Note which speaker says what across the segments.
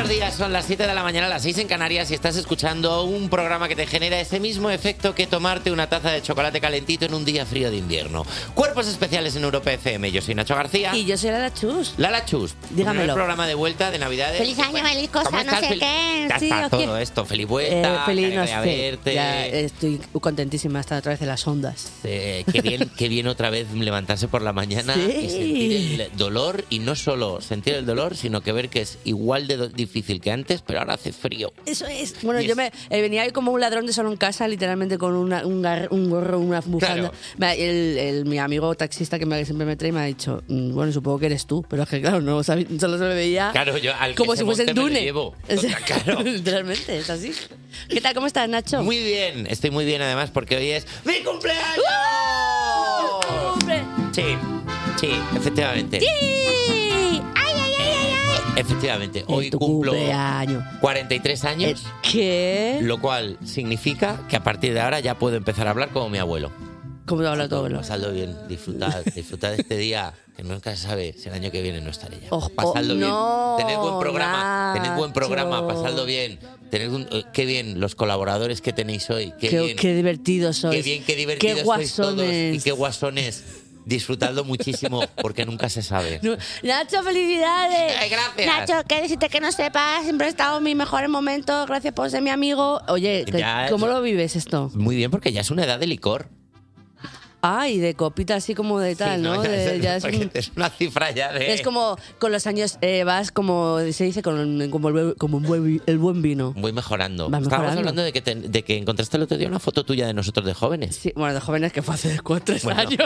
Speaker 1: buenos días, son las 7 de la mañana, las 6 en Canarias y estás escuchando un programa que te genera ese mismo efecto que tomarte una taza de chocolate calentito en un día frío de invierno. Cuerpos especiales en Europa FM, yo soy Nacho García.
Speaker 2: Y yo soy Lala Chus.
Speaker 1: Lala Chus,
Speaker 2: dígamelo.
Speaker 1: El programa de vuelta de Navidades.
Speaker 3: Feliz año, feliz cosa, no sé qué.
Speaker 1: Ya
Speaker 2: Sí,
Speaker 1: está
Speaker 2: ¿o qué?
Speaker 1: todo esto, feliz vuelta,
Speaker 2: Feliz,
Speaker 1: que
Speaker 2: no
Speaker 1: alegría
Speaker 2: sé.
Speaker 1: verte.
Speaker 2: Ya estoy contentísima de estar otra vez en las ondas.
Speaker 1: Qué bien otra vez levantarse por la mañana
Speaker 2: Sí.
Speaker 1: y sentir el dolor, y no solo sentir el dolor, sino que ver que es igual de difícil que antes, pero ahora hace frío.
Speaker 2: Eso es. Bueno, yo me venía ahí como un ladrón de sol en casa, literalmente con un gorro, una bufanda.
Speaker 1: Claro.
Speaker 2: Mi amigo taxista que siempre me trae me ha dicho, bueno, supongo que eres tú, pero es que claro, no solo se me veía
Speaker 1: Claro, yo al que
Speaker 2: como
Speaker 1: se
Speaker 2: si fuese el
Speaker 1: monte me lo
Speaker 2: Dune.
Speaker 1: llevo.
Speaker 2: O sea,
Speaker 1: Claro.
Speaker 2: literalmente, es así. ¿Qué tal? ¿Cómo estás, Nacho?
Speaker 1: Muy bien, estoy muy bien además porque hoy es ¡mi cumpleaños!
Speaker 2: ¡Hombre!
Speaker 1: Sí, efectivamente.
Speaker 3: ¡Sí! ¡Ay, ay, ay, ay, ay!
Speaker 1: Efectivamente, hoy
Speaker 2: tu
Speaker 1: cumplo
Speaker 2: cumpleaños.
Speaker 1: 43 años,
Speaker 2: ¿Qué?
Speaker 1: lo cual significa que a partir de ahora ya puedo empezar a hablar como mi abuelo.
Speaker 2: ¿Cómo te habla tu abuelo?
Speaker 1: Pasadlo bien, disfrutad de este día, que nunca se sabe si el año que viene no estaré ya.
Speaker 2: Ojo,
Speaker 1: Pasadlo
Speaker 2: no,
Speaker 1: bien, tened buen programa,
Speaker 2: Nacho.
Speaker 1: pasadlo bien. Qué bien los colaboradores que tenéis hoy,
Speaker 2: Qué divertidos sois.
Speaker 1: qué divertidos
Speaker 2: Qué
Speaker 1: sois todos
Speaker 2: guasones.
Speaker 1: y qué guasones. Disfrutadlo muchísimo porque nunca se sabe.
Speaker 2: Nacho, felicidades.
Speaker 1: Ay, gracias.
Speaker 3: Nacho, que decirte que no sepas, siempre he estado en mis mejores momentos, gracias por ser mi amigo.
Speaker 2: Oye,
Speaker 1: Ya,
Speaker 2: ¿cómo lo vives esto?
Speaker 1: Muy bien, porque ya es una edad de licor.
Speaker 2: Y de copita así como de tal,
Speaker 1: Sí,
Speaker 2: ¿no? Ya es,
Speaker 1: es una cifra ya de...
Speaker 2: es como con los años vas como se dice como el buen vino.
Speaker 1: Voy mejorando.
Speaker 2: Vas
Speaker 1: Estábamos
Speaker 2: mejorando.
Speaker 1: hablando de que encontraste el otro día una foto tuya de nosotros de jóvenes.
Speaker 2: Sí, bueno, de jóvenes que fue hace 3
Speaker 1: Bueno.
Speaker 2: años.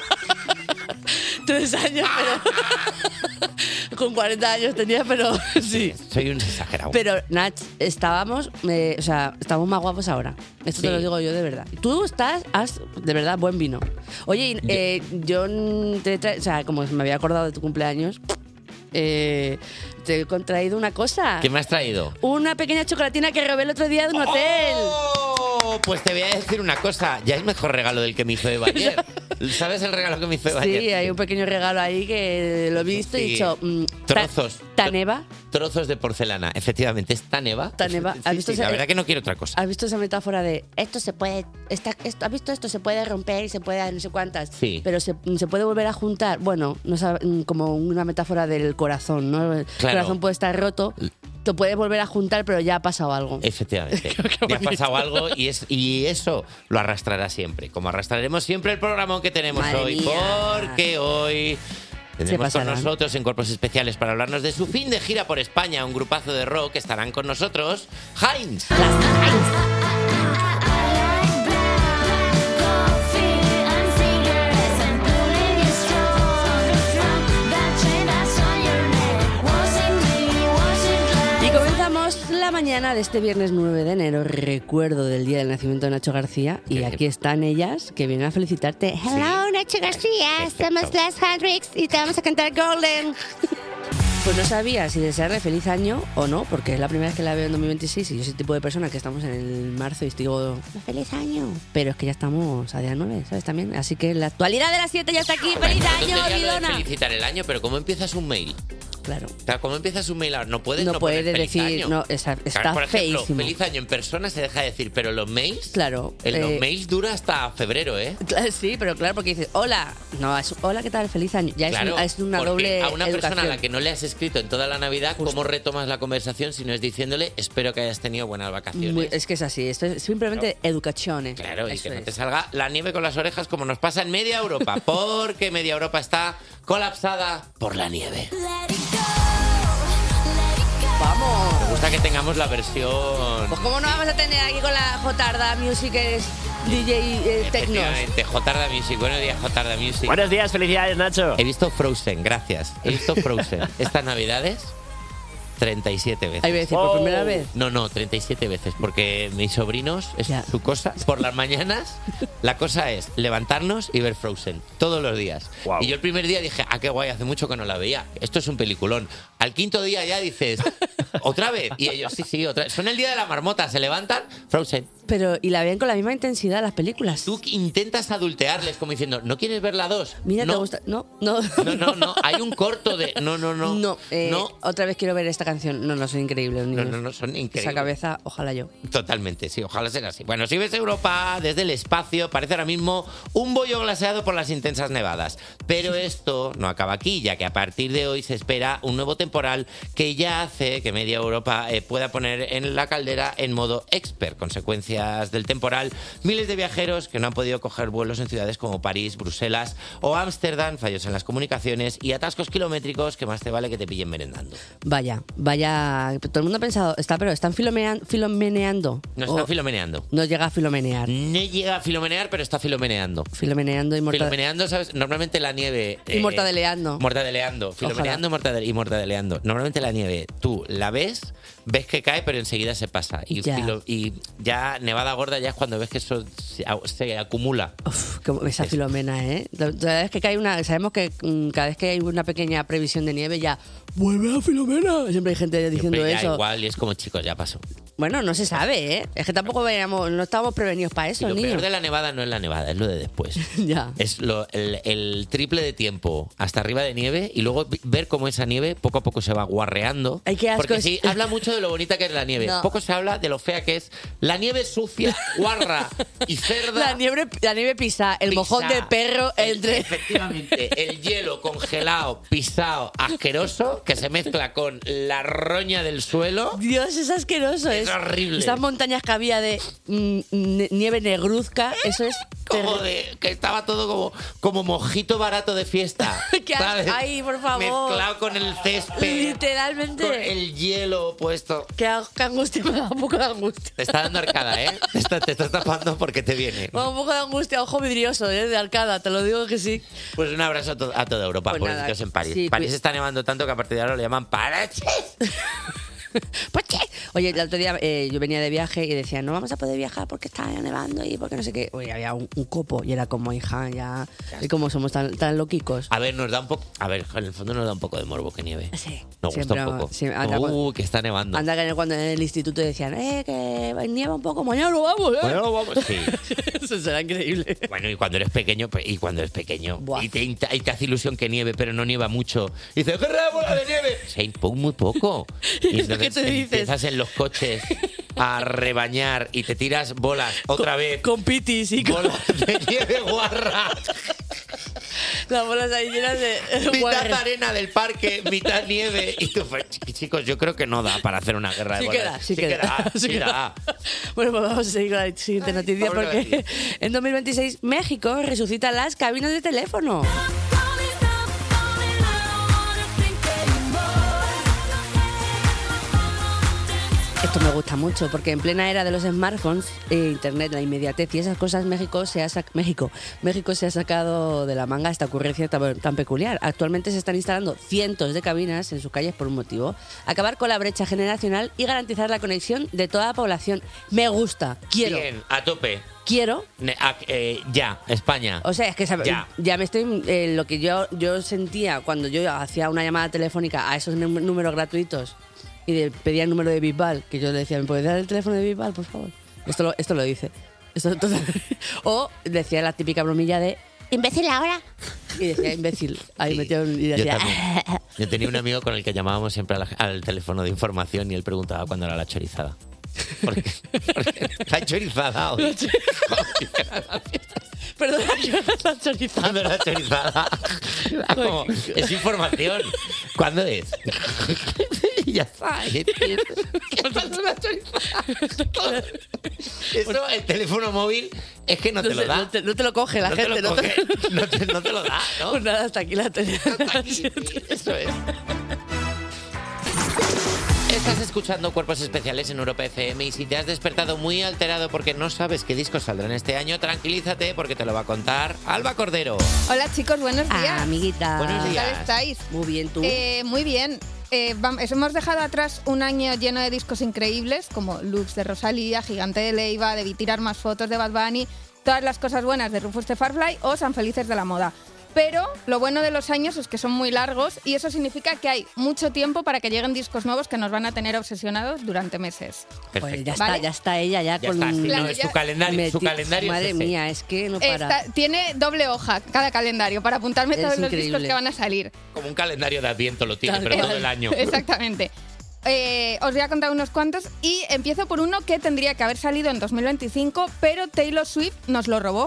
Speaker 2: 3 años, pero con 40 años tenía, pero sí.
Speaker 1: Soy un exagerado.
Speaker 2: Pero, Nach, estamos más guapos ahora. Esto
Speaker 1: Sí.
Speaker 2: te lo digo yo de verdad. Tú has de verdad buen vino. Oye, yo como me había acordado de tu cumpleaños, te he contraído una cosa.
Speaker 1: ¿Qué me has traído?
Speaker 2: Una pequeña chocolatina que robé el otro día de un hotel.
Speaker 1: ¡Oh! Pues te voy a decir una cosa. Ya es mejor regalo del que me hizo Eva ayer. ¿Sabes el regalo que me hizo Eva ayer?
Speaker 2: Sí, hay un pequeño regalo ahí que lo he visto y he
Speaker 1: Sí.
Speaker 2: dicho...
Speaker 1: Trozos.
Speaker 2: ¿Tan Eva?
Speaker 1: Trozos de porcelana. Efectivamente, es tan Eva.
Speaker 2: Tan Eva. ¿Has visto
Speaker 1: la
Speaker 2: esa-
Speaker 1: verdad que no quiero otra cosa.
Speaker 2: ¿Has visto esa metáfora de
Speaker 3: Esto se puede, ¿has visto esto? Se puede romper y se puede no sé cuántas.
Speaker 1: Sí.
Speaker 2: pero se puede volver a juntar? Bueno, no sabe, como una metáfora del corazón, ¿no? El
Speaker 1: Claro.
Speaker 2: corazón puede estar roto, te puedes volver a juntar, pero ya ha pasado algo.
Speaker 1: Efectivamente.
Speaker 2: Qué
Speaker 1: Ya ha
Speaker 2: bonito.
Speaker 1: pasado algo y eso lo arrastrará siempre. Como arrastraremos siempre el programa que tenemos
Speaker 2: Madre
Speaker 1: hoy.
Speaker 2: mía.
Speaker 1: Porque hoy tenemos con
Speaker 2: pasarán.
Speaker 1: nosotros en Cuerpos Especiales para hablarnos de su fin de gira por España, un grupazo de rock. Estarán con nosotros Heinz.
Speaker 2: Y comenzamos la mañana de este viernes 9 de enero, recuerdo del día del nacimiento de Nacho García, y
Speaker 1: Qué
Speaker 2: aquí están ellas que vienen a felicitarte.
Speaker 3: Hello, Nacho García,
Speaker 1: Perfecto.
Speaker 3: somos las Hendrix y te vamos a cantar Golden.
Speaker 2: Pues no sabía si desearle feliz año o no, porque es la primera vez que la veo en 2026 y yo soy el tipo de persona que estamos en el marzo y digo,
Speaker 3: Feliz año.
Speaker 2: pero es que ya estamos a día 9, ¿sabes? También, así que la actualidad de las 7 ya está aquí. ¡Feliz
Speaker 1: Bueno,
Speaker 2: año,
Speaker 1: tontería lo de
Speaker 2: Lidona!
Speaker 1: felicitar el año, pero ¿cómo empiezas un mail?
Speaker 2: Claro.
Speaker 1: O sea, ¿cómo empiezas un mail? No puedes
Speaker 2: No
Speaker 1: no
Speaker 2: puedes
Speaker 1: poner feliz
Speaker 2: decir,
Speaker 1: año.
Speaker 2: no, está
Speaker 1: Claro, por ejemplo,
Speaker 2: feísimo.
Speaker 1: feliz año en persona se deja de decir, pero los mails...
Speaker 2: Claro.
Speaker 1: En los mails dura hasta febrero, ¿eh?
Speaker 2: Sí, pero claro, porque dices, hola. No, es hola, ¿qué tal? Feliz año. Ya
Speaker 1: Claro,
Speaker 2: es una
Speaker 1: porque
Speaker 2: doble
Speaker 1: a una persona a la
Speaker 2: educación.
Speaker 1: que no le has escrito en toda la Navidad,
Speaker 2: Justo.
Speaker 1: ¿cómo retomas la conversación si no es diciéndole espero que hayas tenido buenas vacaciones?
Speaker 2: Es que es así, esto es simplemente educazione.
Speaker 1: Claro, y
Speaker 2: Eso
Speaker 1: que no te
Speaker 2: es.
Speaker 1: salga la nieve con las orejas como nos pasa en media Europa, porque media Europa está colapsada por la nieve.
Speaker 2: ¡Vamos!
Speaker 1: Me gusta que tengamos la versión...
Speaker 2: Pues cómo no vamos a tener aquí con la Jotarda Music, es DJ Tecnos.
Speaker 1: Efectivamente, Jotarda Music. Buenos días, Jotarda Music.
Speaker 4: Buenos días, felicidades, Nacho.
Speaker 1: He visto Frozen, gracias. He visto Frozen. Estas Navidades, 37 veces.
Speaker 2: Ahí voy a decir, por
Speaker 4: Oh.
Speaker 2: primera vez.
Speaker 1: No, 37 veces, porque mis sobrinos, es
Speaker 2: Ya.
Speaker 1: su cosa. Por las mañanas, la cosa es levantarnos y ver Frozen, todos los días.
Speaker 4: Guau.
Speaker 1: Y yo el primer día dije, qué guay, hace mucho que no la veía. Esto es un peliculón. Al quinto día ya dices, ¿otra vez? Y ellos, sí, otra vez. Son el día de la marmota, se levantan, Frozen.
Speaker 2: Pero, y la ven con la misma intensidad las películas.
Speaker 1: Tú intentas adultearles como diciendo, ¿no quieres ver la 2?
Speaker 2: Mira,
Speaker 1: no.
Speaker 2: ¿te gusta? No.
Speaker 1: No, hay un corto de... No.
Speaker 2: No, otra vez quiero ver esta canción. No, son increíbles, niños.
Speaker 1: No, son increíbles.
Speaker 2: Esa cabeza, ojalá yo.
Speaker 1: Totalmente, sí, ojalá sea así. Bueno, si ves Europa desde el espacio, parece ahora mismo un bollo glaseado por las intensas nevadas. Pero esto no acaba aquí, ya que a partir de hoy se espera un nuevo temporal que ya hace que media Europa pueda poner en la caldera en modo expert. Consecuencias del temporal, miles de viajeros que no han podido coger vuelos en ciudades como París, Bruselas o Ámsterdam, fallos en las comunicaciones y atascos kilométricos que más te vale que te pillen merendando.
Speaker 2: Vaya. Todo el mundo ha pensado, están filomeneando.
Speaker 1: No están filomeneando.
Speaker 2: No llega a filomenear.
Speaker 1: No llega a filomenear, pero está filomeneando.
Speaker 2: Filomeneando y
Speaker 1: Filomeneando, ¿sabes? Normalmente la nieve...
Speaker 2: y mortadeleando.
Speaker 1: Filomeneando y mortadeleando. Normalmente la nieve, tú la ves que cae, pero enseguida se pasa. Y ya nevada gorda ya es cuando ves que eso se acumula.
Speaker 2: Uf, esa Filomena, ¿eh? Cada vez que cae sabemos que cada vez que hay una pequeña previsión de nieve ya vuelve a Filomena. Siempre hay gente diciendo
Speaker 1: siempre ya
Speaker 2: eso.
Speaker 1: Igual, y es como, chicos, ya pasó.
Speaker 2: Bueno, no se sabe, ¿eh? Es que tampoco no estábamos prevenidos para eso,
Speaker 1: y lo
Speaker 2: niños.
Speaker 1: peor de la nevada no es la nevada, es lo de después.
Speaker 2: Ya.
Speaker 1: Es el triple de tiempo hasta arriba de nieve y luego ver cómo esa nieve poco a poco se va guarreando.
Speaker 2: Ay, qué asco.
Speaker 1: Porque sí, habla mucho de lo bonita que es la nieve.
Speaker 2: No.
Speaker 1: Poco se habla de lo fea que es la nieve sucia, guarra y cerda.
Speaker 2: La nieve pisada, el mojón de perro entre...
Speaker 1: Efectivamente, el hielo congelado, pisado, asqueroso, que se mezcla con la roña del suelo.
Speaker 2: Dios, es asqueroso.
Speaker 1: Es horrible.
Speaker 2: Estas montañas que había de nieve negruzca, eso es...
Speaker 1: Que estaba todo como mojito barato de fiesta. ¿Sabes?
Speaker 2: Ay, por favor.
Speaker 1: Mezclado con el césped.
Speaker 2: Literalmente.
Speaker 1: Con el hielo puesto.
Speaker 2: Qué angustia, me da un poco de angustia.
Speaker 1: Te está dando arcada, ¿eh? Te estás tapando porque te viene.
Speaker 2: Me da un poco de angustia, ojo vidrioso, de arcada, te lo digo que sí.
Speaker 1: Pues un abrazo a toda Europa,
Speaker 2: Pues
Speaker 1: por
Speaker 2: nada,
Speaker 1: en París.
Speaker 2: sí,
Speaker 1: París está nevando tanto que a partir de ahora lo llaman Paraches.
Speaker 2: Oye, el otro día yo venía de viaje y decían, no vamos a poder viajar porque está nevando y porque no sé qué. Oye, había un copo y era como, hija, ya... Y como somos tan loquicos.
Speaker 1: A ver, nos da un poco... A ver, en el fondo nos da un poco de morbo que nieve.
Speaker 2: Sí.
Speaker 1: Nos gusta un poco.
Speaker 2: Sí,
Speaker 1: que está nevando.
Speaker 2: Anda que cuando en el instituto decían, que nieva un poco, mañana lo vamos,
Speaker 1: Mañana lo vamos, sí.
Speaker 2: Eso será increíble.
Speaker 1: Bueno, y cuando eres pequeño,
Speaker 2: Buah.
Speaker 1: y te hace ilusión que nieve, pero no nieva mucho, y dices, ¡qué bola de nieve! Sí, muy poco. Y entonces
Speaker 2: ¿Qué te dices?
Speaker 1: empiezas en los coches a rebañar y te tiras bolas otra vez.
Speaker 2: Con pitis y con...
Speaker 1: Bolas de nieve guarra.
Speaker 2: Las bolas ahí llenas de...
Speaker 1: Mitad arena del parque, mitad nieve. Y tú, chicos, yo creo que no da para hacer una guerra de bolas.
Speaker 2: Sí queda. Bueno, pues vamos a seguir con la siguiente noticia porque en 2026 México resucita las cabinas de teléfono. Esto me gusta mucho porque en plena era de los smartphones, internet, la inmediatez y esas cosas, México se ha sacado de la manga esta ocurrencia tan peculiar. Actualmente se están instalando cientos de cabinas en sus calles por un motivo: acabar con la brecha generacional y garantizar la conexión de toda la población. Me gusta, quiero.
Speaker 1: Bien, a tope.
Speaker 2: Quiero.
Speaker 1: Ya, España.
Speaker 2: O sea, es que ya me estoy... lo que yo sentía cuando yo hacía una llamada telefónica a esos números gratuitos y pedía el número de Bisbal, que yo le decía, ¿me puedes dar el teléfono de Bisbal, por favor? Esto lo dice. O decía la típica bromilla de
Speaker 3: ¿imbécil ahora?
Speaker 2: y decía imbécil. Ahí
Speaker 1: Sí,
Speaker 2: metía y
Speaker 1: yo
Speaker 2: decía...
Speaker 1: también. Yo tenía un amigo con el que llamábamos siempre al teléfono de información y él preguntaba cuándo era la chorizada. Porque la chorizada hoy.
Speaker 2: Perdona, yo la chorizada.
Speaker 1: ¿Cuándo era la chorizada? Como, es información. ¿Cuándo es? Y ya está. ¿Qué pasa la chorizada? Eso, el teléfono móvil, es que no te lo da.
Speaker 2: No te lo coge la gente.
Speaker 1: No te lo da, ¿no?
Speaker 2: Pues nada, hasta aquí la tele.
Speaker 1: Eso es. Estás escuchando Cuerpos Especiales en Europa FM y si te has despertado muy alterado porque no sabes qué discos saldrán este año, tranquilízate porque te lo va a contar Alba Cordero.
Speaker 4: Hola chicos, buenos días.
Speaker 2: Amiguita.
Speaker 1: Buenos
Speaker 4: ¿Qué
Speaker 1: días.
Speaker 4: tal estáis?
Speaker 2: Muy bien, ¿tú?
Speaker 4: Muy bien. Hemos dejado atrás un año lleno de discos increíbles como Loops de Rosalía, Gigante de Leiva, Debí tirar más fotos de Bad Bunny, todas las cosas buenas de Rufus the Firefly o San Felices de la Moda. Pero lo bueno de los años es que son muy largos y eso significa que hay mucho tiempo para que lleguen discos nuevos que nos van a tener obsesionados durante meses.
Speaker 2: Pues ya
Speaker 4: ¿Vale?
Speaker 2: está ella ya con...
Speaker 1: está, sí,
Speaker 4: Claro,
Speaker 1: no, es
Speaker 4: ya-
Speaker 1: su calendario
Speaker 2: Madre
Speaker 1: es ese.
Speaker 2: mía, es que no para.
Speaker 4: Tiene doble hoja cada calendario para apuntarme
Speaker 2: Es
Speaker 4: todos los
Speaker 2: increíble.
Speaker 4: discos que van a salir.
Speaker 1: Como un calendario de Adviento lo tiene,
Speaker 2: Tal
Speaker 1: pero
Speaker 2: cual.
Speaker 1: todo el año.
Speaker 4: Exactamente. Os voy a contar unos cuantos y empiezo por uno que tendría que haber salido en 2025, pero Taylor Swift nos lo robó.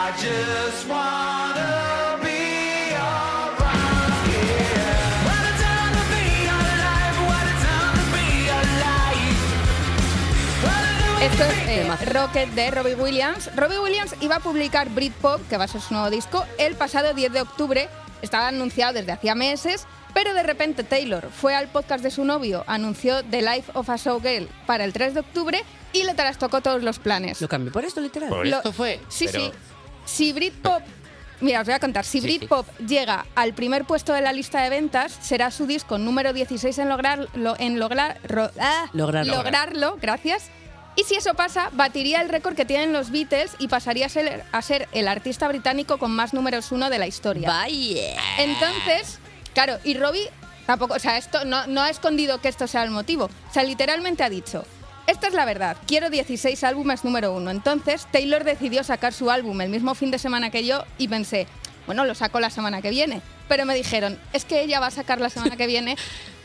Speaker 4: Esto es Rocket de Robbie Williams. Robbie Williams iba a publicar Britpop, que va a ser su nuevo disco, el pasado 10 de octubre. Estaba anunciado desde hacía meses, pero de repente Taylor fue al podcast de su novio, anunció The Life of a Showgirl para el 3 de octubre y le trastocó todos los planes.
Speaker 2: ¿Lo cambió por esto, literal?
Speaker 1: Por esto fue.
Speaker 4: Sí,
Speaker 1: pero-
Speaker 4: sí. Si Britpop... Mira, os voy a contar. Si
Speaker 1: Sí,
Speaker 4: Britpop llega al primer puesto de la lista de ventas, será su disco número 16 en lograrlo, gracias. Y si eso pasa, batiría el récord que tienen los Beatles y pasaría a ser el artista británico con más números 1 de la historia.
Speaker 2: Vaya.
Speaker 4: Entonces, claro, y Robbie tampoco, o sea, esto no ha escondido que esto sea el motivo. O sea, literalmente ha dicho, esta es la verdad, quiero 16 álbumes número 1. Entonces, Taylor decidió sacar su álbum el mismo fin de semana que yo y pensé, bueno, lo saco la semana que viene. Pero me dijeron, es que ella va a sacar la semana que viene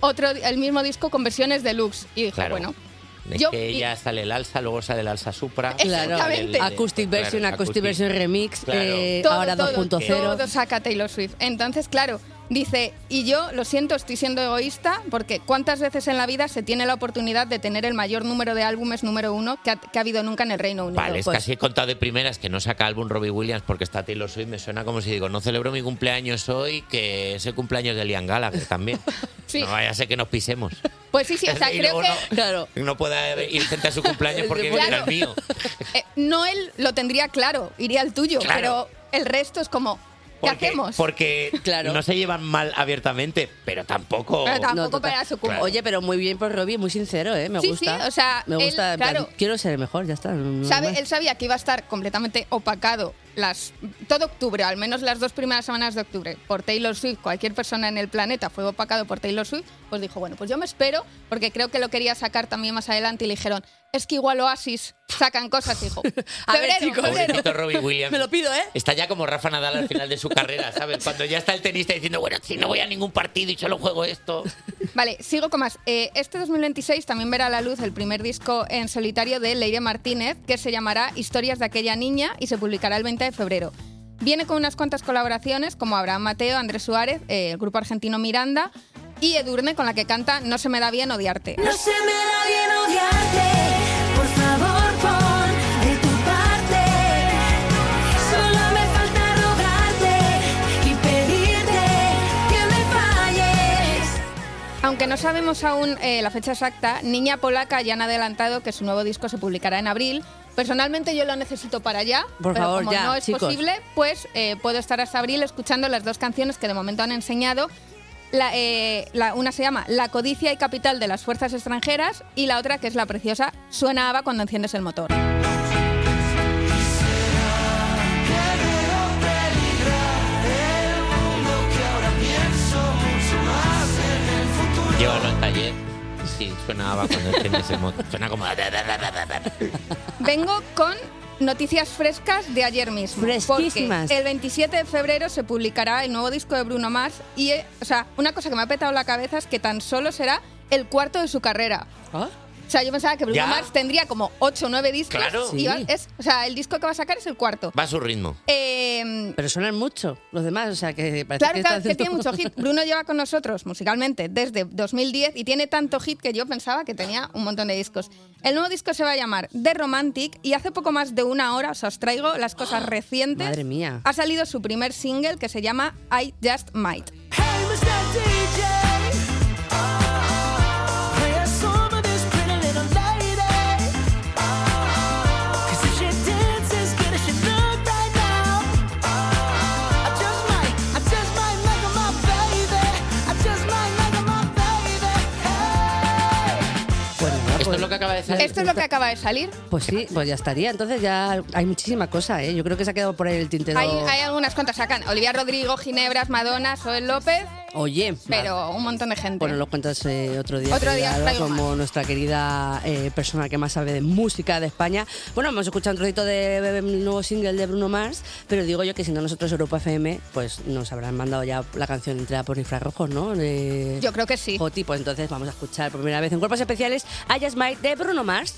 Speaker 4: el mismo disco con versiones deluxe. Y dije,
Speaker 1: Claro.
Speaker 4: bueno...
Speaker 1: Es que ella sale el alza, luego sale el alza supra.
Speaker 2: Claro,
Speaker 4: Exactamente.
Speaker 2: acoustic version,
Speaker 1: claro,
Speaker 2: acoustic version remix,
Speaker 1: Claro.
Speaker 2: ahora 2.0.
Speaker 4: Todo saca Taylor Swift. Entonces, claro, dice, y yo, lo siento, estoy siendo egoísta, porque ¿cuántas veces en la vida se tiene la oportunidad de tener el mayor número de álbumes número 1 que ha habido nunca en el Reino Unido?
Speaker 1: Vale, es
Speaker 2: Pues-
Speaker 1: casi he contado de primeras que no saca álbum Robbie Williams porque está Taylor Swift. Me suena como si digo, no celebro mi cumpleaños hoy, que es el cumpleaños de Liam Gallagher también.
Speaker 4: Sí.
Speaker 1: No vaya a ser que nos pisemos.
Speaker 4: Pues sí, o sea,
Speaker 1: Y
Speaker 4: creo
Speaker 1: luego
Speaker 4: que...
Speaker 2: Claro.
Speaker 1: no pueda ir frente a su cumpleaños porque
Speaker 4: Claro.
Speaker 1: era el mío.
Speaker 4: No él lo tendría claro, iría al tuyo,
Speaker 1: Claro.
Speaker 4: pero el resto es como, ¿qué hacemos?
Speaker 1: Porque
Speaker 2: Claro.
Speaker 1: no se llevan mal abiertamente, pero tampoco...
Speaker 4: Pero tampoco
Speaker 2: total.
Speaker 4: para su cumple.
Speaker 2: Oye, pero muy bien por Robbie, muy sincero, ¿eh? Me
Speaker 4: Sí,
Speaker 2: gusta.
Speaker 4: sí, o sea,
Speaker 2: me
Speaker 4: él,
Speaker 2: gusta. en plan,
Speaker 4: claro.
Speaker 2: quiero ser el mejor, ya está. no más.
Speaker 4: Él sabía que iba a estar completamente opacado todo octubre, al menos las 2 primeras semanas de octubre, por Taylor Swift. Cualquier persona en el planeta fue opacado por Taylor Swift. Pues dijo, bueno, pues yo me espero, porque creo que lo quería sacar también más adelante y le dijeron, es que igual Oasis sacan cosas, hijo.
Speaker 2: A ver, chicos.
Speaker 1: Pobrecito Robbie Williams.
Speaker 2: Me lo pido, ¿eh?
Speaker 1: Está ya como Rafa Nadal al final de su carrera, ¿sabes? Cuando ya está el tenista diciendo, bueno, si no voy a ningún partido y solo juego esto.
Speaker 4: Vale, sigo con más. Este 2026 también verá a la luz el primer disco en solitario de Leire Martínez, que se llamará Historias de aquella niña y se publicará el 20 de febrero. Viene con unas cuantas colaboraciones como Abraham Mateo, Andrés Suárez, el grupo argentino Miranda y Edurne, con la que canta No se me da bien odiarte.
Speaker 5: No se me da bien odiarte, por favor pon de tu parte. Solo me falta rogarte y pedirte que me falles.
Speaker 4: Aunque no sabemos aún la fecha exacta, Niña Polaca ya han adelantado que su nuevo disco se publicará en abril. Personalmente yo lo necesito para allá,
Speaker 2: Por
Speaker 4: pero
Speaker 2: favor,
Speaker 4: como
Speaker 2: ya,
Speaker 4: no es
Speaker 2: chicos.
Speaker 4: posible, pues puedo estar hasta abril escuchando las 2 canciones que de momento han enseñado. Una se llama La codicia y capital de las fuerzas extranjeras y la otra, que es la preciosa Suena Ava cuando enciendes el motor.
Speaker 1: Llévalo al taller. Sí, sonaba cuando enciendes el motor. Suena como...
Speaker 4: Vengo con noticias frescas de ayer mismo.
Speaker 2: Fresquísimas.
Speaker 4: Porque el 27 de febrero se publicará el nuevo disco de Bruno Mars y, o sea, una cosa que me ha petado la cabeza es que tan solo será el 4º de su carrera.
Speaker 2: ¿Ah?
Speaker 4: O sea, yo pensaba que Bruno
Speaker 1: ¿Ya?
Speaker 4: Mars tendría como 8 o 9 discos.
Speaker 1: Claro.
Speaker 4: Y o sea, el disco que va a sacar es el 4º.
Speaker 1: Va a su ritmo.
Speaker 2: Pero suenan mucho los demás, o sea que parece
Speaker 4: Claro,
Speaker 2: que
Speaker 4: claro,
Speaker 2: está
Speaker 4: que tiene
Speaker 2: haciendo-
Speaker 4: mucho hit. Bruno lleva con nosotros musicalmente desde 2010 y tiene tanto hit que yo pensaba que tenía un montón de discos. El nuevo disco se va a llamar The Romantic y hace poco más de una hora, o sea, os traigo las cosas recientes.
Speaker 2: Madre mía.
Speaker 4: Ha salido su primer single que se llama I Just Might.
Speaker 5: Hey, Mr. DJ, play a song of this pretty little lady. 'Cause if she dances good as she look right now, I just might make her my baby. I just might make her my baby. Hey.
Speaker 2: Bueno, pues
Speaker 1: esto es lo que acaba de salir.
Speaker 4: Esto es lo que acaba de salir.
Speaker 2: Pues sí, pues ya estaría. Entonces ya hay muchísima cosa, ¿eh? Yo creo que se ha quedado por ahí el tintero.
Speaker 4: Hay algunas cuantas. Sacan Olivia Rodrigo, Ginebras, Madonna, Joel López,
Speaker 2: Oye,
Speaker 4: pero un montón de gente.
Speaker 2: bueno, lo cuentas otro día.
Speaker 4: Otro día
Speaker 2: querida
Speaker 4: os
Speaker 2: Alba,
Speaker 4: traigo
Speaker 2: como
Speaker 4: más.
Speaker 2: nuestra querida persona que más sabe de música de España. Bueno, hemos escuchado un trocito del nuevo single de Bruno Mars, pero digo yo que si no nosotros Europa FM, pues nos habrán mandado ya la canción entregada por Infrarrojos, ¿no?
Speaker 4: Yo creo que sí.
Speaker 2: Joti, pues entonces vamos a escuchar por primera vez en Cuerpos Especiales I Just Might de Bruno Mars.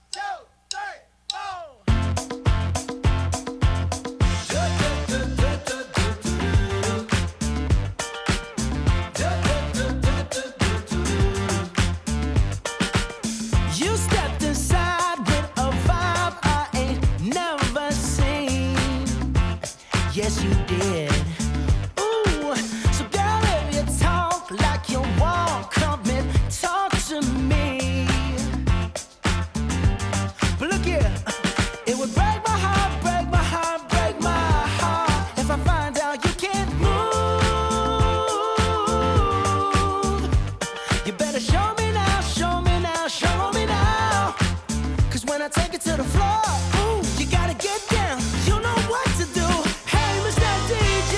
Speaker 6: You stepped inside with a vibe I ain't never seen. Yes, you did. Ooh, so girl, if you talk like you walk, come and talk to me. But look here, it would break my heart, break my heart, break my heart if I find out you can't move. You better show me now, show me now, show me now. 'Cause when I take it to the floor, ooh, you gotta get down. You know what to do. Hey, Mr. DJ,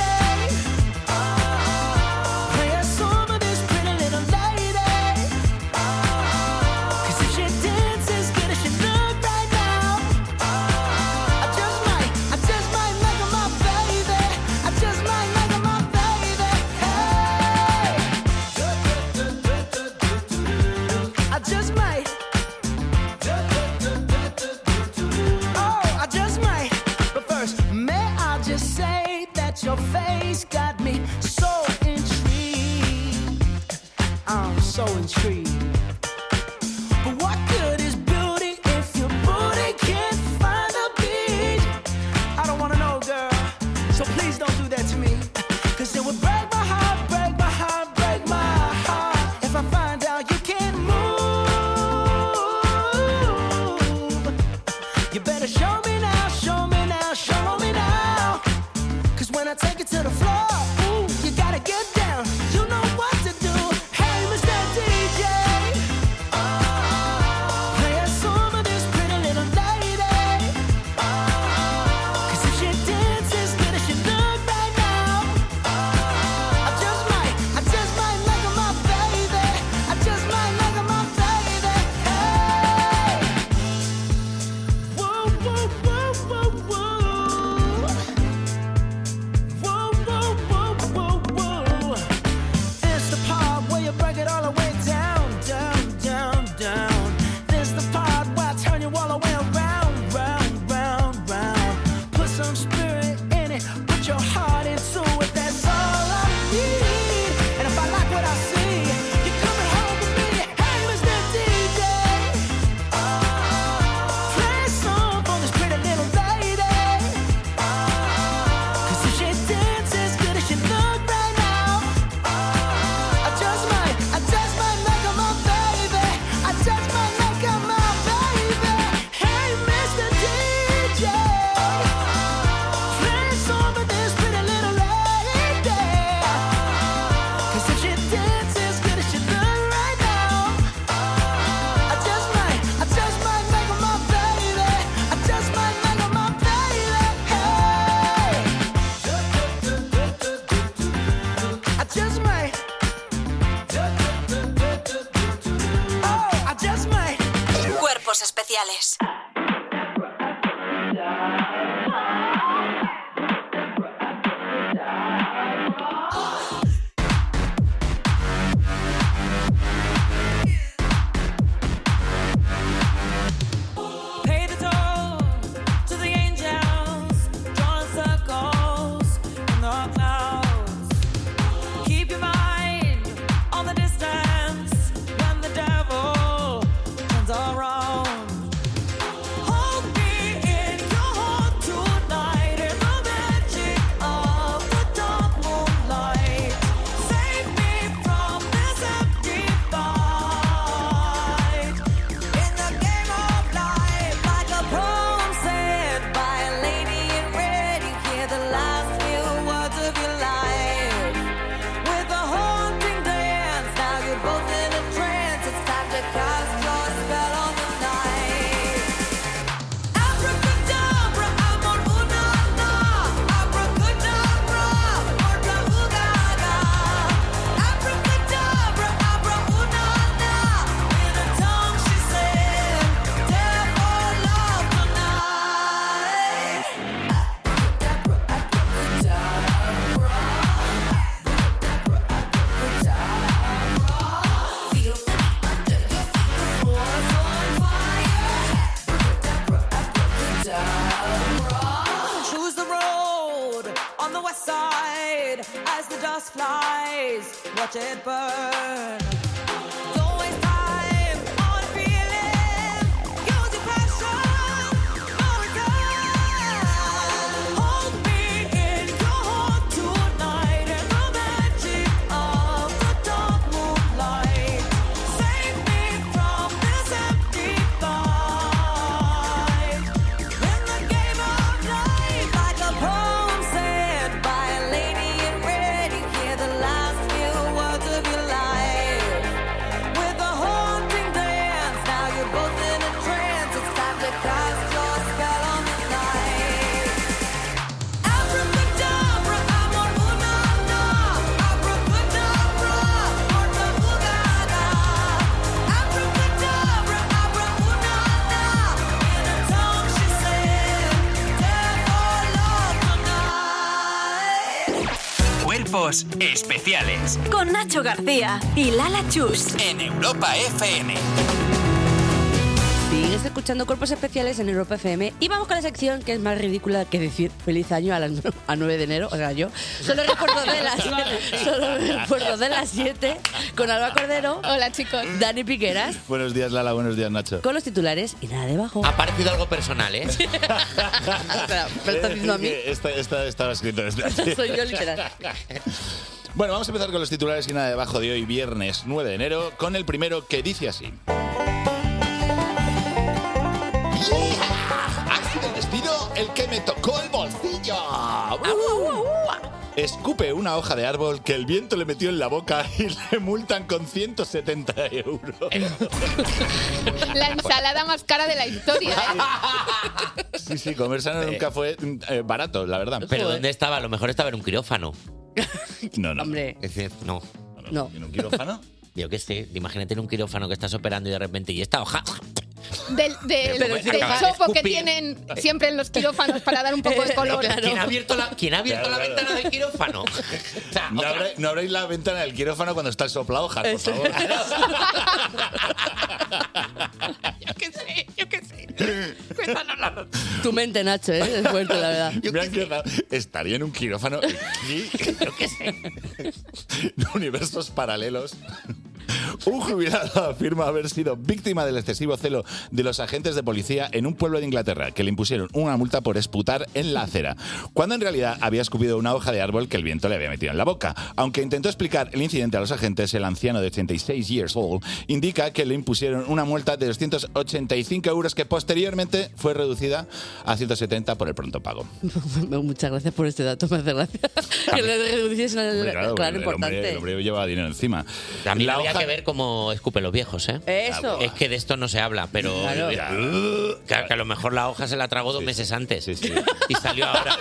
Speaker 6: play a song of this pretty little lady. 'Cause if she dances good as she look right now, I just might make her my baby. I just might make her my baby. Hey, I just might. Oh, I just might. But first, may I just say that your face got me so intrigued. I'm so intrigued. But what good is beauty if your booty can't find a beat? I don't wanna know, girl. So please don't do that to me. 'Cause it would break my heart, break my heart, break my heart if I find out you can't move. You better show me now, show me now, show me now. 'Cause when I take it to the floor, ooh, you gotta get down. You know what to do. Hey, Mr. DJ, play a song of this pretty little lady. 'Cause if she dances good as she look right now, I just might make her my baby. I just might make her my baby. Hey. Whoa, whoa, whoa, whoa, whoa. Whoa, whoa, whoa, whoa, whoa. It's the part where you break it all the way down, down, down, down. This the part where I turn you all the way around, round, round, round. Put some spirit in it, put your heart into it. That's all I need. And if I like what I see, you're coming home with me. Hey, Mr. DJ, play a song for this pretty little lady. 'Cause if she dances good as she look right now, I just might make her my baby. I just might make her my baby. Hey, Mr. DJ, play a song for this pretty little lady. 'Cause if she dances good as she look right now, I just might make her my baby. I just might make her my baby. Hey, I just might. Oh, I just might.
Speaker 7: Cuerpos especiales.
Speaker 5: Pay the toll to the angels, drawing circles in the clouds. Keep your mind on the distance when the devil turns around. just flies. Watch it burn. Don't waste time on feeling. Use your passion. No return. Hold me in your heart tonight in the magic of the dark moonlight. Save me from this empty fight. In the game of life, like a poem said by a lady in red, you hear the last few words of your life. With a haunting dance, now you're both in a trance. It's time to cast your spell on the night. Abracadabra, amor, una, na. Abracadabra, morta, bugada. Abracadabra, abra, una, na. In a tongue she said, death or love tonight.
Speaker 8: Cuerpos especiales
Speaker 7: Con Nacho García y Lala Chus.
Speaker 8: en Europa FM.
Speaker 2: Sigues escuchando Cuerpos Especiales en Europa FM y vamos con la sección que es más ridícula que decir feliz año a 9 de enero, o sea, yo solo recuerdo de las 7 con Alba Cordero.
Speaker 4: Hola, chicos.
Speaker 2: Dani Piqueras,
Speaker 9: Buenos días, Lala. Buenos días, Nacho.
Speaker 2: con los titulares y nada debajo.
Speaker 1: Ha parecido algo personal, ¿eh?
Speaker 2: Espera, ¿me lo estás diciendo a mí?
Speaker 9: Estaba escrito desde aquí.
Speaker 2: Soy yo literal.
Speaker 9: Bueno, vamos a empezar con los titulares y nada debajo de hoy, viernes 9 de enero, con el primero que dice así. Ha sido el despido el que me tocó el bolsillo. Escupe una hoja de árbol que el viento le metió en la boca y le multan con 170 euros.
Speaker 4: La ensalada más cara de la historia, ¿eh?
Speaker 9: Sí, comer sano nunca fue barato, la verdad.
Speaker 1: Pero ¿dónde estaba? A lo mejor estaba en un quirófano.
Speaker 9: No.
Speaker 2: Hombre,
Speaker 1: Es decir, no.
Speaker 2: no.
Speaker 9: ¿En un quirófano?
Speaker 1: Yo qué sé, imagínate en un quirófano que estás operando y de repente, y esta hoja.
Speaker 4: Del
Speaker 1: Pero acabas de
Speaker 4: chopo que
Speaker 1: escupir.
Speaker 4: tienen siempre en los quirófanos para dar un poco de color.
Speaker 2: Claro.
Speaker 1: ¿Quién ha abierto la
Speaker 9: Claro.
Speaker 1: ventana del quirófano? O sea,
Speaker 9: No abréis la ventana del quirófano cuando está el soplahojas, por
Speaker 2: Eso.
Speaker 9: favor.
Speaker 1: yo qué sé. Cuéntanos la noticia.
Speaker 2: Tu mente, Nacho, es fuerte, la verdad.
Speaker 9: Me han quedado. Estaría en un quirófano.
Speaker 1: Yo qué sé.
Speaker 9: Universos paralelos. Un jubilado afirma haber sido víctima del excesivo celo de los agentes de policía en un pueblo de Inglaterra, que le impusieron una multa por esputar en la acera, cuando en realidad había escupido una hoja de árbol que el viento le había metido en la boca. Aunque intentó explicar el incidente a los agentes, el anciano de 86 years old indica que le impusieron una multa de 285 euros que posteriormente fue reducida a 170 por el pronto pago.
Speaker 2: Muchas gracias por este dato, me hace gracia. Que le reduciese claro, importante.
Speaker 9: El hombre lleva dinero encima.
Speaker 1: También
Speaker 9: La
Speaker 1: había
Speaker 9: hoja-
Speaker 1: que ver cómo escupen los viejos, ¿eh?
Speaker 2: Eso.
Speaker 1: Es que de esto no se habla, pero
Speaker 2: Claro.
Speaker 1: que a lo mejor la hoja se la tragó 2 meses antes
Speaker 9: Sí.
Speaker 1: y salió ahora.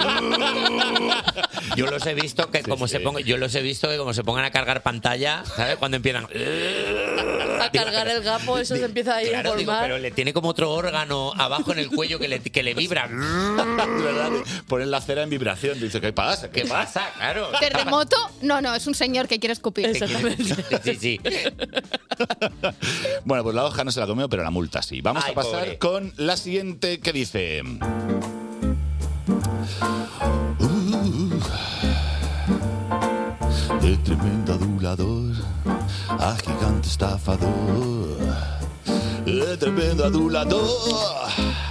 Speaker 1: Yo los he visto que como se pongan a cargar pantalla, ¿sabes? Cuando empiezan
Speaker 2: A cargar el gapo, eso se empieza a ir
Speaker 1: Claro,
Speaker 2: a
Speaker 1: digo,
Speaker 2: formar.
Speaker 1: pero le tiene como otro órgano abajo en el cuello que le vibra.
Speaker 9: De verdad, ponen la cera en vibración. Dice, ¿qué pasa?
Speaker 1: ¿Qué pasa? Claro.
Speaker 4: ¿Terremoto? No, es un señor que quiere escupir.
Speaker 2: Exactamente.
Speaker 1: Sí.
Speaker 9: Bueno, pues la hoja no se la comió, pero la multa sí. Vamos
Speaker 1: Ay,
Speaker 9: a pasar
Speaker 1: pobre.
Speaker 9: con la siguiente que dice... De tremendo adulador a gigante estafador. De tremendo adulador.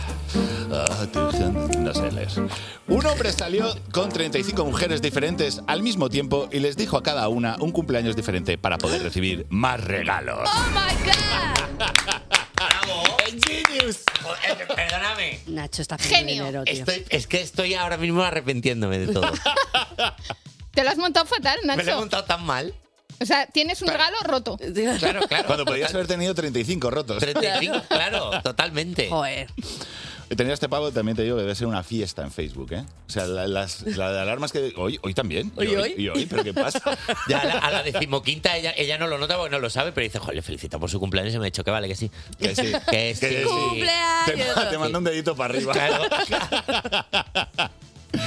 Speaker 9: No sé leer. Un hombre salió con 35 mujeres diferentes al mismo tiempo y les dijo a cada una un cumpleaños diferente para poder recibir más regalos.
Speaker 4: ¡Oh, my God!
Speaker 1: ¡Bravo! ¡Genius! Perdóname.
Speaker 2: Nacho está
Speaker 4: Genio.
Speaker 2: dinero, tío.
Speaker 1: Es que estoy ahora mismo arrepintiéndome de todo.
Speaker 4: Te lo has montado fatal,
Speaker 1: Me lo he
Speaker 4: Nacho.
Speaker 1: montado tan mal.
Speaker 4: O sea, tienes un regalo roto.
Speaker 1: Claro.
Speaker 9: Cuando podrías haber tenido 35 rotos.
Speaker 1: 35, claro, totalmente.
Speaker 2: Joder.
Speaker 9: Tener este pavo también te digo que debe ser una fiesta en Facebook, ¿eh? O sea, las alarmas que... Hoy también.
Speaker 2: ¿Hoy?
Speaker 9: ¿Pero qué pasa?
Speaker 1: Ya a la 15ª ella no lo nota porque no lo sabe, pero dice, joder, le felicito por su cumpleaños y me ha dicho que vale, que sí.
Speaker 9: Que sí.
Speaker 1: Que sí.
Speaker 2: ¡Cumpleaños!
Speaker 9: Te manda un dedito para arriba.
Speaker 1: Claro.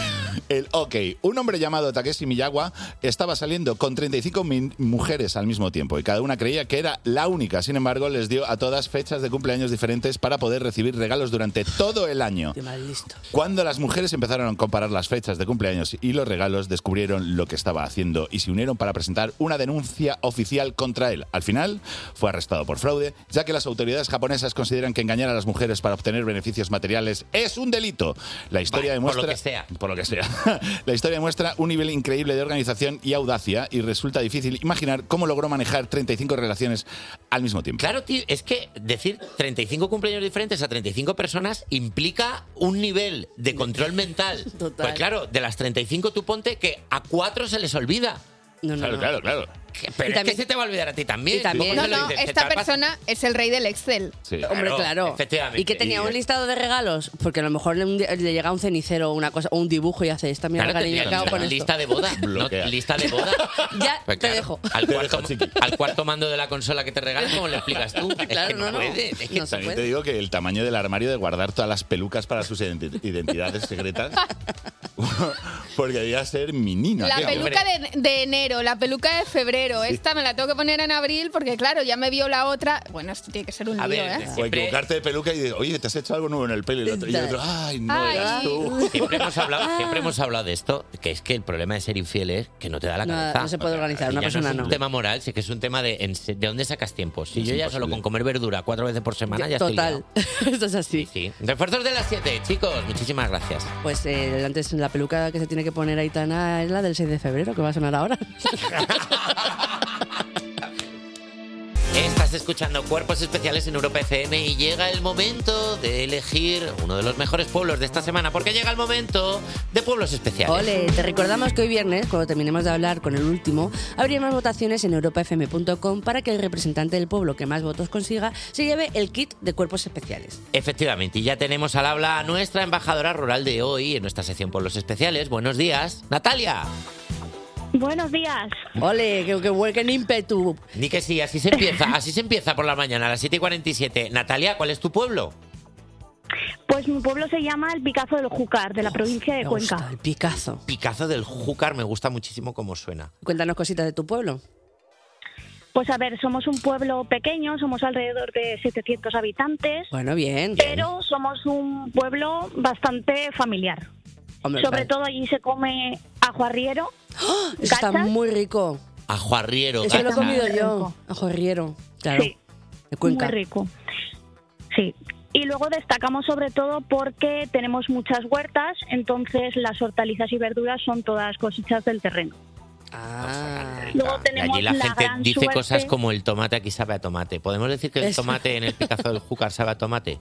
Speaker 9: El OK. Un hombre llamado Takeshi Miyawa estaba saliendo con 35 mujeres al mismo tiempo y cada una creía que era la única. Sin embargo, les dio a todas fechas de cumpleaños diferentes para poder recibir regalos durante todo el año.
Speaker 2: Qué mal listo.
Speaker 9: Cuando las mujeres empezaron a comparar las fechas de cumpleaños y los regalos, descubrieron lo que estaba haciendo y se unieron para presentar una denuncia oficial contra él. Al final, fue arrestado por fraude, ya que las autoridades japonesas consideran que engañar a las mujeres para obtener beneficios materiales es un delito. La historia demuestra...
Speaker 1: Por lo que sea.
Speaker 9: Por lo que sea. La historia demuestra un nivel increíble de organización y audacia y resulta difícil imaginar cómo logró manejar 35 relaciones al mismo tiempo.
Speaker 1: Claro, tío, es que decir 35 cumpleaños diferentes a 35 personas implica un nivel de control mental.
Speaker 2: Total.
Speaker 1: Pues claro, de las 35 tú ponte que a 4 se les olvida.
Speaker 9: Claro.
Speaker 1: Pero es que se te va a olvidar a ti también.
Speaker 2: Y también.
Speaker 4: No, no, esta persona es el rey del Excel.
Speaker 9: Sí.
Speaker 2: Hombre, claro.
Speaker 1: Efectivamente.
Speaker 2: Y que tenía un listado de regalos, porque a lo mejor le llega un cenicero o una cosa, o un dibujo y hace esta mierda,
Speaker 1: Claro,
Speaker 2: cariño,
Speaker 1: tendría
Speaker 2: ¿qué hago con esto?
Speaker 1: lista de boda. No, lista de boda.
Speaker 2: Ya,
Speaker 1: Pues
Speaker 2: te
Speaker 1: claro,
Speaker 2: dejo.
Speaker 1: al cuarto mando de la consola que te regalan, ¿cómo le explicas tú?
Speaker 2: Claro,
Speaker 1: es que no,
Speaker 2: no.
Speaker 1: puede. Es que
Speaker 2: No se
Speaker 9: También
Speaker 2: puede.
Speaker 9: te digo que el tamaño del armario de guardar todas las pelucas para sus identidades secretas, porque debía ser menina.
Speaker 4: La peluca de enero, la peluca de febrero. Esta me la tengo que poner en abril porque, claro, ya me vio la otra. Bueno, esto tiene que ser un
Speaker 1: A
Speaker 4: lío,
Speaker 1: ver,
Speaker 4: ¿eh?
Speaker 9: O equivocarte de peluca y dices, oye, te has hecho algo nuevo en el pelo. Y el otro, ay, no
Speaker 4: Ay.
Speaker 9: eras tú.
Speaker 1: Siempre hemos hablado de esto, que es que el problema de ser infiel es que no te da la
Speaker 2: No,
Speaker 1: cabeza.
Speaker 2: no se puede organizar,
Speaker 1: Y
Speaker 2: una
Speaker 1: ya
Speaker 2: persona
Speaker 1: no es un
Speaker 2: no.
Speaker 1: tema moral, sí que es un tema de dónde sacas tiempo. Si
Speaker 9: Es
Speaker 1: yo ya
Speaker 9: imposible.
Speaker 1: solo con comer verdura 4 veces por semana ya
Speaker 2: Total.
Speaker 1: estoy liado.
Speaker 2: Esto es así.
Speaker 1: Sí. Refuerzos de las 7, chicos. Muchísimas gracias.
Speaker 2: Pues antes la peluca que se tiene que poner Aitana es la del 6 de febrero, que va a sonar ahora.
Speaker 1: Estás escuchando Cuerpos Especiales en Europa FM y llega el momento de elegir uno de los mejores pueblos de esta semana, porque llega el momento de Pueblos Especiales.
Speaker 2: Ole, te recordamos que hoy viernes, cuando terminemos de hablar con el último, abriremos votaciones en europafm.com para que el representante del pueblo que más votos consiga se lleve el kit de Cuerpos Especiales.
Speaker 1: Efectivamente, y ya tenemos al habla a nuestra embajadora rural de hoy en nuestra sección Pueblos Especiales. Buenos días, Natalia.
Speaker 10: Buenos días.
Speaker 2: Ole, qué buen ímpetu.
Speaker 1: Ni que sí, así se empieza por la mañana a las 7:47. Natalia, ¿cuál es tu pueblo?
Speaker 10: Pues mi pueblo se llama El Picazo del Júcar, de la provincia de
Speaker 2: Me
Speaker 10: Cuenca.
Speaker 2: gusta, el Picazo.
Speaker 1: Picazo del Júcar, me gusta muchísimo cómo suena.
Speaker 2: Cuéntanos cositas de tu pueblo.
Speaker 10: Pues a ver, somos un pueblo pequeño, somos alrededor de 700 habitantes,
Speaker 2: Bueno, bien.
Speaker 10: pero somos un pueblo bastante familiar.
Speaker 2: Hombre,
Speaker 10: Sobre
Speaker 2: vale.
Speaker 10: todo allí se come ajo arriero.
Speaker 2: ¡Oh! Eso está
Speaker 10: ¿Cachas?
Speaker 2: muy rico.
Speaker 1: Ajo arriero.
Speaker 2: Eso lo he
Speaker 1: gacha.
Speaker 2: comido yo.
Speaker 10: rico.
Speaker 2: Ajo arriero. Claro.
Speaker 10: Sí,
Speaker 2: De Cuenca.
Speaker 10: muy rico. Sí. Y luego destacamos sobre todo porque tenemos muchas huertas, entonces las hortalizas y verduras son todas cosechas del terreno.
Speaker 2: Ah.
Speaker 10: Luego
Speaker 1: Y
Speaker 10: tenemos
Speaker 1: allí la
Speaker 10: la
Speaker 1: gente
Speaker 10: gran
Speaker 1: dice
Speaker 10: suerte.
Speaker 1: cosas como el tomate aquí sabe a tomate. ¿Podemos decir que el
Speaker 2: Eso.
Speaker 1: tomate en el Picazo del Júcar sabe a tomate?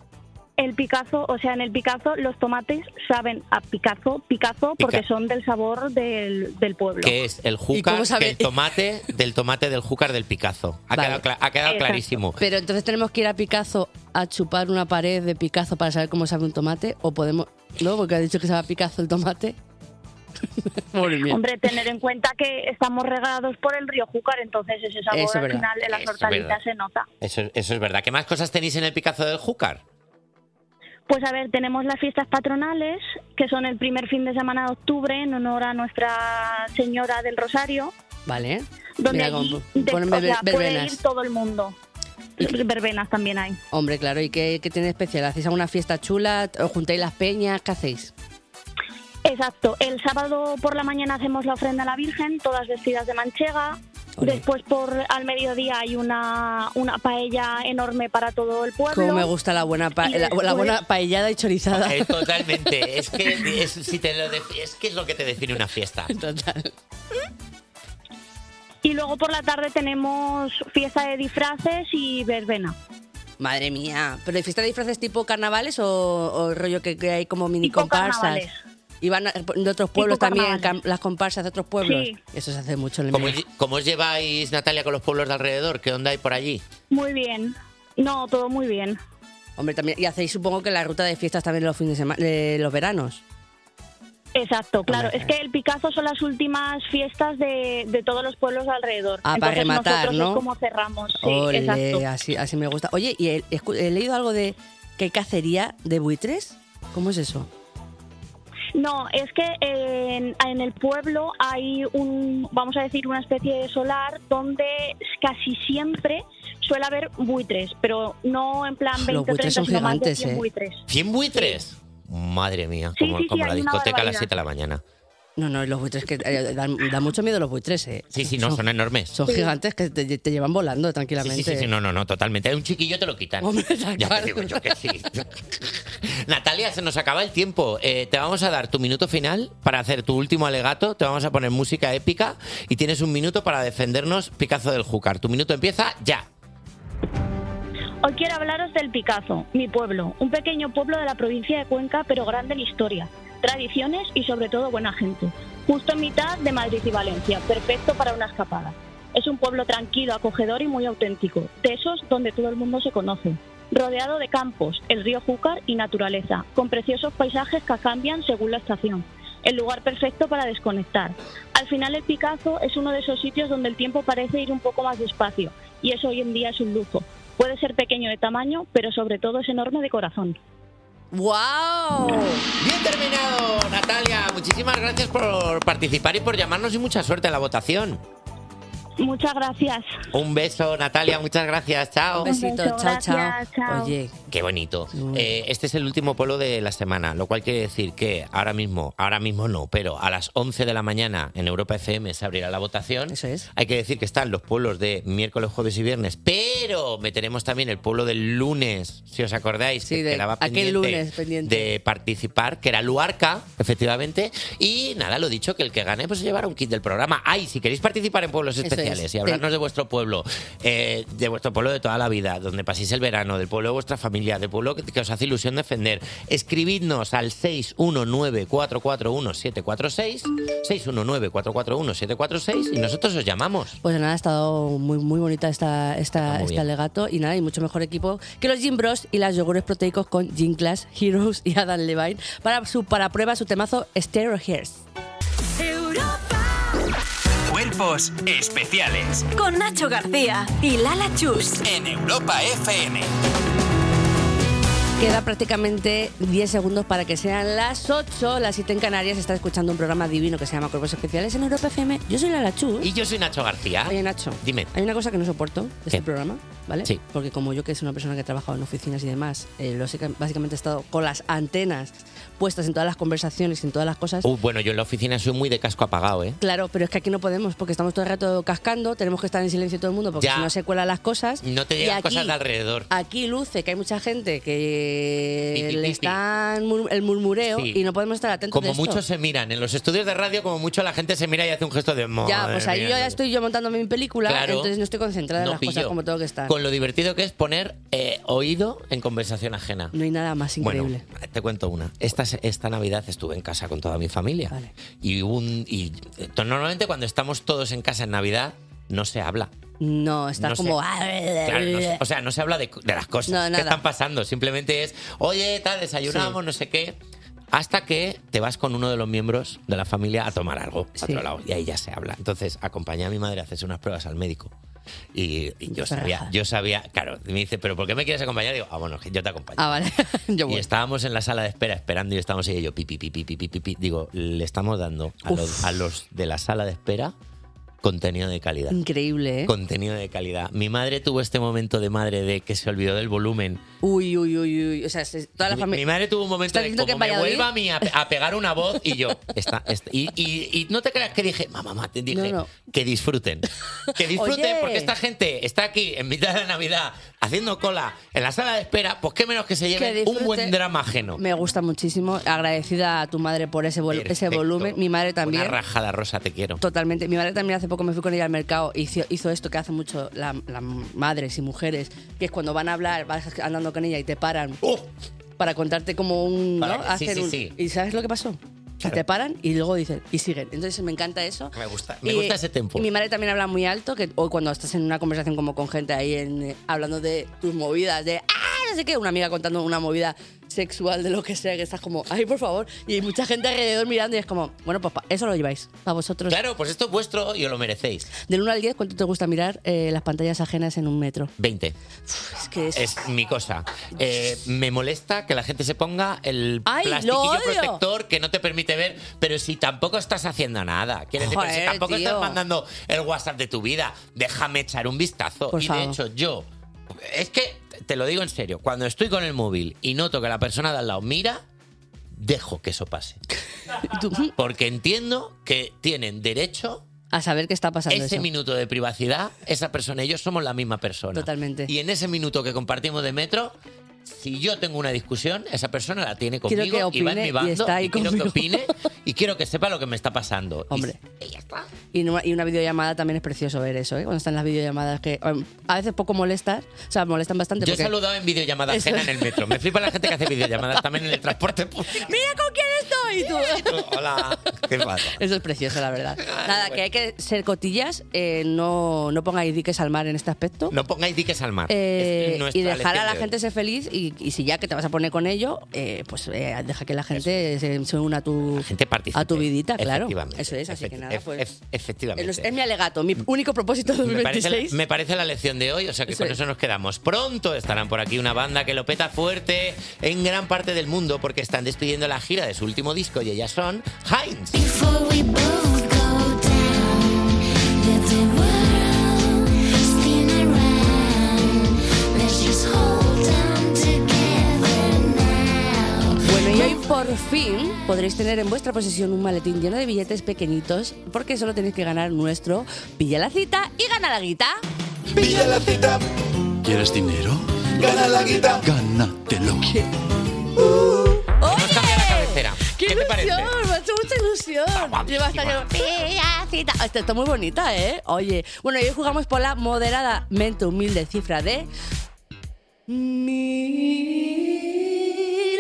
Speaker 10: El Picazo, o sea, en el Picazo los tomates saben a Picazo, porque
Speaker 1: Pica-
Speaker 10: son del sabor del pueblo.
Speaker 1: Que es el
Speaker 2: cómo
Speaker 1: Júcar,
Speaker 2: sabe?
Speaker 1: que el tomate del Júcar del Picazo. Ha
Speaker 2: Vale.
Speaker 1: quedado, ha quedado
Speaker 10: Exacto.
Speaker 1: clarísimo.
Speaker 2: Pero entonces tenemos que ir a Picazo a chupar una pared de Picazo para saber cómo sabe un tomate, o podemos, ¿no? Porque ha dicho que sabe a Picazo el tomate. Madre mía.
Speaker 10: Hombre, tener en cuenta que estamos regados por el río Júcar, entonces ese sabor
Speaker 2: Eso es
Speaker 10: al
Speaker 2: verdad.
Speaker 10: final en las
Speaker 1: Eso es
Speaker 10: hortalizas
Speaker 1: verdad.
Speaker 10: se nota.
Speaker 1: Eso es verdad. ¿Qué más cosas tenéis en el Picazo del Júcar?
Speaker 10: Pues a ver, tenemos las fiestas patronales, que son el primer fin de semana de octubre, en honor a Nuestra Señora del Rosario,
Speaker 2: Vale.
Speaker 10: donde
Speaker 2: Mira,
Speaker 10: allí
Speaker 2: como ponen
Speaker 10: o sea, puede
Speaker 2: verbenas.
Speaker 10: ir todo el mundo. Verbenas también hay.
Speaker 2: Hombre, claro. ¿Y qué tiene de especial? ¿Hacéis alguna fiesta chula? ¿Os juntáis las peñas? ¿Qué hacéis?
Speaker 10: Exacto. El sábado por la mañana hacemos la ofrenda a la Virgen, todas vestidas de manchega.
Speaker 2: Ole.
Speaker 10: Después al mediodía hay una paella enorme para todo el pueblo.
Speaker 2: Como me gusta la buena,
Speaker 10: Y
Speaker 2: la
Speaker 10: después-
Speaker 2: buena paellada y chorizada.
Speaker 1: Totalmente. Es que es lo que te define una fiesta.
Speaker 2: Total.
Speaker 10: Y luego por la tarde tenemos fiesta de disfraces y verbena.
Speaker 2: Madre mía. ¿Pero hay fiesta de disfraces tipo carnavales o rollo que hay como mini
Speaker 10: Tipo
Speaker 2: comparsas?
Speaker 10: carnavales.
Speaker 2: Y van de otros pueblos
Speaker 10: Tipo
Speaker 2: también,
Speaker 10: carnavales.
Speaker 2: las comparsas de otros pueblos.
Speaker 10: Sí.
Speaker 2: Eso se hace mucho en el
Speaker 1: ¿Cómo,
Speaker 2: medio.
Speaker 1: cómo os lleváis, Natalia, con los pueblos de alrededor? ¿Qué onda hay por allí?
Speaker 10: Muy bien. No, todo muy bien.
Speaker 2: Hombre, también. Y hacéis, supongo, que la ruta de fiestas también los fines de semana, los veranos.
Speaker 10: Exacto, claro.
Speaker 2: Hombre.
Speaker 10: Es que el Picazo son las últimas fiestas de todos los pueblos alrededor.
Speaker 2: Ah, para
Speaker 10: Entonces
Speaker 2: rematar,
Speaker 10: nosotros
Speaker 2: ¿no?
Speaker 10: es como cerramos. Sí,
Speaker 2: Ole,
Speaker 10: exacto.
Speaker 2: así me gusta. Oye, ¿y he leído algo de que hay cacería de buitres? ¿Cómo es eso?
Speaker 10: No, es que en el pueblo hay vamos a decir, una especie de solar donde casi siempre suele haber buitres, pero no en plan 20 o 30,
Speaker 2: buitres son
Speaker 10: sino más de
Speaker 2: gigantes,
Speaker 10: 100 buitres.
Speaker 1: ¿100 buitres? Madre mía,
Speaker 10: Sí,
Speaker 1: como,
Speaker 10: sí, sí,
Speaker 1: como la
Speaker 10: hay una
Speaker 1: discoteca a las
Speaker 10: barbaridad.
Speaker 1: 7 de la mañana.
Speaker 2: No, los buitres que dan mucho miedo los buitres, ¿eh?
Speaker 1: Sí, no, son enormes.
Speaker 2: Son gigantes que te llevan volando tranquilamente.
Speaker 1: Sí, no, totalmente. Hay un chiquillo te lo quitan.
Speaker 2: Hombre,
Speaker 1: Ya
Speaker 2: claro.
Speaker 1: te digo yo que sí. Natalia, se nos acaba el tiempo. Te vamos a dar tu minuto final para hacer tu último alegato. Te vamos a poner música épica y tienes un minuto para defendernos Picazo del Júcar. Tu minuto empieza ya.
Speaker 10: Hoy quiero hablaros del Picazo, mi pueblo, un pequeño pueblo de la provincia de Cuenca, pero grande en historia, tradiciones y sobre todo buena gente. Justo en mitad de Madrid y Valencia, perfecto para una escapada. Es un pueblo tranquilo, acogedor y muy auténtico, de esos donde todo el mundo se conoce. Rodeado de campos, el río Júcar y naturaleza, con preciosos paisajes que cambian según la estación. El lugar perfecto para desconectar. Al final el Picazo es uno de esos sitios donde el tiempo parece ir un poco más despacio, y eso hoy en día es un lujo. Puede ser pequeño de tamaño, pero sobre todo es enorme de corazón.
Speaker 2: ¡Wow!
Speaker 1: Bien terminado, Natalia. Muchísimas gracias por participar y por llamarnos y mucha suerte en la votación.
Speaker 10: Muchas gracias.
Speaker 1: Un beso, Natalia. Muchas gracias. Chao.
Speaker 2: Un besito.
Speaker 10: beso,
Speaker 2: Chao,
Speaker 10: gracias,
Speaker 2: chao.
Speaker 10: chao.
Speaker 2: Oye,
Speaker 1: Qué bonito. Este es el último pueblo de la semana, lo cual quiere decir que ahora mismo no, pero a las 11 de la mañana en Europa FM se abrirá la votación.
Speaker 2: Eso es.
Speaker 1: Hay que decir que están los pueblos de miércoles, jueves y viernes, pero meteremos también el pueblo del lunes, si os acordáis,
Speaker 2: Sí,
Speaker 1: que
Speaker 2: de
Speaker 1: quedaba
Speaker 2: aquel lunes pendiente.
Speaker 1: de participar, que era Luarca, efectivamente. Y nada, lo dicho, que el que gane pues se llevará un kit del programa. Ay, si queréis participar en pueblos
Speaker 2: Eso
Speaker 1: especiales
Speaker 2: es.
Speaker 1: y hablarnos de vuestro pueblo de toda la vida, donde paséis el verano, del pueblo de vuestra familia, del pueblo que os hace ilusión defender, escribidnos al 619-441-746, 619-441-746 y nosotros os llamamos.
Speaker 2: pues nada, ha estado muy bonita este
Speaker 1: bien.
Speaker 2: alegato y nada, y mucho mejor equipo que los Gym Bros y las yogures proteicos con Gym Class, Heroes y Adam Levine para prueba su temazo Stereo Hairs.
Speaker 8: Cuerpos especiales
Speaker 7: Con Nacho García y Lala Chus.
Speaker 8: en Europa FM.
Speaker 2: Queda prácticamente 10 segundos para que sean las 8, las 7 en Canarias. Está escuchando un programa divino que se llama Cuerpos Especiales en Europa FM. Yo soy Lala Chus.
Speaker 1: Y yo soy Nacho García.
Speaker 2: Oye, Nacho,
Speaker 1: Dime.
Speaker 2: hay una cosa que no soporto de este
Speaker 1: ¿Qué?
Speaker 2: programa, ¿vale?
Speaker 1: Sí.
Speaker 2: Porque como yo, que soy una persona que ha trabajado en oficinas y demás, básicamente he estado con las antenas puestas en todas las conversaciones y en todas las cosas.
Speaker 1: Bueno, yo en la oficina soy muy de casco apagado, ¿eh?
Speaker 2: Claro, pero es que aquí no podemos porque estamos todo el rato cascando, tenemos que estar en silencio todo el mundo porque
Speaker 1: Ya.
Speaker 2: si no se cuelan las cosas.
Speaker 1: No te
Speaker 2: Y
Speaker 1: llegan
Speaker 2: aquí-
Speaker 1: cosas de alrededor.
Speaker 2: Aquí luce que hay mucha gente que
Speaker 1: Pi, pi,
Speaker 2: le
Speaker 1: pi, pi.
Speaker 2: están el murmureo
Speaker 1: Sí.
Speaker 2: y no podemos estar atentos
Speaker 1: Como
Speaker 2: de esto.
Speaker 1: muchos se miran, en los estudios de radio, como mucho la gente se mira y hace un gesto de...
Speaker 2: Ya, pues ahí
Speaker 1: "Madre
Speaker 2: yo
Speaker 1: mía".
Speaker 2: ya estoy yo montándome mi película,
Speaker 1: Claro.
Speaker 2: entonces no estoy concentrada en
Speaker 1: No
Speaker 2: las cosas
Speaker 1: pillo.
Speaker 2: como tengo que estar.
Speaker 1: Con lo divertido que es poner oído en conversación ajena.
Speaker 2: No hay nada más increíble.
Speaker 1: Bueno, te cuento una. Esta Navidad estuve en casa con toda mi familia.
Speaker 2: Vale.
Speaker 1: Y normalmente cuando estamos todos en casa en Navidad, no se habla.
Speaker 2: No, está
Speaker 1: No sé.
Speaker 2: como...
Speaker 1: Claro, o sea, no se habla de las cosas
Speaker 2: No,
Speaker 1: que
Speaker 2: nada.
Speaker 1: están pasando. Simplemente es, oye, tal, desayunamos, no sé qué. Hasta que te vas con uno de los miembros de la familia a tomar algo a
Speaker 2: Sí.
Speaker 1: otro lado. Y ahí ya se habla. Entonces, acompañé a mi madre a hacerse unas pruebas al médico. Y yo sabía, claro, me dice, ¿pero por qué me quieres acompañar? Digo, bueno, que yo te acompaño.
Speaker 2: Ah, vale. Yo
Speaker 1: Y
Speaker 2: voy.
Speaker 1: estábamos en la sala de espera esperando y estábamos ahí y yo, pi. Digo, le estamos dando a los de la sala de espera contenido de calidad.
Speaker 2: Increíble, ¿eh?
Speaker 1: Contenido de calidad. Mi madre tuvo este momento de madre de que se olvidó del volumen.
Speaker 2: Uy. O sea, toda la
Speaker 1: Mi
Speaker 2: familia...
Speaker 1: madre tuvo un momento
Speaker 2: ¿Estás
Speaker 1: de
Speaker 2: diciendo
Speaker 1: como
Speaker 2: que
Speaker 1: me
Speaker 2: en Valladolid?
Speaker 1: vuelva a mí a pegar una voz y yo y no te creas que dije mamá te dije
Speaker 2: No.
Speaker 1: que disfruten
Speaker 2: Oye.
Speaker 1: porque esta gente está aquí en mitad de la Navidad haciendo cola en la sala de espera, pues qué menos que se lleven un
Speaker 2: disfrute.
Speaker 1: buen drama ajeno.
Speaker 2: Me gusta muchísimo. Agradecida a tu madre por ese
Speaker 1: Perfecto.
Speaker 2: volumen. Mi madre también.
Speaker 1: Una rajada, Rosa, te quiero.
Speaker 2: Totalmente. Mi madre también hace poco me fui con ella al mercado. Hizo esto que hace mucho las madres y mujeres, que es cuando van a hablar, vas andando con ella y te paran para contarte como un...
Speaker 1: Para
Speaker 2: ¿no?
Speaker 1: que- sí,
Speaker 2: Hacen
Speaker 1: sí,
Speaker 2: un-
Speaker 1: sí.
Speaker 2: ¿Y sabes lo que pasó? Que te paran y luego dicen, y siguen. Entonces me encanta eso.
Speaker 1: Me gusta ese tempo.
Speaker 2: Y mi madre también habla muy alto, que hoy cuando estás en una conversación como con gente ahí hablando de tus movidas, de no sé qué, una amiga contando una movida, sexual de lo que sea, que estás como, ay, por favor, y hay mucha gente alrededor mirando y es como, bueno, pues eso lo lleváis, para vosotros.
Speaker 1: Claro, pues esto es vuestro y os lo merecéis.
Speaker 2: Del 1 al 10, ¿cuánto te gusta mirar las pantallas ajenas en un metro?
Speaker 1: 20.
Speaker 2: Es que
Speaker 1: es mi cosa. Me molesta que la gente se ponga el
Speaker 2: ¡Ay, lo
Speaker 1: plastiquillo
Speaker 2: odio!
Speaker 1: protector que no te permite ver, pero si tampoco estás haciendo nada. Quiero decir, pero si
Speaker 2: Joder,
Speaker 1: tampoco
Speaker 2: tío.
Speaker 1: estás mandando el WhatsApp de tu vida, déjame echar un vistazo.
Speaker 2: Por
Speaker 1: y
Speaker 2: favor.
Speaker 1: de hecho, yo, es que te lo digo en serio, cuando estoy con el móvil y noto que la persona de al lado mira, dejo que eso pase. Porque entiendo que tienen derecho
Speaker 2: a saber qué está pasando
Speaker 1: ese
Speaker 2: eso.
Speaker 1: minuto de privacidad. Esa persona y yo somos la misma persona.
Speaker 2: Totalmente.
Speaker 1: Y en ese minuto que compartimos de metro, si yo tengo una discusión, esa persona la tiene conmigo
Speaker 2: Quiero que
Speaker 1: y va en
Speaker 2: opine
Speaker 1: mi
Speaker 2: y
Speaker 1: bando
Speaker 2: está ahí
Speaker 1: quiero que
Speaker 2: conmigo.
Speaker 1: opine y quiero que sepa lo que me está pasando.
Speaker 2: Hombre.
Speaker 1: Y ya está.
Speaker 2: Y una videollamada también es precioso ver eso, ¿eh? Cuando están las videollamadas que a veces poco molestas, o sea, molestan bastante.
Speaker 1: Yo he
Speaker 2: porque...
Speaker 1: saludado en videollamada
Speaker 2: Eso.
Speaker 1: ajena en el metro. Me flipa la gente que hace videollamadas también en el transporte público.
Speaker 2: ¡Mira con quién estoy! Y tú...
Speaker 1: Hola, ¿qué pasa?
Speaker 2: Eso es precioso, la verdad. Nada, que hay que ser cotillas, no pongáis diques al mar en este aspecto.
Speaker 1: No pongáis diques al mar.
Speaker 2: Eh,
Speaker 1: Es nuestra
Speaker 2: y dejar
Speaker 1: lección
Speaker 2: a la
Speaker 1: de hoy.
Speaker 2: gente ser feliz y si ya que te vas a poner con ello, deja que la gente se una a tu vidita, claro.
Speaker 1: Efectivamente.
Speaker 2: Eso es, así que nada, pues
Speaker 1: Efectivamente.
Speaker 2: es mi alegato, mi único propósito de
Speaker 1: Me parece,
Speaker 2: 2026.
Speaker 1: me parece la lección de hoy, o sea que
Speaker 2: Eso
Speaker 1: con
Speaker 2: es.
Speaker 1: eso nos quedamos. Pronto estarán por aquí una banda que lo peta fuerte en gran parte del mundo porque están despidiendo la gira de su último disco y ellas son Heinz.
Speaker 2: Bueno, y hoy por fin podréis tener en vuestra posesión un maletín lleno de billetes pequeñitos porque solo tenéis que ganar nuestro Pilla la cita y gana la guita.
Speaker 9: Pilla la cita.
Speaker 11: ¿Quieres dinero?
Speaker 9: Gana la guita.
Speaker 11: Gánatelo.
Speaker 1: Hemos cambiado la cabecera.
Speaker 2: ¡Qué,
Speaker 1: ¿Qué te parece?
Speaker 2: ilusión! Me ha hecho mucha ilusión. Lleva hasta que... Pilla cita. Esta está muy bonita, ¿eh? Oye, bueno, y hoy jugamos por la moderadamente humilde cifra de 1.000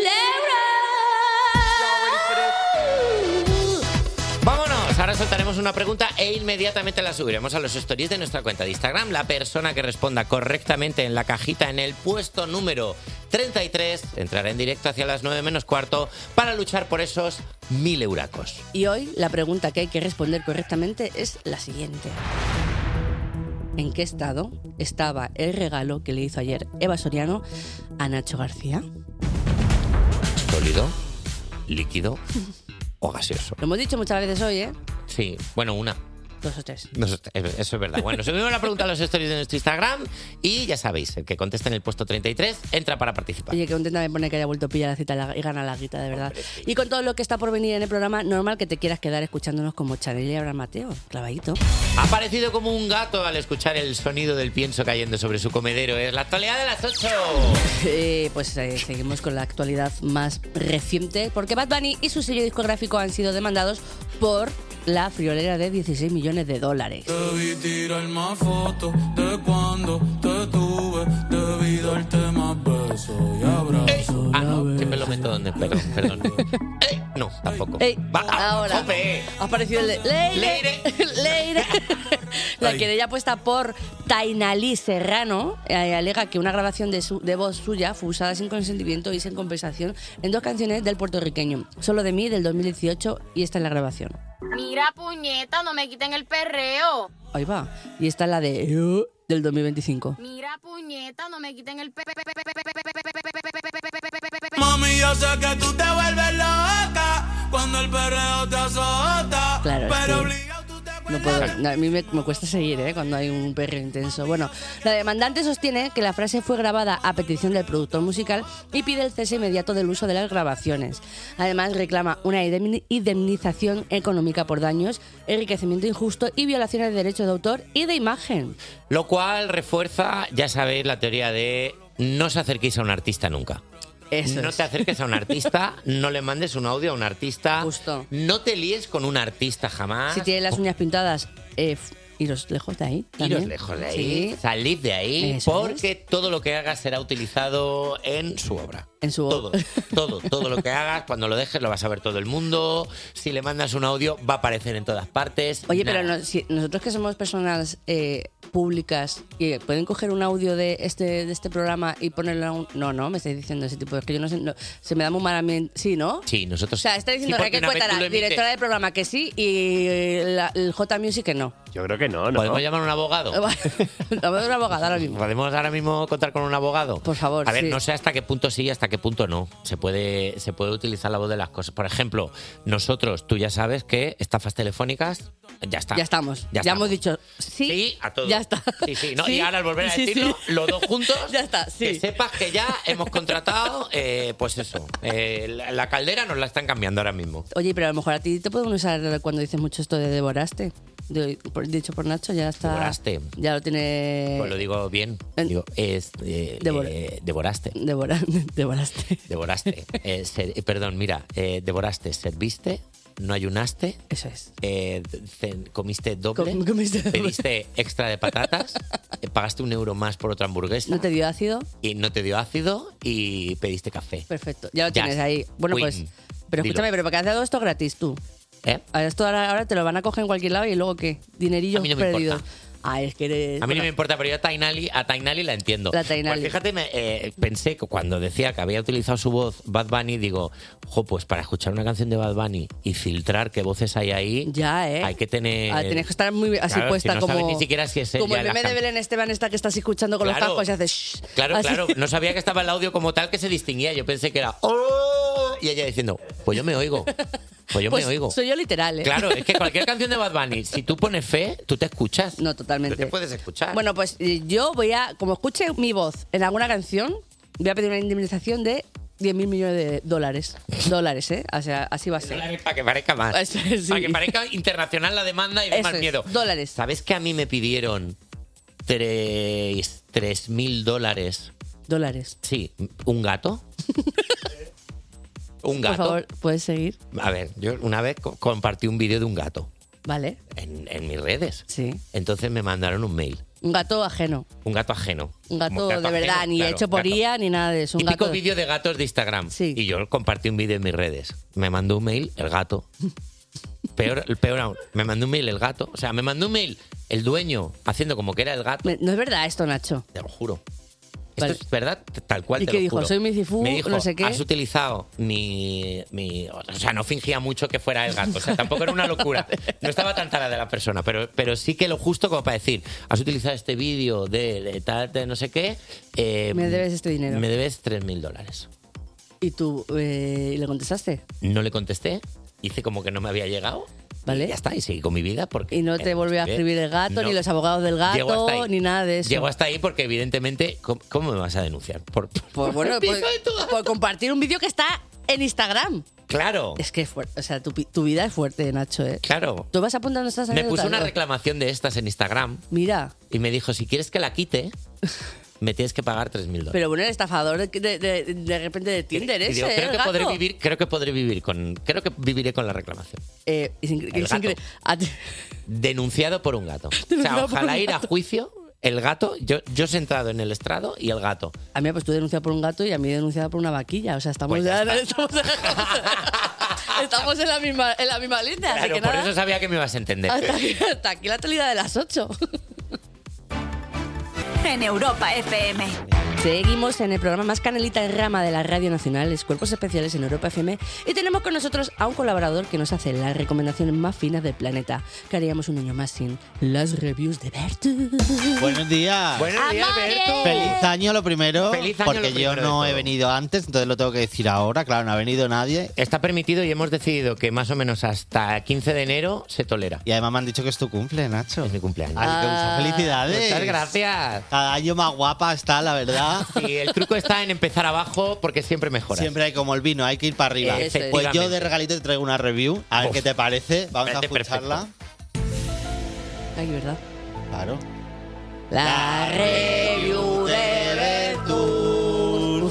Speaker 2: euros.
Speaker 1: Vámonos, ahora soltaremos una pregunta e inmediatamente la subiremos a los stories de nuestra cuenta de Instagram. La persona que responda correctamente en la cajita en el puesto número 33 entrará en directo hacia las 9 menos cuarto para luchar por esos 1.000 euracos.
Speaker 2: Y hoy la pregunta que hay que responder correctamente es la siguiente. ¿En qué estado estaba el regalo que le hizo ayer Eva Soriano a Nacho García?
Speaker 1: ¿Sólido? ¿Líquido? ¿O gaseoso?
Speaker 2: Lo hemos dicho muchas veces hoy, ¿eh?
Speaker 1: Sí, bueno, una.
Speaker 2: 2 o 3.
Speaker 1: No, eso es verdad. Bueno, subimos la pregunta a los stories de nuestro Instagram y ya sabéis, el que conteste en el puesto 33 entra para participar.
Speaker 2: Oye, que contenta me pone que haya vuelto a pillar la cita y gana la guita, de verdad. Y con todo lo que está por venir en el programa, normal que te quieras quedar escuchándonos como Chanel y Abraham Mateo. Clavadito.
Speaker 1: Ha parecido como un gato al escuchar el sonido del pienso cayendo sobre su comedero. Es la actualidad de las 8.
Speaker 2: Seguimos con la actualidad más reciente, porque Bad Bunny y su sello discográfico han sido demandados por la friolera de 16 millones de dólares.
Speaker 12: Debí tirar más fotos de cuando te tuve. Debí darte más besos y abrazos.
Speaker 1: No, siempre lo meto donde. Perdón. No, tampoco.
Speaker 2: Ahora
Speaker 1: ¡Jope!
Speaker 2: ha aparecido el de Leire. La querella puesta por Tainalí Serrano alega que una grabación de voz suya fue usada sin consentimiento y sin compensación en 2 canciones del puertorriqueño. Solo de mí, del 2018, y esta es la grabación.
Speaker 13: Mira, puñeta, no me quiten el perreo.
Speaker 2: Ahí va. Y esta es la de del 2025.
Speaker 13: Mira, puñeta, no me quiten el
Speaker 12: Mami, yo sé que tú te vuelves loca cuando el perreo te azota.
Speaker 2: Claro, es
Speaker 12: pero
Speaker 2: que no puedo, a mí me cuesta seguir, cuando hay un perreo intenso. Bueno, la demandante sostiene que la frase fue grabada a petición del productor musical y pide el cese inmediato del uso de las grabaciones. Además, reclama una indemnización económica por daños, enriquecimiento injusto y violaciones de derechos de autor y de imagen.
Speaker 1: Lo cual refuerza, ya sabéis, la teoría de no os acerquéis a un artista nunca.
Speaker 2: Eso
Speaker 1: no
Speaker 2: es.
Speaker 1: te acerques a un artista, no le mandes un audio a un artista.
Speaker 2: Justo.
Speaker 1: No te líes con un artista jamás.
Speaker 2: Si tiene las uñas pintadas, iros lejos de ahí.
Speaker 1: Iros
Speaker 2: también.
Speaker 1: lejos de ahí,
Speaker 2: Sí.
Speaker 1: salid de ahí,
Speaker 2: Eso
Speaker 1: porque todo lo que haga será utilizado en su obra.
Speaker 2: En su
Speaker 1: Todo lo que hagas, cuando lo dejes lo vas a ver todo el mundo. Si le mandas un audio va a aparecer en todas partes.
Speaker 2: Oye,
Speaker 1: Nada.
Speaker 2: pero si nosotros que somos personas públicas, y ¿pueden coger un audio de este programa y ponerlo a un...? No, me estáis diciendo ese tipo. Es que yo no sé, se me da muy mal a mí. ¿Sí, no?
Speaker 1: Sí, nosotros...
Speaker 2: O sea, está diciendo
Speaker 1: Sí, porque
Speaker 2: Raquel
Speaker 1: una vez tú
Speaker 2: Cuétara,
Speaker 1: lo emites.
Speaker 2: directora del programa, que sí, y el J Music que no.
Speaker 14: Yo creo que no.
Speaker 1: ¿Podemos llamar a un abogado?
Speaker 2: Vamos a una abogada ahora mismo.
Speaker 1: ¿Podemos ahora mismo contar con un abogado?
Speaker 2: Por favor,
Speaker 1: A ver,
Speaker 2: sí.
Speaker 1: no sé hasta qué punto sí, hasta qué punto no. Se puede utilizar la voz de las cosas. Por ejemplo, nosotros, tú ya sabes que estafas telefónicas, ya está.
Speaker 2: Ya estamos. Ya
Speaker 1: estamos.
Speaker 2: hemos dicho sí,
Speaker 1: a todo.
Speaker 2: ya está.
Speaker 1: Sí, ¿no?
Speaker 2: Sí,
Speaker 1: Y ahora al volver a
Speaker 2: sí,
Speaker 1: decirlo,
Speaker 2: sí.
Speaker 1: los dos juntos,
Speaker 2: Ya está, sí.
Speaker 1: que sepas que ya hemos contratado, pues eso, la caldera nos la están cambiando ahora mismo.
Speaker 2: Oye, pero a lo mejor a ti te pueden usar cuando dices mucho esto de devoraste. Dicho por Nacho, ya está.
Speaker 1: Devoraste.
Speaker 2: Ya lo tiene.
Speaker 1: Pues lo digo bien. Digo, devoraste.
Speaker 2: Devoraste.
Speaker 1: Devoraste. Perdón, mira, devoraste, serviste, no ayunaste.
Speaker 2: Eso es.
Speaker 1: Comiste doble.
Speaker 2: Comiste doble.
Speaker 1: Pediste extra de patatas. Pagaste €1 más por otra hamburguesa.
Speaker 2: ¿No te dio ácido?
Speaker 1: Y no te dio ácido y pediste café.
Speaker 2: Perfecto. Ya lo
Speaker 1: Ya
Speaker 2: tienes
Speaker 1: está.
Speaker 2: ahí. Bueno,
Speaker 1: Win.
Speaker 2: pues. Pero
Speaker 1: Dilo.
Speaker 2: escúchame, pero ¿para qué has dado esto gratis tú? Esto ahora te lo van a coger en cualquier lado y luego ¿qué? Dinerillos
Speaker 1: A mí no me
Speaker 2: perdidos.
Speaker 1: importa.
Speaker 2: Ah, es que eres.
Speaker 1: A mí no me importa, pero yo a Tainali la entiendo.
Speaker 2: La Tainali.
Speaker 1: Pues fíjate, pensé que cuando decía que había utilizado su voz Bad Bunny, digo, pues para escuchar una canción de Bad Bunny y filtrar qué voces hay ahí,
Speaker 2: ya,
Speaker 1: hay que tener...
Speaker 2: Tienes que estar muy así
Speaker 1: Claro,
Speaker 2: puesta
Speaker 1: si no
Speaker 2: como.
Speaker 1: sabes ni siquiera si es él
Speaker 2: como
Speaker 1: ya
Speaker 2: el
Speaker 1: en
Speaker 2: meme
Speaker 1: las
Speaker 2: de Belén Esteban esta que estás escuchando con
Speaker 1: Claro.
Speaker 2: los cascos y haces. Shh,
Speaker 1: Claro,
Speaker 2: así.
Speaker 1: claro. No sabía que estaba el audio como tal que se distinguía. Yo pensé que era ¡oh! Y ella diciendo, pues yo me oigo. Pues yo
Speaker 2: Pues
Speaker 1: me oigo.
Speaker 2: soy yo literal, ¿eh?
Speaker 1: Claro, es que cualquier canción de Bad Bunny, si tú pones fe, tú te escuchas.
Speaker 2: No, totalmente.
Speaker 1: Tú te puedes escuchar.
Speaker 2: Bueno, pues yo voy a. Como escuche mi voz en alguna canción, voy a pedir una indemnización de 10.000 millones de dólares. Dólares, ¿eh? O sea, así va a ser.
Speaker 1: Para que parezca más.
Speaker 2: Sí.
Speaker 1: Para que parezca internacional la demanda y dé
Speaker 2: Eso
Speaker 1: más
Speaker 2: es,
Speaker 1: miedo.
Speaker 2: dólares.
Speaker 1: ¿Sabes que a mí me pidieron $3.000?
Speaker 2: Dólares.
Speaker 1: Sí, un gato. Un gato.
Speaker 2: Por favor, ¿puedes seguir?
Speaker 1: A ver, yo una vez compartí un vídeo de un gato
Speaker 2: Vale.
Speaker 1: en mis redes.
Speaker 2: Sí.
Speaker 1: Entonces me mandaron un mail.
Speaker 2: Un gato ajeno.
Speaker 1: Un gato ajeno.
Speaker 2: Un gato
Speaker 1: Como
Speaker 2: de verdad,
Speaker 1: ajeno,
Speaker 2: ni
Speaker 1: claro,
Speaker 2: hecho por
Speaker 1: gato.
Speaker 2: IA ni nada de eso. Un
Speaker 1: Típico
Speaker 2: gato.
Speaker 1: vídeo de gatos de Instagram. Y yo compartí un vídeo en mis redes. Me mandó un mail el gato. Peor aún, me mandó un mail el gato. O sea, me mandó un mail el dueño haciendo como que era el gato.
Speaker 2: No es verdad esto, Nacho.
Speaker 1: Te lo juro.
Speaker 2: Vale.
Speaker 1: Esto es verdad, tal cual
Speaker 2: ¿Y
Speaker 1: te
Speaker 2: qué
Speaker 1: lo
Speaker 2: dijo?
Speaker 1: juro.
Speaker 2: Soy Micifú,
Speaker 1: Me dijo,
Speaker 2: no sé qué.
Speaker 1: has utilizado mi... O sea, no fingía mucho que fuera el gato. O sea, tampoco era una locura. No estaba tan tarada de la persona, pero sí que lo justo como para decir, has utilizado este vídeo de tal, de no sé qué.
Speaker 2: Me debes este dinero.
Speaker 1: Me debes $3.000.
Speaker 2: ¿Y tú le contestaste?
Speaker 1: No le contesté, hice como que no me había llegado.
Speaker 2: Vale.
Speaker 1: Y ya está, y seguí con mi vida porque...
Speaker 2: Y no te volvió a escribir el gato,
Speaker 1: No.
Speaker 2: ni los abogados del
Speaker 1: Llego
Speaker 2: gato,
Speaker 1: hasta ahí.
Speaker 2: ni nada de eso.
Speaker 1: Llego hasta ahí porque evidentemente, ¿cómo me vas a denunciar?
Speaker 2: Pues bueno, por compartir un vídeo que está en Instagram.
Speaker 1: Claro.
Speaker 2: Es que es fuerte. O sea, tu vida es fuerte, Nacho, ¿eh?
Speaker 1: Claro.
Speaker 2: ¿Tú vas apuntando estas
Speaker 1: Me
Speaker 2: anécdotas?
Speaker 1: puso una
Speaker 2: ¿no?
Speaker 1: reclamación de estas en Instagram
Speaker 2: Mira,
Speaker 1: y me dijo, si quieres que la quite, me tienes que pagar $3.000.
Speaker 2: pero bueno, el estafador de repente de Tinder
Speaker 1: Y
Speaker 2: ese,
Speaker 1: digo,
Speaker 2: ¿eh?
Speaker 1: creo
Speaker 2: El
Speaker 1: que
Speaker 2: gato.
Speaker 1: creo que viviré con la reclamación.
Speaker 2: Es
Speaker 1: El gato. Denunciado por un gato. O sea,
Speaker 2: Denunciado por
Speaker 1: ojalá
Speaker 2: un
Speaker 1: ir a
Speaker 2: gato.
Speaker 1: juicio, el gato, yo sentado en el estrado y el gato.
Speaker 2: A mí, pues tú denunciado por un gato y a mí denunciada por una vaquilla. O sea, estamos
Speaker 1: Pues ya
Speaker 2: ya,
Speaker 1: está.
Speaker 2: estamos en la misma línea. así
Speaker 1: Claro,
Speaker 2: que
Speaker 1: por
Speaker 2: nada,
Speaker 1: eso sabía que me ibas a entender.
Speaker 2: hasta aquí la actualidad de las 8.
Speaker 7: En Europa FM.
Speaker 2: Seguimos en el programa más canelita en rama de la Radio Nacional, es Cuerpos Especiales en Europa FM, y tenemos con nosotros a un colaborador que nos hace las recomendaciones más finas del planeta. Que haríamos un año más sin las reviews de Bertu.
Speaker 15: Buenos días.
Speaker 1: Buenos días, Bertu.
Speaker 15: Feliz año lo primero.
Speaker 1: Feliz año
Speaker 15: porque
Speaker 1: lo
Speaker 15: yo
Speaker 1: primero de
Speaker 15: no he
Speaker 1: todo.
Speaker 15: venido antes, entonces lo tengo que decir ahora. Claro, no ha venido nadie.
Speaker 1: Está permitido y hemos decidido que más o menos hasta 15 de enero se tolera.
Speaker 15: Y además me han dicho que es tu cumple, Nacho.
Speaker 1: Es mi cumpleaños.
Speaker 15: Así que muchas felicidades.
Speaker 1: Muchas gracias.
Speaker 15: Cada año más guapa está, la verdad.
Speaker 1: Y el truco está en empezar abajo porque siempre mejoras.
Speaker 15: Siempre hay como el vino, hay que ir para arriba.
Speaker 1: Eso es.
Speaker 15: Pues yo de regalito te traigo una review, a ver
Speaker 1: Uf.
Speaker 15: qué te parece. Vamos a
Speaker 1: Parece
Speaker 15: escucharla.
Speaker 2: Ay, ¿verdad?
Speaker 15: Claro.
Speaker 2: La review de Bertu.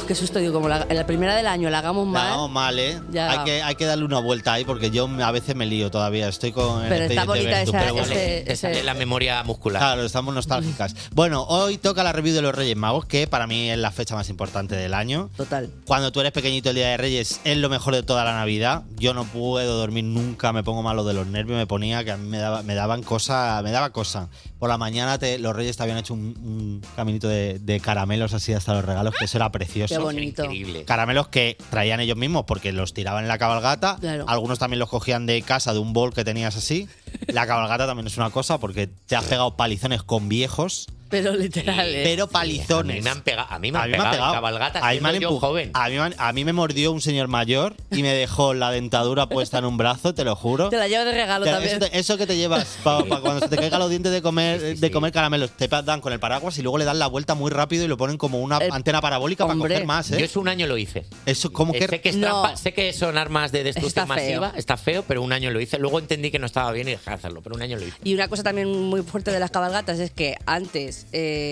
Speaker 2: qué susto, digo, como en la primera del año la hagamos mal.
Speaker 15: La hagamos mal, ¿eh?
Speaker 2: Ya.
Speaker 15: Hay que darle una vuelta ahí porque yo a veces me lío todavía. Estoy con
Speaker 2: Pero está bonita
Speaker 15: Versus,
Speaker 2: esa-
Speaker 15: pero bueno.
Speaker 1: Te sale la memoria muscular.
Speaker 15: Claro, estamos nostálgicas. Bueno, hoy toca la review de los Reyes Magos, que para mí es la fecha más importante del año.
Speaker 2: Total.
Speaker 15: Cuando tú eres pequeñito, el Día de Reyes es lo mejor de toda la Navidad. Yo no puedo dormir nunca, me pongo malo de los nervios, me ponía que a mí me daba cosa. Por la mañana los Reyes te habían hecho un caminito de caramelos así hasta los regalos, que eso era precioso.
Speaker 2: Qué bonito.
Speaker 1: Increíble.
Speaker 15: Caramelos que traían ellos mismos porque los tiraban en la cabalgata.
Speaker 2: Claro.
Speaker 15: Algunos también los cogían de casa, de un bol que tenías así. La cabalgata también es una cosa porque te has pegado palizones con viejos.
Speaker 2: Pero literal, ¿eh?
Speaker 15: Pero palizones.
Speaker 1: A mí me han pegado en cabalgata,
Speaker 15: A mí me han
Speaker 1: siendo yo
Speaker 15: empujado.
Speaker 1: joven.
Speaker 15: A mí me mordió un señor mayor y me dejó la dentadura puesta en un brazo, te lo juro.
Speaker 2: Te la llevo de regalo
Speaker 15: Te-
Speaker 2: también.
Speaker 15: eso que te llevas pa cuando se te caigan los dientes de comer caramelos, te dan con el paraguas y luego le dan la vuelta muy rápido y lo ponen como una antena parabólica para coger más, ¿eh?
Speaker 1: Yo eso un año lo hice.
Speaker 15: Eso como que
Speaker 1: Sé que es trampa, sé que son armas de destrucción
Speaker 2: Está feo.
Speaker 1: masiva, está feo, pero un año lo hice. Luego entendí que no estaba bien y dejé de hacerlo, pero un año lo hice.
Speaker 2: Y una cosa también muy fuerte de las cabalgatas es que antes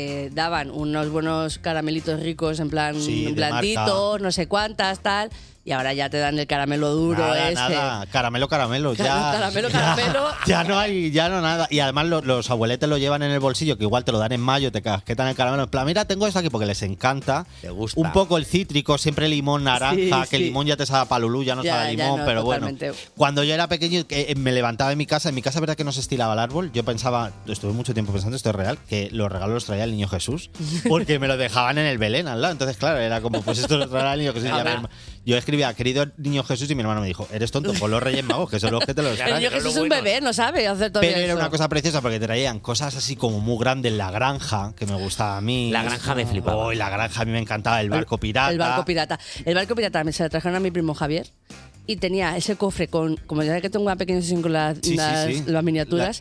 Speaker 2: daban unos buenos caramelitos ricos en plan
Speaker 15: Sí, de
Speaker 2: blanditos,
Speaker 15: marca.
Speaker 2: no sé cuántas, tal. Y ahora ya te dan el caramelo duro
Speaker 15: Nada,
Speaker 2: ese.
Speaker 15: nada. Caramelo, ya.
Speaker 2: Caramelo.
Speaker 15: Ya no hay, ya no nada. Y además los abueletes lo llevan en el bolsillo, que igual te lo dan en mayo, te casquetan el caramelo. En plan, mira, tengo esto aquí porque les encanta.
Speaker 1: Te gusta.
Speaker 15: Un poco el cítrico, siempre limón, naranja,
Speaker 2: Sí,
Speaker 15: que
Speaker 2: sí.
Speaker 15: limón ya te sabe a palulú, ya no
Speaker 2: Ya,
Speaker 15: sabe a
Speaker 2: ya
Speaker 15: limón,
Speaker 2: no,
Speaker 15: pero
Speaker 2: totalmente.
Speaker 15: bueno. Cuando yo era pequeño, me levantaba en mi casa, verdad que no se estilaba el árbol. Yo pensaba, estuve mucho tiempo pensando, esto es real, que los regalos los traía el niño Jesús, porque me lo dejaban en el Belén al lado. Entonces, claro, era como, pues esto lo traerá el niño Jesús. Y ya mi hermano- yo escribía, querido niño Jesús, y mi hermano me dijo, eres tonto, con los Reyes Magos, que son los que te los
Speaker 2: El niño
Speaker 15: traen.
Speaker 2: Jesús es un bebé, no sabe hacer todo
Speaker 15: Pero era
Speaker 2: eso.
Speaker 15: una cosa preciosa porque traían cosas así como muy grandes, la granja, que me gustaba a mí.
Speaker 1: La granja me flipaba.
Speaker 15: Oh, y la granja a mí me encantaba, el barco pirata.
Speaker 2: El barco pirata. El barco pirata se lo trajeron a mi primo Javier y tenía ese cofre con, como ya que tengo una pequeña sesión con las miniaturas,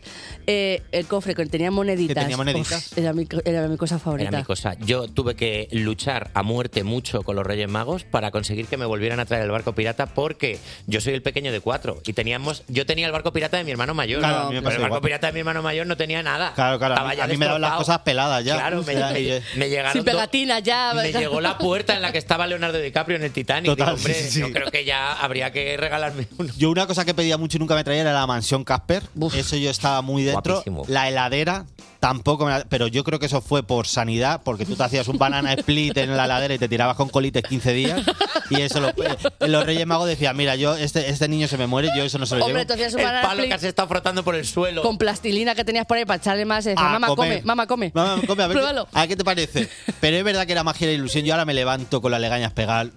Speaker 2: el cofre tenía moneditas.
Speaker 1: Que tenía moneditas.
Speaker 2: Uf, era mi cosa favorita.
Speaker 1: Era mi cosa. Yo tuve que luchar a muerte mucho con los Reyes Magos para conseguir que me volvieran a traer el barco pirata porque yo soy el pequeño de 4 y yo tenía el barco pirata de mi hermano mayor.
Speaker 15: Claro, a mí me
Speaker 1: pero
Speaker 15: pasó
Speaker 1: el barco
Speaker 15: igual.
Speaker 1: pirata de mi hermano mayor no tenía nada.
Speaker 15: Claro,
Speaker 1: Estaba ya
Speaker 15: a mí me daban las
Speaker 1: destrozado.
Speaker 15: cosas peladas ya.
Speaker 1: Claro, me llegaron
Speaker 2: Sin pegatinas ya.
Speaker 1: me llegó la puerta en la que estaba Leonardo DiCaprio en el Titanic.
Speaker 15: Total,
Speaker 1: Digo, hombre,
Speaker 15: sí, sí.
Speaker 1: yo creo que ya habría que regalarme uno.
Speaker 15: Yo una cosa que pedía mucho y nunca me traía era la mansión Casper. Eso yo estaba muy dentro.
Speaker 1: Guapísimo.
Speaker 15: La heladera tampoco pero yo creo que eso fue por sanidad, porque tú te hacías un banana split en la heladera y te tirabas con colites 15 días. Y eso los Reyes Magos decían, mira, yo este niño se me muere, yo eso no se lo
Speaker 2: Hombre,
Speaker 15: llevo.
Speaker 2: tú hacías un
Speaker 1: El
Speaker 2: banana
Speaker 1: palo
Speaker 2: split
Speaker 1: que has estado frotando por el suelo.
Speaker 2: con plastilina que tenías por ahí para echarle más y decir,
Speaker 15: A
Speaker 2: mamá,
Speaker 15: comer.
Speaker 2: come, mamá, come.
Speaker 15: Mamá, come, a ver,
Speaker 2: Pruébalo.
Speaker 15: a ver qué te parece. Pero es verdad que era magia y ilusión. Yo ahora me levanto con las legañas pegadas,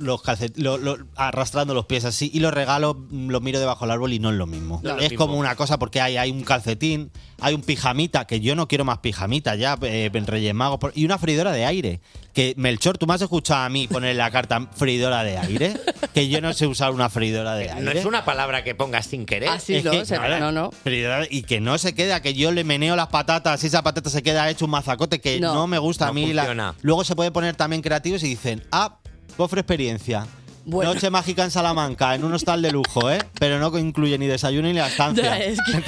Speaker 15: arrastrando los pies así, y los regalos los miro debajo del árbol y no es lo mismo.
Speaker 1: No es lo
Speaker 15: es
Speaker 1: mismo.
Speaker 15: como una cosa porque hay un calcetín, hay un pijamita, que yo no quiero más pijamita ya, en Reyes Magos, y una freidora de aire. Que Melchor, tú me has escuchado a mí poner en la carta freidora de aire, que yo no sé usar una freidora de aire.
Speaker 1: No es una palabra que pongas sin querer.
Speaker 2: Así
Speaker 15: Es
Speaker 2: no,
Speaker 15: que,
Speaker 2: no, no.
Speaker 15: freidora- y que no se queda, que yo le meneo las patatas y esa patata se queda hecho un mazacote, que
Speaker 2: No.
Speaker 15: no me gusta a
Speaker 1: No
Speaker 15: mí.
Speaker 1: funciona.
Speaker 15: Luego se puede poner también creativos y dicen, cofre experiencia.
Speaker 2: Bueno.
Speaker 15: Noche mágica en Salamanca, en un hostal de lujo, ¿eh? Pero no incluye ni desayuno ni la estancia.
Speaker 2: Ya, es que-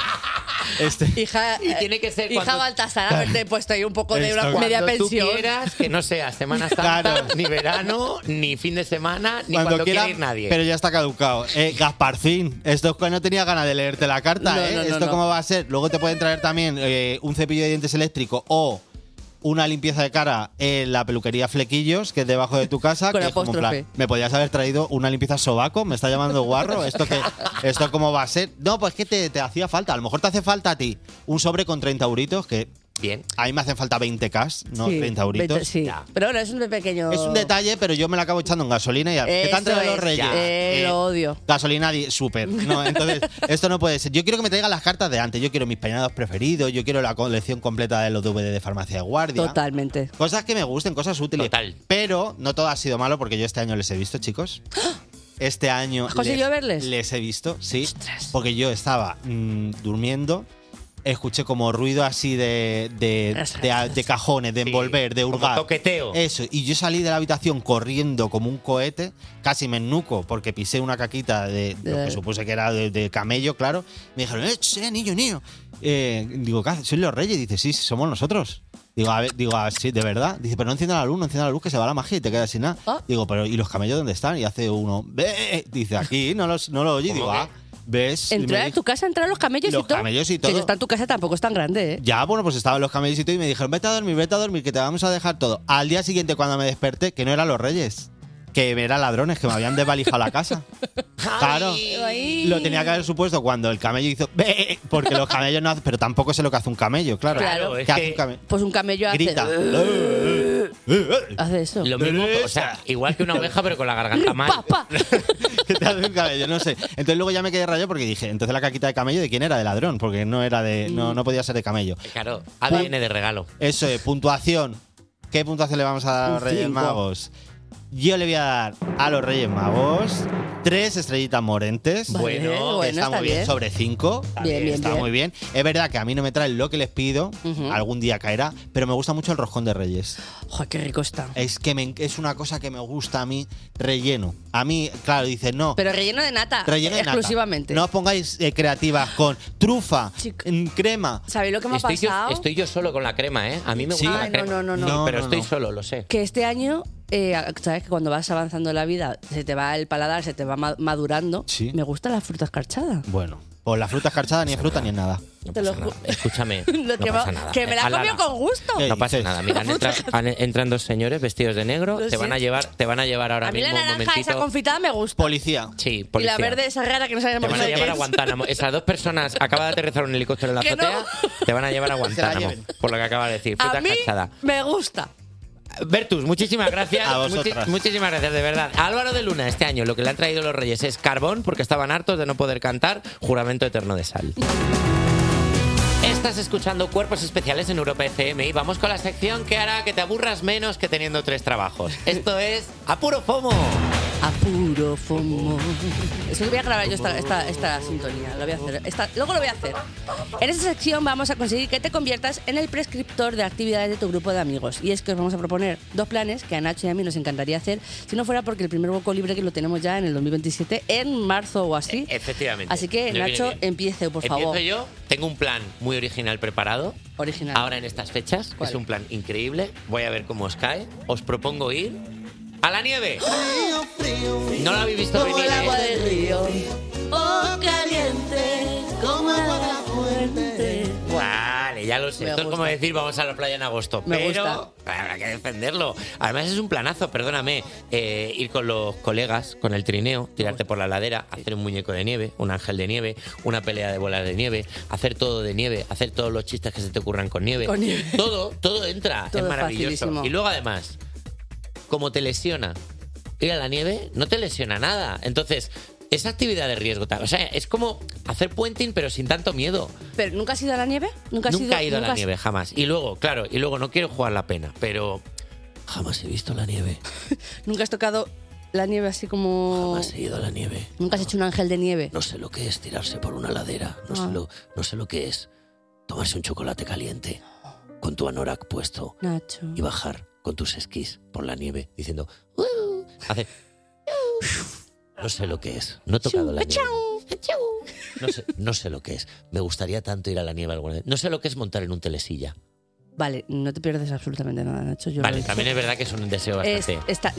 Speaker 15: Entonces,
Speaker 2: Hija,
Speaker 1: Y tiene que ser
Speaker 2: hija
Speaker 1: cuando-
Speaker 2: Baltasar, haberte puesto ahí un poco de una
Speaker 15: Esto-
Speaker 2: media
Speaker 1: Cuando tú
Speaker 2: pensión.
Speaker 1: quieras, que no sea Semana Santa,
Speaker 15: Claro.
Speaker 1: ni verano, ni fin de semana, ni cuando quiera ir nadie.
Speaker 15: pero ya está caducado. Gasparcín, esto es que no tenía ganas de leerte la carta,
Speaker 2: No,
Speaker 15: ¿eh?
Speaker 2: no, no,
Speaker 15: ¿Esto
Speaker 2: no.
Speaker 15: cómo va a ser? Luego te pueden traer también un cepillo de dientes eléctrico o una limpieza de cara en la peluquería Flequillos, que es debajo de tu casa.
Speaker 2: Con
Speaker 15: que es como en
Speaker 2: apóstrofe.
Speaker 15: plan, me podías haber traído una limpieza sobaco, me está llamando guarro. ¿Esto cómo va a ser? No, pues que te hacía falta. A lo mejor te hace falta a ti un sobre con 30 euritos, que
Speaker 1: Bien.
Speaker 15: a mí me hacen falta 20K, no
Speaker 2: Sí,
Speaker 15: 30 euritos.
Speaker 2: 20, sí. Pero bueno, es un pequeño.
Speaker 15: Es un detalle, pero yo me lo acabo echando en gasolina y ya. ¿Qué te han
Speaker 2: Eso
Speaker 15: traído los
Speaker 2: es,
Speaker 15: Reyes?
Speaker 2: lo odio.
Speaker 15: Gasolina, súper. No, entonces, esto no puede ser. Yo quiero que me traigan las cartas de antes. Yo quiero mis peinados preferidos. Yo quiero la colección completa de los DVD de Farmacia de Guardia.
Speaker 2: Totalmente.
Speaker 15: Cosas que me gusten, cosas útiles.
Speaker 1: Total.
Speaker 15: Pero no todo ha sido malo porque yo este año les he visto, chicos. Este año
Speaker 2: ¿Has conseguido verles?
Speaker 15: les he visto, sí. Porque yo estaba durmiendo escuché como ruido así de cajones, de envolver, de hurgar.
Speaker 1: Como toqueteo.
Speaker 15: Eso, y yo salí de la habitación corriendo como un cohete, casi me ennuco porque pisé una caquita de lo que supuse que era de camello, claro. Me dijeron, niño. Digo, ¿qué haces? ¿Sois los reyes? Dice, sí, somos nosotros. Digo, sí, ¿de verdad? Dice, pero no encienda la luz, que se va la magia y te quedas sin nada. Digo, pero ¿y los camellos dónde están? Y hace uno, ¡ve! Dice, aquí, no lo oye. Digo, ¿ves?
Speaker 2: Entrar a tu casa, entrar los camellos
Speaker 15: los
Speaker 2: y todo.
Speaker 15: Camellos y todo.
Speaker 2: Que está en tu casa tampoco es tan grande, ¿eh?
Speaker 15: Ya, bueno, pues estaban los camellos y todo y me dijeron, vete a dormir, que te vamos a dejar todo. Al día siguiente, cuando me desperté, que no eran los reyes, que eran ladrones, que me habían desvalijado la casa. Claro, lo tenía que haber supuesto cuando el camello hizo ¡bé! Porque los camellos no hacen, pero tampoco sé lo que hace un camello, claro.
Speaker 1: es
Speaker 15: ¿Qué hace
Speaker 1: que
Speaker 15: un camello?
Speaker 2: Pues un camello
Speaker 15: Grita.
Speaker 2: hace eso.
Speaker 1: Lo mismo, o sea, igual que una oveja, pero con la garganta mal.
Speaker 15: ¿Qué te hace un camello? No sé. Entonces luego ya me quedé rayado porque dije, entonces la caquita de camello, ¿de quién era? De ladrón, porque no era no podía ser de camello.
Speaker 1: Claro, ADN de regalo.
Speaker 15: Eso es, puntuación. ¿Qué puntuación le vamos a dar a los Reyes Magos? Yo le voy a dar a los Reyes Magos 3 estrellitas morentes.
Speaker 1: Bueno,
Speaker 15: está muy bien. Sobre 5.
Speaker 2: Bien.
Speaker 15: Está muy bien. Es verdad que a mí no me traen lo que les pido. Algún día caerá. Pero me gusta mucho el roscón de Reyes.
Speaker 2: Joder, qué rico está.
Speaker 15: Es que es una cosa que me gusta a mí. Relleno. A mí, claro, dices no.
Speaker 2: Pero relleno de nata.
Speaker 15: Relleno de nata.
Speaker 2: Exclusivamente.
Speaker 15: No os pongáis creativas con trufa, crema.
Speaker 2: ¿Sabéis lo que me ha pasado?
Speaker 1: Estoy yo solo con la crema, ¿eh? A mí me gusta la crema.
Speaker 2: No.
Speaker 1: Pero estoy solo, lo sé.
Speaker 2: Que este año, sabes que cuando vas avanzando en la vida se te va el paladar, se te va madurando.
Speaker 15: Sí.
Speaker 2: Me gusta la fruta escarchada.
Speaker 15: Bueno, pues la fruta escarchada ni es fruta ni es nada.
Speaker 2: Te lo juro.
Speaker 1: Escúchame,
Speaker 2: Lo
Speaker 1: no pasa nada.
Speaker 2: Que me la he comido con gusto.
Speaker 1: No pasa nada. Mira, entran dos señores vestidos de negro. Te van a llevar ahora
Speaker 2: a mí
Speaker 1: mismo
Speaker 2: la
Speaker 1: un
Speaker 2: naranja
Speaker 1: momentito.
Speaker 2: esa confitada me gusta.
Speaker 15: Policía.
Speaker 1: Sí, policía.
Speaker 2: Y la verde esa rara que no sabemos
Speaker 1: Te van a llevar a Guantánamo. Esas dos personas, acaba de aterrizar un helicóptero en la
Speaker 2: Que no.
Speaker 1: azotea, te van a llevar a Guantánamo. Por lo que acaba de decir. Fruta
Speaker 2: A mí
Speaker 1: escarchada.
Speaker 2: me gusta.
Speaker 1: Bertus, muchísimas gracias.
Speaker 15: A vosotras.
Speaker 1: Muchísimas gracias, de verdad. A Álvaro de Luna, este año lo que le han traído los Reyes es carbón, porque estaban hartos de no poder cantar Juramento Eterno de Sal. Estás escuchando Cuerpos Especiales en Europa FM y vamos con la sección que hará que te aburras menos que teniendo 3 trabajos. Esto es A Puro Fomo.
Speaker 2: A puro fomo. Eso lo voy a grabar yo esta sintonía. Lo voy a hacer. Luego lo voy a hacer. En esta sección vamos a conseguir que te conviertas en el prescriptor de actividades de tu grupo de amigos. Y es que os vamos a proponer 2 planes que a Nacho y a mí nos encantaría hacer, si no fuera porque el primer hueco libre que lo tenemos ya en el 2027, en marzo o así.
Speaker 1: Efectivamente.
Speaker 2: Así que, Nacho, empiece, por favor.
Speaker 1: Empiezo yo. Tengo un plan muy original preparado.
Speaker 2: Original.
Speaker 1: Ahora en estas fechas.
Speaker 2: ¿Cuál?
Speaker 1: Es un plan increíble. Voy a ver cómo os cae. Os propongo ir a la nieve. No lo habéis visto
Speaker 2: Como
Speaker 1: venir,
Speaker 2: el agua
Speaker 1: ¿eh?
Speaker 2: del río. Oh, caliente, como agua de la fuente.
Speaker 1: Vale, ya lo sé.
Speaker 2: Me
Speaker 1: Esto es como
Speaker 2: gusta.
Speaker 1: decir vamos a la playa en agosto.
Speaker 2: Me
Speaker 1: pero
Speaker 2: gusta.
Speaker 1: habrá que defenderlo. Además es un planazo, perdóname. Ir con los colegas, con el trineo, tirarte por la ladera, hacer un muñeco de nieve, un ángel de nieve, una pelea de bolas de nieve, hacer todo de nieve, hacer todos los chistes que se te ocurran con nieve.
Speaker 2: Con nieve.
Speaker 1: Todo entra.
Speaker 2: Todo
Speaker 1: es maravilloso.
Speaker 2: facilísimo.
Speaker 1: Y luego además, como te lesiona ir a la nieve, no te lesiona nada. Entonces, esa actividad de riesgo, o sea, es como hacer puenting pero sin tanto miedo.
Speaker 2: ¿Pero nunca has ido a la nieve? Nunca
Speaker 1: Nunca he ido a la nieve, jamás. Y luego, claro, no quiero jugar la pena, pero jamás he visto la nieve.
Speaker 2: ¿Nunca has tocado la nieve así como...?
Speaker 1: Jamás he ido a la nieve.
Speaker 2: ¿Nunca has hecho un ángel de nieve?
Speaker 1: No sé lo que es tirarse por una ladera. No sé lo que es tomarse un chocolate caliente con tu anorak puesto
Speaker 2: Nacho.
Speaker 1: y bajar con tus esquís por la nieve diciendo... hacer... No sé lo que es. No he tocado la nieve. No sé lo que es. Me gustaría tanto ir a la nieve alguna vez. No sé lo que es montar en un telesilla.
Speaker 2: Vale, no te pierdes absolutamente nada, Nacho. Yo
Speaker 1: Vale, también es verdad que es un deseo bastante...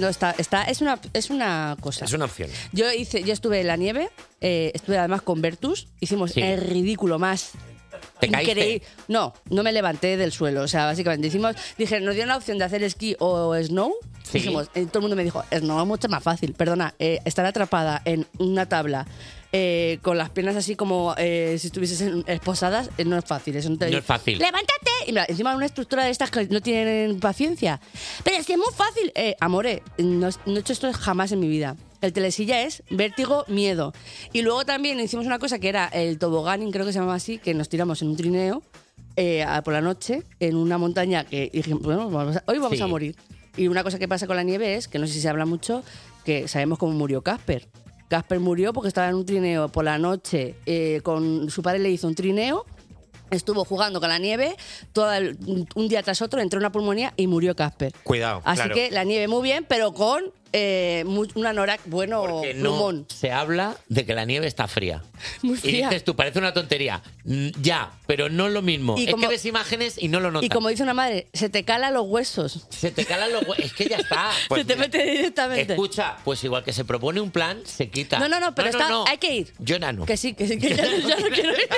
Speaker 2: Es una cosa.
Speaker 1: Es una opción.
Speaker 2: Yo estuve en la nieve, estuve además con Bertus, hicimos
Speaker 1: Sí.
Speaker 2: el ridículo más...
Speaker 1: ¿Te caíste?
Speaker 2: increíble. No me levanté del suelo. O sea, básicamente dije, nos dieron la opción de hacer esquí o snow.
Speaker 1: Sí.
Speaker 2: Dijimos, todo el mundo me dijo, snow es mucho más fácil. Perdona, estar atrapada en una tabla con las piernas así como si estuvieses esposadas, no es fácil. Eso
Speaker 1: No es fácil.
Speaker 2: ¡Levántate! Y mira, encima una estructura de estas que no tienen paciencia. Pero es que es muy fácil. Amore, no he hecho esto jamás en mi vida. El telesilla es vértigo, miedo. Y luego también hicimos una cosa que era el toboganing, creo que se llamaba así, que nos tiramos en un trineo por la noche en una montaña que dijimos, bueno, hoy vamos
Speaker 1: Sí.
Speaker 2: a morir. Y una cosa que pasa con la nieve es, que no sé si se habla mucho, que sabemos cómo murió Casper. Casper murió porque estaba en un trineo por la noche, con su padre le hizo un trineo estuvo jugando con la nieve un día tras otro, entró una pulmonía y murió Casper.
Speaker 1: Cuidado.
Speaker 2: Así
Speaker 1: claro.
Speaker 2: que la nieve muy bien, pero con un anorak bueno,
Speaker 1: Porque no
Speaker 2: plumón.
Speaker 1: se habla de que la nieve está fría.
Speaker 2: Muy
Speaker 1: Y
Speaker 2: fría.
Speaker 1: dices tú, parece una tontería. Ya, pero no es lo mismo.
Speaker 2: Y
Speaker 1: Es
Speaker 2: como-
Speaker 1: que ves imágenes y no lo notas.
Speaker 2: Y como dice una madre, se te calan los huesos.
Speaker 1: Se te calan los huesos. Es que ya está. Pues
Speaker 2: se te
Speaker 1: mira,
Speaker 2: mete directamente.
Speaker 1: Escucha, pues igual que se propone un plan, se quita.
Speaker 2: No, pero hay que ir.
Speaker 1: Yo no.
Speaker 2: Que sí, que ya no quiero ir.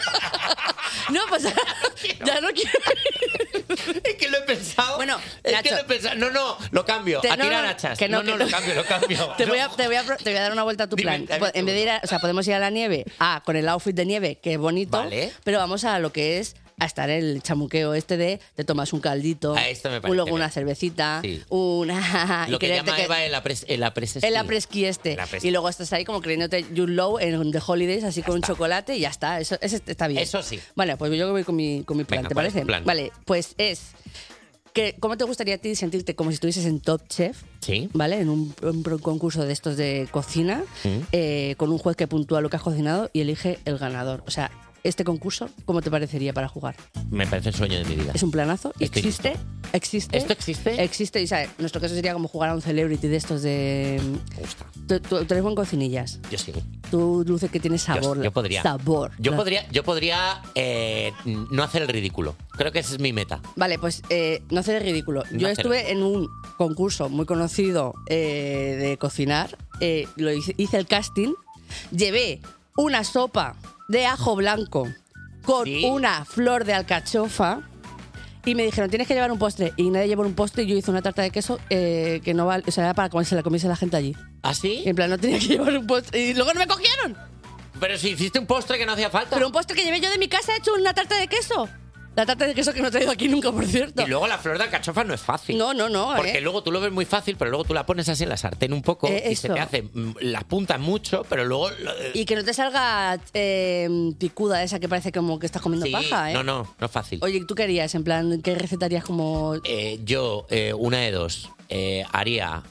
Speaker 2: No, pues ya no quiero ir.
Speaker 1: Es que lo he pensado.
Speaker 2: Bueno,
Speaker 1: es
Speaker 2: Nacho,
Speaker 1: que lo he pensado. No, lo cambio.
Speaker 2: Te-
Speaker 1: A
Speaker 2: no,
Speaker 1: tirar
Speaker 2: no,
Speaker 1: hachas.
Speaker 2: que no,
Speaker 1: No,
Speaker 2: que
Speaker 1: lo cambio.
Speaker 2: Te voy a dar una vuelta a tu
Speaker 1: Dime,
Speaker 2: plan.
Speaker 1: dame
Speaker 2: En vez de ir a, o sea, podemos ir a la nieve, con el outfit de nieve, que es bonito,
Speaker 1: Vale.
Speaker 2: pero vamos a lo que es a estar el chamuqueo este de te tomas un caldito,
Speaker 1: Esto me parece
Speaker 2: luego
Speaker 1: bien.
Speaker 2: una cervecita,
Speaker 1: Sí.
Speaker 2: una...
Speaker 1: Lo
Speaker 2: y
Speaker 1: que
Speaker 2: creerte
Speaker 1: llama Eva el apres-ski.
Speaker 2: el apresqui este.
Speaker 1: El apresqui.
Speaker 2: Y luego estás ahí como creyéndote Jude Law en The Holidays, así con un chocolate y ya está. Eso está bien.
Speaker 1: Eso sí.
Speaker 2: Vale, pues yo voy con mi plan,
Speaker 1: Venga,
Speaker 2: ¿te
Speaker 1: ¿cuál es
Speaker 2: parece?
Speaker 1: tu plan?
Speaker 2: Vale, pues es que ¿cómo te gustaría a ti sentirte como si estuvieses en Top Chef?
Speaker 1: Sí.
Speaker 2: ¿Vale? En un concurso de estos de cocina, con un juez que puntúa lo que has cocinado y elige el ganador. O sea, este concurso, ¿cómo te parecería para jugar?
Speaker 1: Me parece el sueño de mi vida.
Speaker 2: Es un planazo.
Speaker 1: Estoy
Speaker 2: ¿Existe? ¿Existe?
Speaker 1: ¿Esto existe?
Speaker 2: Existe. Y, ¿sabes? En nuestro caso sería como jugar a un celebrity de estos de...
Speaker 1: Me gusta.
Speaker 2: Tú eres buen cocinillas.
Speaker 1: Yo sí.
Speaker 2: Tú, Luce, que tienes sabor.
Speaker 1: Yo podría.
Speaker 2: Sabor.
Speaker 1: Yo podría no hacer el ridículo. Creo que esa es mi meta.
Speaker 2: Vale, pues no hacer el ridículo.
Speaker 1: No
Speaker 2: Yo
Speaker 1: hacer
Speaker 2: estuve en un concurso muy conocido de cocinar. Hice el casting. Llevé una sopa de ajo blanco con una flor de alcachofa. Y me dijeron, tienes que llevar un postre. Y nadie llevó un postre y yo hice una tarta de queso que no vale, o sea, era para comerse la comiese la gente allí.
Speaker 1: ¿Ah, sí?
Speaker 2: En plan, no tenía que llevar un postre. Y luego no me cogieron.
Speaker 1: Pero si hiciste un postre que no hacía falta.
Speaker 2: Pero un postre que llevé yo de mi casa hecho una tarta de queso. La tarta de queso que no he traído aquí nunca, por cierto.
Speaker 1: Y luego la flor de alcachofa no es fácil.
Speaker 2: No.
Speaker 1: Porque luego tú lo ves muy fácil, pero luego tú la pones así en la sartén un poco y se
Speaker 2: eso.
Speaker 1: te hace las puntas mucho, pero luego...
Speaker 2: Y que no te salga picuda esa que parece como que estás comiendo
Speaker 1: Sí,
Speaker 2: paja, ¿eh?
Speaker 1: no es fácil.
Speaker 2: Oye, ¿tú qué harías? En plan, ¿qué recetarías como...?
Speaker 1: Yo, una de dos, haría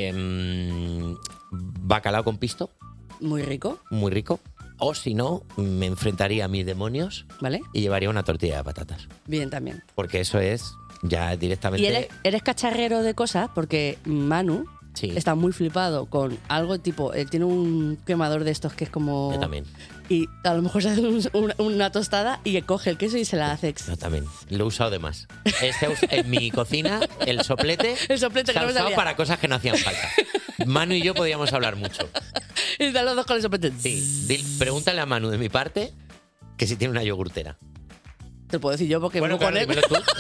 Speaker 1: bacalao con pisto,
Speaker 2: Muy rico,
Speaker 1: muy rico. O si no, me enfrentaría a mis demonios
Speaker 2: ¿vale?
Speaker 1: y llevaría una tortilla de patatas.
Speaker 2: Bien también.
Speaker 1: Porque eso es ya directamente...
Speaker 2: ¿Y eres cacharrero de cosas? Porque Manu
Speaker 1: Sí.
Speaker 2: está muy flipado con algo tipo... Él tiene un quemador de estos que es como...
Speaker 1: Yo también.
Speaker 2: Y a lo mejor se hace una tostada y coge el queso y se la hace...
Speaker 1: Yo también. Lo he usado de más. En mi cocina, el soplete,
Speaker 2: El soplete
Speaker 1: se
Speaker 2: que
Speaker 1: ha
Speaker 2: no me
Speaker 1: usado
Speaker 2: salía.
Speaker 1: para cosas que no hacían falta. Manu y yo podíamos hablar mucho.
Speaker 2: Y están los dos con el soplete.
Speaker 1: Sí. Pregúntale a Manu de mi parte que si tiene una yogurtera.
Speaker 2: Te lo puedo decir yo porque
Speaker 1: Bueno,
Speaker 2: vivo
Speaker 1: claro,
Speaker 2: con él.
Speaker 1: dímelo tú.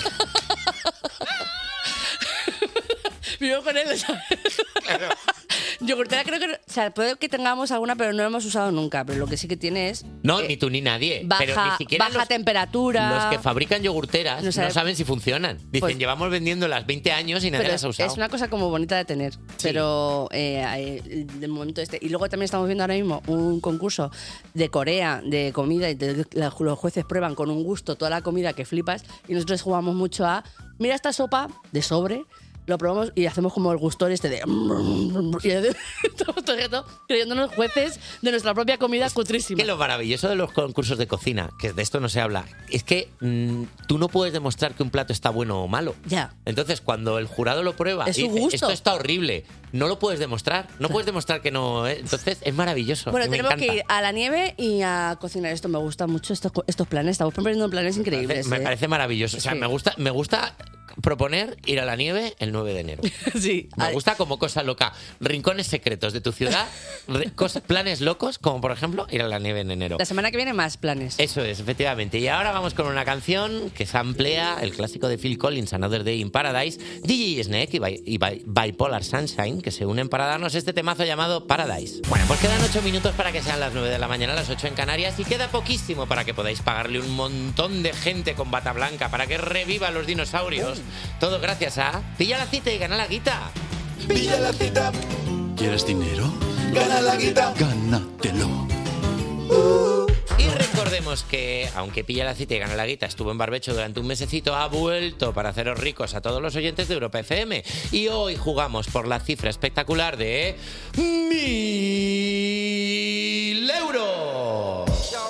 Speaker 2: Vivo con él, ¿sabes? Yogurtera creo que... O sea, puede que tengamos alguna, pero no la hemos usado nunca. Pero lo que sí que tiene es...
Speaker 1: No, ni tú ni nadie. pero ni siquiera
Speaker 2: baja temperatura.
Speaker 1: los que fabrican yogurteras
Speaker 2: No
Speaker 1: no,
Speaker 2: sabe-
Speaker 1: saben si funcionan. Dicen,
Speaker 2: Pues-
Speaker 1: llevamos vendiéndolas 20 años y nadie
Speaker 2: Pero
Speaker 1: las ha usado.
Speaker 2: es una cosa como bonita de tener. Pero de momento este. Y luego también estamos viendo ahora mismo un concurso de Corea de comida y los jueces prueban con un gusto toda la comida que flipas. Y nosotros jugamos mucho a, mira esta sopa de sobre, lo probamos y hacemos como el gustor este de... Y estamos todo el rato creyéndonos jueces de nuestra propia comida cutrísima.
Speaker 1: Que lo maravilloso de los concursos de cocina, que de esto no se habla, es que tú no puedes demostrar que un plato está bueno o malo.
Speaker 2: Ya.
Speaker 1: Entonces, cuando el jurado lo prueba
Speaker 2: Es
Speaker 1: y
Speaker 2: su
Speaker 1: dice,
Speaker 2: gusto.
Speaker 1: esto está horrible, no lo puedes demostrar. No puedes demostrar que no. Entonces, es maravilloso.
Speaker 2: Bueno,
Speaker 1: y me
Speaker 2: tenemos
Speaker 1: encanta.
Speaker 2: que ir a la nieve y a cocinar. Esto me gusta mucho, estos planes. Estamos proponiendo planes increíbles.
Speaker 1: Me parece maravilloso. O sea,
Speaker 2: Sí.
Speaker 1: me gusta proponer ir a la nieve el 9 de enero.
Speaker 2: Sí.
Speaker 1: Me gusta como cosa loca. Rincones secretos de tu ciudad, planes locos, como por ejemplo ir a la nieve en enero.
Speaker 2: La semana que viene más planes.
Speaker 1: Eso es, efectivamente. Y ahora vamos con una canción que samplea el clásico de Phil Collins, Another Day in Paradise, DJ Snake y Bipolar Sunshine, que se unen para darnos este temazo llamado Paradise. Bueno, pues quedan 8 minutos para que sean las 9 de la mañana, las 8 en Canarias, y queda poquísimo para que podáis pagarle un montón de gente con bata blanca para que reviva los dinosaurios. Todo gracias a Pilla la cita y gana la guita.
Speaker 11: Pilla la cita. ¿Quieres dinero?
Speaker 9: Gana la guita.
Speaker 11: Gánatelo.
Speaker 1: Y recordemos que, aunque Pilla la cita y gana la guita estuvo en barbecho durante un mesecito, ha vuelto para haceros ricos a todos los oyentes de Europa FM. Y hoy jugamos por la cifra espectacular de 1.000 euros.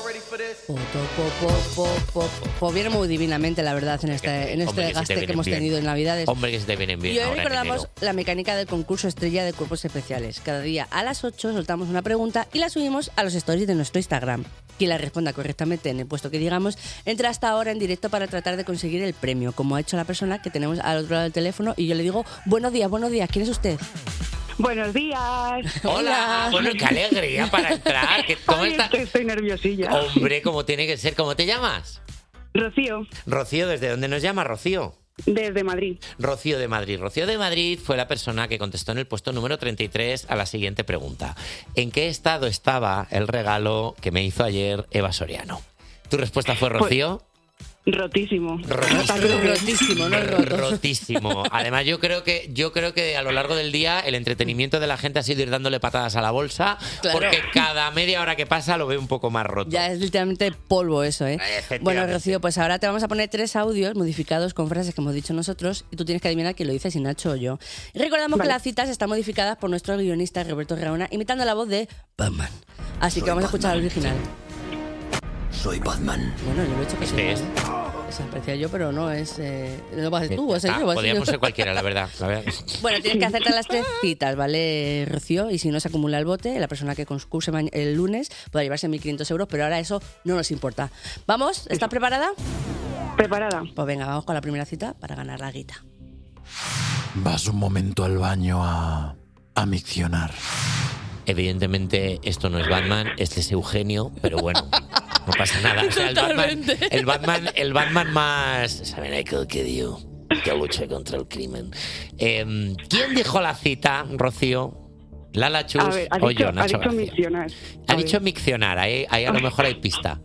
Speaker 2: Pues viene muy divinamente, la verdad, en este
Speaker 1: Hombre, que se te
Speaker 2: gaste que
Speaker 1: vienen
Speaker 2: hemos
Speaker 1: bien.
Speaker 2: tenido en Navidades.
Speaker 1: Hombre, que se te vienen bien
Speaker 2: Y hoy
Speaker 1: ahora en
Speaker 2: recordamos
Speaker 1: enero.
Speaker 2: la mecánica del concurso estrella de cuerpos especiales. Cada día a las 8 soltamos una pregunta y la subimos a los stories de nuestro Instagram. Quien la responda correctamente en el puesto que digamos, entra hasta ahora en directo para tratar de conseguir el premio, como ha hecho la persona que tenemos al otro lado del teléfono. Y yo le digo, buenos días, ¿quién es usted?
Speaker 14: Buenos días.
Speaker 1: Hola. Bueno, qué alegría para entrar. ¿Cómo
Speaker 14: Ay,
Speaker 1: estás?
Speaker 14: estoy nerviosilla.
Speaker 1: Hombre, como tiene que ser. ¿Cómo te llamas?
Speaker 14: Rocío,
Speaker 1: Rocío, ¿desde dónde nos llama Rocío?
Speaker 14: desde Madrid.
Speaker 1: Rocío de Madrid. Rocío de Madrid fue la persona que contestó en el puesto número 33 a la siguiente pregunta. ¿En qué estado estaba el regalo que me hizo ayer Eva Soriano? ¿Tu respuesta fue Rocío?
Speaker 14: Rotísimo.
Speaker 2: Rotísimo, no roto.
Speaker 1: Rotísimo. Además, yo creo que a lo largo del día el entretenimiento de la gente ha sido ir dándole patadas a la bolsa,
Speaker 2: Claro.
Speaker 1: porque cada media hora que pasa lo ve un poco más roto.
Speaker 2: Ya es literalmente polvo eso, ¿eh?
Speaker 1: Efectivamente.
Speaker 2: Bueno, Rocío, pues ahora te vamos a poner 3 audios modificados con frases que hemos dicho nosotros y tú tienes que adivinar quién lo dice, si Nacho o yo. Y recordamos que las citas están modificadas por nuestro guionista Roberto Raona, imitando la voz de Batman. Así que vamos a escuchar el original.
Speaker 16: Soy Batman.
Speaker 2: Bueno, yo lo he hecho que sí.
Speaker 1: ¿Este es?
Speaker 2: Se parecía yo, pero no es... no vas a ser tú, vas a ser yo. vas a ser
Speaker 1: Podríamos
Speaker 2: yo.
Speaker 1: ser cualquiera, la verdad.
Speaker 2: Bueno, tienes que hacerte las 3 citas, ¿vale, Rocío? Y si no se acumula el bote, la persona que concurse el lunes podrá llevarse 1.500 euros, pero ahora eso no nos importa. ¿Vamos? ¿Estás preparada?
Speaker 14: Preparada.
Speaker 2: Pues venga, vamos con la primera cita para ganar la guita.
Speaker 11: Vas un momento al baño a miccionar.
Speaker 1: Evidentemente esto no es Batman, este es Eugenio, pero bueno, no pasa nada. O sea, el Batman más... ¿Saben aquel que dio? Que lucha contra el crimen. ¿Quién dijo la cita, Rocío? ¿Lala Chus
Speaker 14: A ver,
Speaker 1: o yo,
Speaker 14: ha
Speaker 1: Nacho
Speaker 14: dicho
Speaker 1: García?
Speaker 14: miccionar.
Speaker 1: Ha dicho miccionar, ahí a lo mejor hay pista.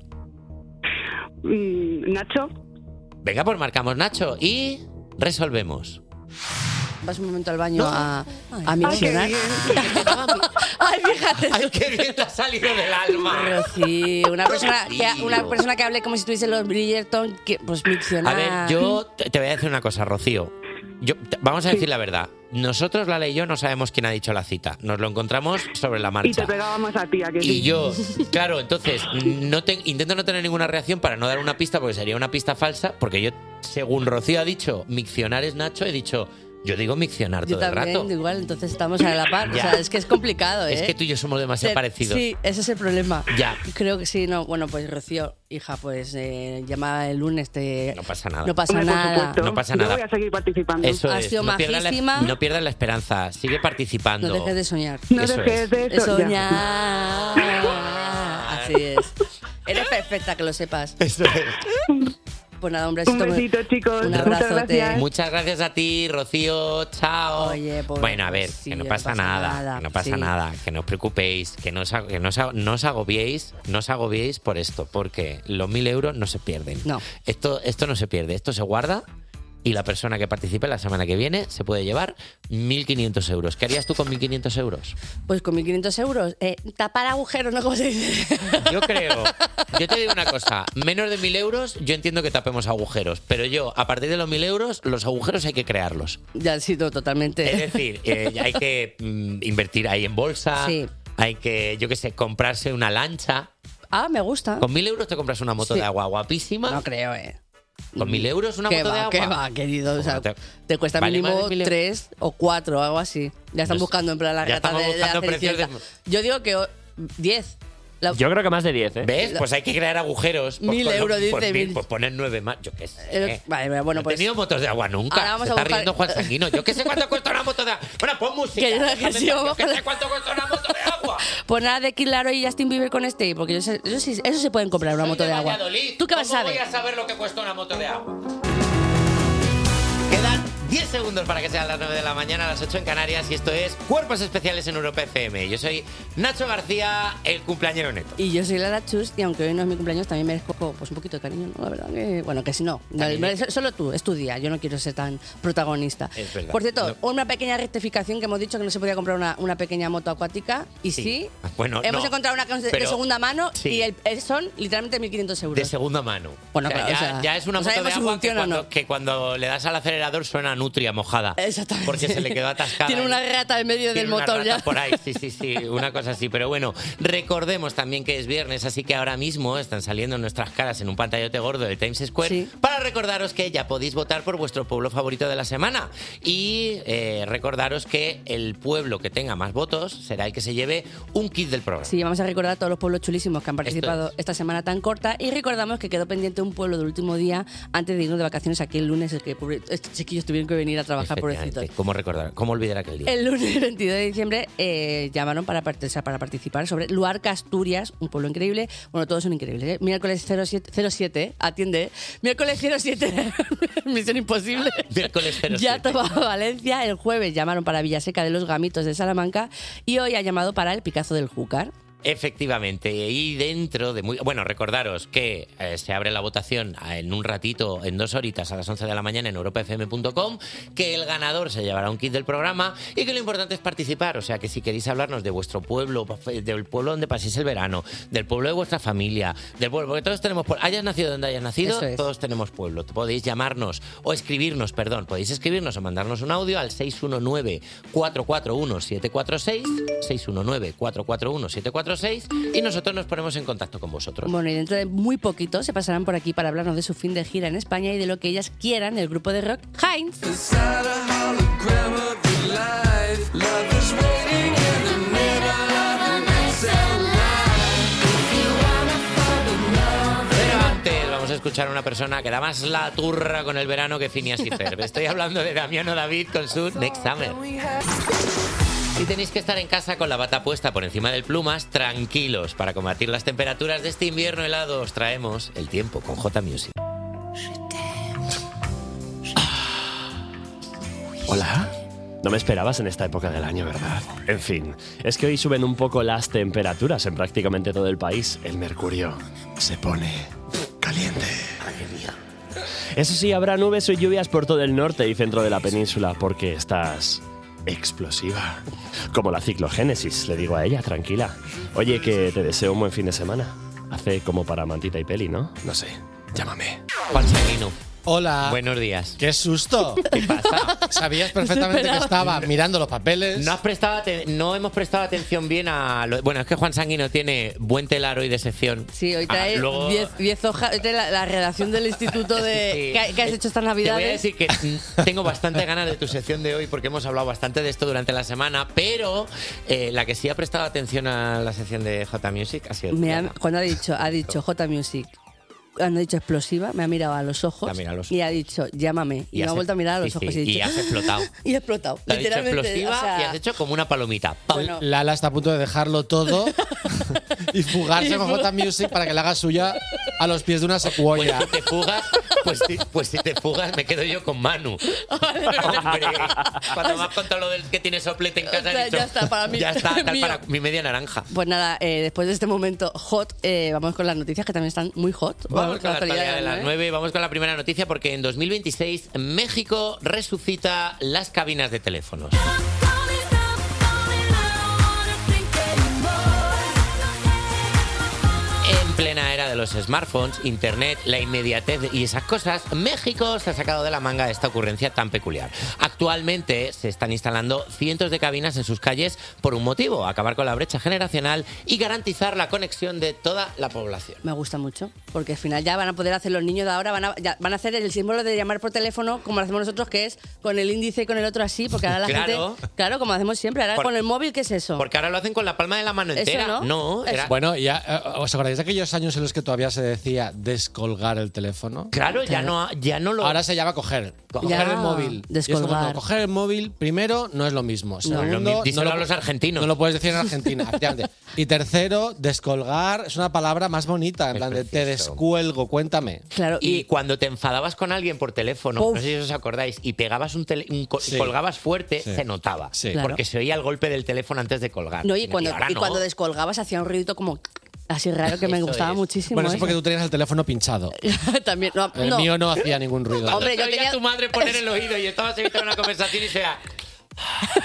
Speaker 14: Nacho.
Speaker 1: Venga, pues marcamos Nacho y resolvemos.
Speaker 2: Vas un momento al baño a miccionar. Ay, fíjate.
Speaker 1: Ay, qué bien te ha salido del alma.
Speaker 2: Rocío, una persona que hable como si tuviese los Bridgerton, que pues miccionar.
Speaker 1: A ver, yo te voy a decir una cosa, Rocío. Vamos a decir la verdad. Nosotros, Lala y yo, no sabemos quién ha dicho la cita. Nos lo encontramos sobre la marcha.
Speaker 14: Y te pegábamos a ti, ¿a que sí?
Speaker 1: Y yo, claro, entonces, intento no tener ninguna reacción para no dar una pista, porque sería una pista falsa, porque yo, según Rocío ha dicho, miccionar es Nacho, he dicho... Yo digo miccionar
Speaker 2: Yo
Speaker 1: todo el
Speaker 2: también,
Speaker 1: rato.
Speaker 2: igual, entonces estamos a la par. O
Speaker 1: Ya.
Speaker 2: sea, es que es complicado, ¿eh?
Speaker 1: Es que tú y yo somos demasiado parecidos.
Speaker 2: Sí, ese es el problema.
Speaker 1: Ya.
Speaker 2: Creo que sí, no. Bueno, pues Rocío, hija, pues llama el lunes.
Speaker 1: No pasa nada.
Speaker 2: No pasa
Speaker 14: Hombre, por
Speaker 2: nada.
Speaker 14: supuesto.
Speaker 1: No pasa
Speaker 14: Yo
Speaker 1: nada.
Speaker 14: voy a seguir participando.
Speaker 1: Eso
Speaker 2: Has
Speaker 1: es.
Speaker 2: sido
Speaker 1: No pierdas,
Speaker 2: majísima.
Speaker 1: no pierdas la esperanza. Sigue participando.
Speaker 2: No dejes de soñar.
Speaker 14: No
Speaker 1: Eso
Speaker 14: dejes
Speaker 1: es.
Speaker 14: de
Speaker 2: Soñar. Así es. Eres perfecta, que lo sepas.
Speaker 1: Eso es.
Speaker 2: Pues nada, un
Speaker 14: Un besito, chicos.
Speaker 2: Un
Speaker 14: Muchas
Speaker 2: abrazote.
Speaker 14: gracias.
Speaker 1: Muchas gracias a ti, Rocío. Chao.
Speaker 2: Oye, pues,
Speaker 1: bueno, a ver,
Speaker 2: sí,
Speaker 1: que no pasa nada. Que no pasa
Speaker 2: sí.
Speaker 1: nada. Que no os preocupéis. Que no os agobiéis. No os agobiéis por esto. Porque los 1.000 euros no se pierden.
Speaker 2: No.
Speaker 1: Esto no se pierde. Esto se guarda. Y la persona que participe la semana que viene se puede llevar 1.500 euros. ¿Qué harías tú con 1.500 euros?
Speaker 2: Pues con 1.500 euros, tapar agujeros, ¿no? ¿Cómo se dice?
Speaker 1: Yo te digo una cosa, menos de 1.000 euros yo entiendo que tapemos agujeros, pero yo, a partir de los 1.000 euros, los agujeros hay que crearlos.
Speaker 2: Ya, sí, no, totalmente.
Speaker 1: Es decir, hay que invertir ahí en bolsa,
Speaker 2: Sí.
Speaker 1: hay que, yo qué sé, comprarse una lancha.
Speaker 2: Ah, me gusta.
Speaker 1: Con 1.000 euros te compras una moto
Speaker 2: Sí.
Speaker 1: de agua guapísima.
Speaker 2: No creo,
Speaker 1: Con 1.000 euros una
Speaker 2: ¿Qué
Speaker 1: moto
Speaker 2: va,
Speaker 1: de agua.
Speaker 2: ¿Qué va, querido? O sea,
Speaker 1: Bueno,
Speaker 2: te cuesta
Speaker 1: ¿vale más
Speaker 2: mínimo
Speaker 1: de 1.000 euros?
Speaker 2: 3 o 4, algo así. Ya están
Speaker 1: No sé.
Speaker 2: buscando en plan la
Speaker 1: Ya
Speaker 2: gata
Speaker 1: estamos
Speaker 2: de la
Speaker 1: buscando precios de-
Speaker 2: Cenicienta. Yo digo que 10.
Speaker 17: Yo creo que más de 10, ¿eh?
Speaker 1: ¿Ves? Pues hay que crear agujeros.
Speaker 2: 1.000
Speaker 1: con
Speaker 2: euros,
Speaker 1: pues,
Speaker 2: dice,
Speaker 1: 1.000, pues poner 9 más. Yo qué sé.
Speaker 2: Vale, bueno,
Speaker 1: No
Speaker 2: pues.
Speaker 1: he tenido motos de agua nunca.
Speaker 2: Ahora vamos
Speaker 1: Se
Speaker 2: a
Speaker 1: está
Speaker 2: buscar-
Speaker 1: riendo Juan Sanguino. Yo qué sé cuánto cuesta una moto de agua. Bueno, pon música.
Speaker 2: Que yo- que
Speaker 1: déjame
Speaker 2: sí,
Speaker 1: ver,
Speaker 2: vamos
Speaker 1: yo qué
Speaker 2: a-
Speaker 1: sé cuánto cuesta una moto de agua.
Speaker 2: Pues nada de Kid Laroi y Justin Bieber con este, porque eso se pueden comprar una moto de agua.
Speaker 1: Valladolid.
Speaker 2: ¿Tú qué vas a
Speaker 1: ¿Cómo
Speaker 2: saber?
Speaker 1: voy a saber lo que cuesta una moto de agua? Quedan 10 segundos para que sean las 9 de la mañana, a las 8 en Canarias, y esto es Cuerpos Especiales en Europa FM. Yo soy Nacho García, el cumpleañero neto.
Speaker 2: Y yo soy Lara Chus, y aunque hoy no es mi cumpleaños, también merezco pues un poquito de cariño, ¿no? La verdad que, bueno, que si no, solo tú, es tu día, yo no quiero ser tan protagonista.
Speaker 1: Es verdad.
Speaker 2: Por cierto, una pequeña rectificación que hemos dicho que no se podía comprar una pequeña moto acuática, y sí,
Speaker 1: Bueno,
Speaker 2: hemos
Speaker 1: no,
Speaker 2: encontrado una de
Speaker 1: pero-
Speaker 2: segunda mano,
Speaker 1: sí.
Speaker 2: y son literalmente 1.500 euros.
Speaker 1: De segunda mano.
Speaker 2: Bueno,
Speaker 1: O sea,
Speaker 2: claro,
Speaker 1: ya,
Speaker 2: o sea,
Speaker 1: ya es una
Speaker 2: no
Speaker 1: moto de
Speaker 2: sabemos si
Speaker 1: agua que
Speaker 2: funciona o
Speaker 1: cuando,
Speaker 2: no.
Speaker 1: que cuando le das al acelerador suena nutria mojada.
Speaker 2: Exactamente.
Speaker 1: Porque se le quedó atascada.
Speaker 2: Tiene una rata en medio del
Speaker 1: Tiene una
Speaker 2: motor
Speaker 1: rata
Speaker 2: ya.
Speaker 1: por ahí, sí, una cosa así. Pero bueno, recordemos también que es viernes, así que ahora mismo están saliendo nuestras caras en un pantallote gordo de Times Square para recordaros que ya podéis votar por vuestro pueblo favorito de la semana. Y recordaros que el pueblo que tenga más votos será el que se lleve un kit del programa.
Speaker 2: Sí, vamos a recordar a todos los pueblos chulísimos que han participado esta semana tan corta y recordamos que quedó pendiente un pueblo del último día antes de irnos de vacaciones aquí el lunes, el que estos chiquillos tuvieron que venir a trabajar, pobrecitos.
Speaker 1: ¿Cómo olvidar aquel día?
Speaker 2: El lunes 22 de diciembre llamaron para participar sobre Luarca, Asturias, un pueblo increíble. Bueno, todos son increíbles, ¿eh? Miércoles 07, atiende. Miércoles 07, Misión Imposible.
Speaker 1: Miércoles 07.
Speaker 2: Ya tomaba Valencia. El jueves llamaron para Villaseca de los Gamitos de Salamanca y hoy ha llamado para el Picazo del Júcar.
Speaker 1: Efectivamente, y dentro de bueno, recordaros que se abre la votación en un ratito, en 2 horitas a las 11 de la mañana en europafm.com, que el ganador se llevará un kit del programa y que lo importante es participar, o sea que si queréis hablarnos de vuestro pueblo, del pueblo donde paséis el verano, del pueblo de vuestra familia, del pueblo, porque todos tenemos pueblo, hayas nacido donde hayas nacido, todos tenemos pueblo, podéis llamarnos o escribirnos, podéis escribirnos o mandarnos un audio al 619-441-746, 619-441-746 y nosotros nos ponemos en contacto con vosotros.
Speaker 2: Bueno, y dentro de muy poquito se pasarán por aquí para hablarnos de su fin de gira en España y de lo que ellas quieran el grupo de rock Heinz.
Speaker 1: Pero antes vamos a escuchar a una persona que da más la turra con el verano que Phineas y Ferb. Estoy hablando de Damiano David con su Next Summer. Si tenéis que estar en casa con la bata puesta por encima del plumas, tranquilos. Para combatir las temperaturas de este invierno helado, os traemos el tiempo con J Music.
Speaker 17: Hola. No me esperabas en esta época del año, ¿verdad? En fin, es que hoy suben un poco las temperaturas en prácticamente todo el país. El mercurio se pone caliente. Eso sí, habrá nubes o lluvias por todo el norte y centro de la península, porque estás explosiva. Como la ciclogénesis, le digo a ella, tranquila. Oye, que te deseo un buen fin de semana. Hace como para mantita y peli, ¿no? No sé, llámame.
Speaker 1: Juan Sanguino.
Speaker 18: Hola.
Speaker 1: Buenos días.
Speaker 18: ¡Qué susto!
Speaker 1: ¿Qué pasa?
Speaker 18: Sabías perfectamente que estaba mirando los papeles.
Speaker 1: No hemos prestado atención bien a... Bueno, es que Juan Sanguino tiene buen telar hoy de sección.
Speaker 2: Sí, hoy trae 10 hojas de la redacción del instituto de ¿qué has hecho estas navidades?
Speaker 1: Te voy a decir que tengo bastante ganas de tu sección de hoy porque hemos hablado bastante de esto durante la semana, pero la que sí ha prestado atención a la sección de J Music ha sido...
Speaker 2: Cuando ha dicho J Music, cuando ha dicho explosiva, me ha mirado a los ojos y ha dicho, llámame. Y me ha vuelto a mirar a los ojos y he dicho,
Speaker 1: y has explotado.
Speaker 2: Y he explotado.
Speaker 1: Te ha dicho
Speaker 2: Literalmente.
Speaker 1: explosiva,
Speaker 2: o sea,
Speaker 1: y has hecho como una palomita.
Speaker 2: Bueno.
Speaker 18: Lala está a punto de dejarlo todo y fugarse con J Music para que la haga suya a los pies de una secuoya.
Speaker 1: Pues si te fugas, me quedo yo con Manu. Hombre, cuando me has contado lo del que tiene soplete en casa,
Speaker 2: o sea,
Speaker 1: he dicho,
Speaker 2: ya está, para mí.
Speaker 1: Ya está, tal
Speaker 2: mío.
Speaker 1: para mi media naranja.
Speaker 2: Pues nada, después de este momento hot, vamos con las noticias que también están muy hot.
Speaker 1: Vamos con la actualidad de las
Speaker 2: 9.
Speaker 1: 9. Vamos con la primera noticia porque en 2026 México resucita las cabinas de teléfonos. En plena era de los smartphones, internet, la inmediatez y esas cosas, México se ha sacado de la manga esta ocurrencia tan peculiar. Actualmente se están instalando cientos de cabinas en sus calles por un motivo: acabar con la brecha generacional y garantizar la conexión de toda la población.
Speaker 2: Me gusta mucho, porque al final ya van a poder hacer los niños de ahora, van a hacer el símbolo de llamar por teléfono como lo hacemos nosotros, que es con el índice y con el otro así, porque ahora la gente... Claro, como hacemos siempre. Ahora con el móvil, ¿qué es eso?
Speaker 1: Porque ahora lo hacen con la palma de la mano entera.
Speaker 2: Eso no.
Speaker 18: Bueno, ya, ¿os acordáis de aquellos años en los que todavía se decía descolgar el teléfono?
Speaker 1: Claro, ya no lo...
Speaker 18: Ahora se llama coger el móvil.
Speaker 2: Descolgar.
Speaker 18: Y es como, no, coger el móvil, primero, no es lo mismo. Segundo,
Speaker 1: díselo a los argentinos.
Speaker 18: No lo puedes decir en Argentina, efectivamente. Y tercero, descolgar es una palabra más bonita, en plan de te descuelgo, cuéntame.
Speaker 2: Claro,
Speaker 1: y cuando te enfadabas con alguien por teléfono, no sé si os acordáis, y pegabas colgabas fuerte, se notaba.
Speaker 18: Sí.
Speaker 1: Porque se oía el golpe del teléfono antes de colgar.
Speaker 2: No, y cuando descolgabas hacía un ruido como... Así raro, que me gustaba muchísimo.
Speaker 18: Bueno, eso es porque tú tenías el teléfono pinchado.
Speaker 2: También,
Speaker 18: el mío no hacía ningún ruido.
Speaker 2: Hombre, yo
Speaker 1: tenía a tu madre poner el oído y estabas evitando una conversación y sea...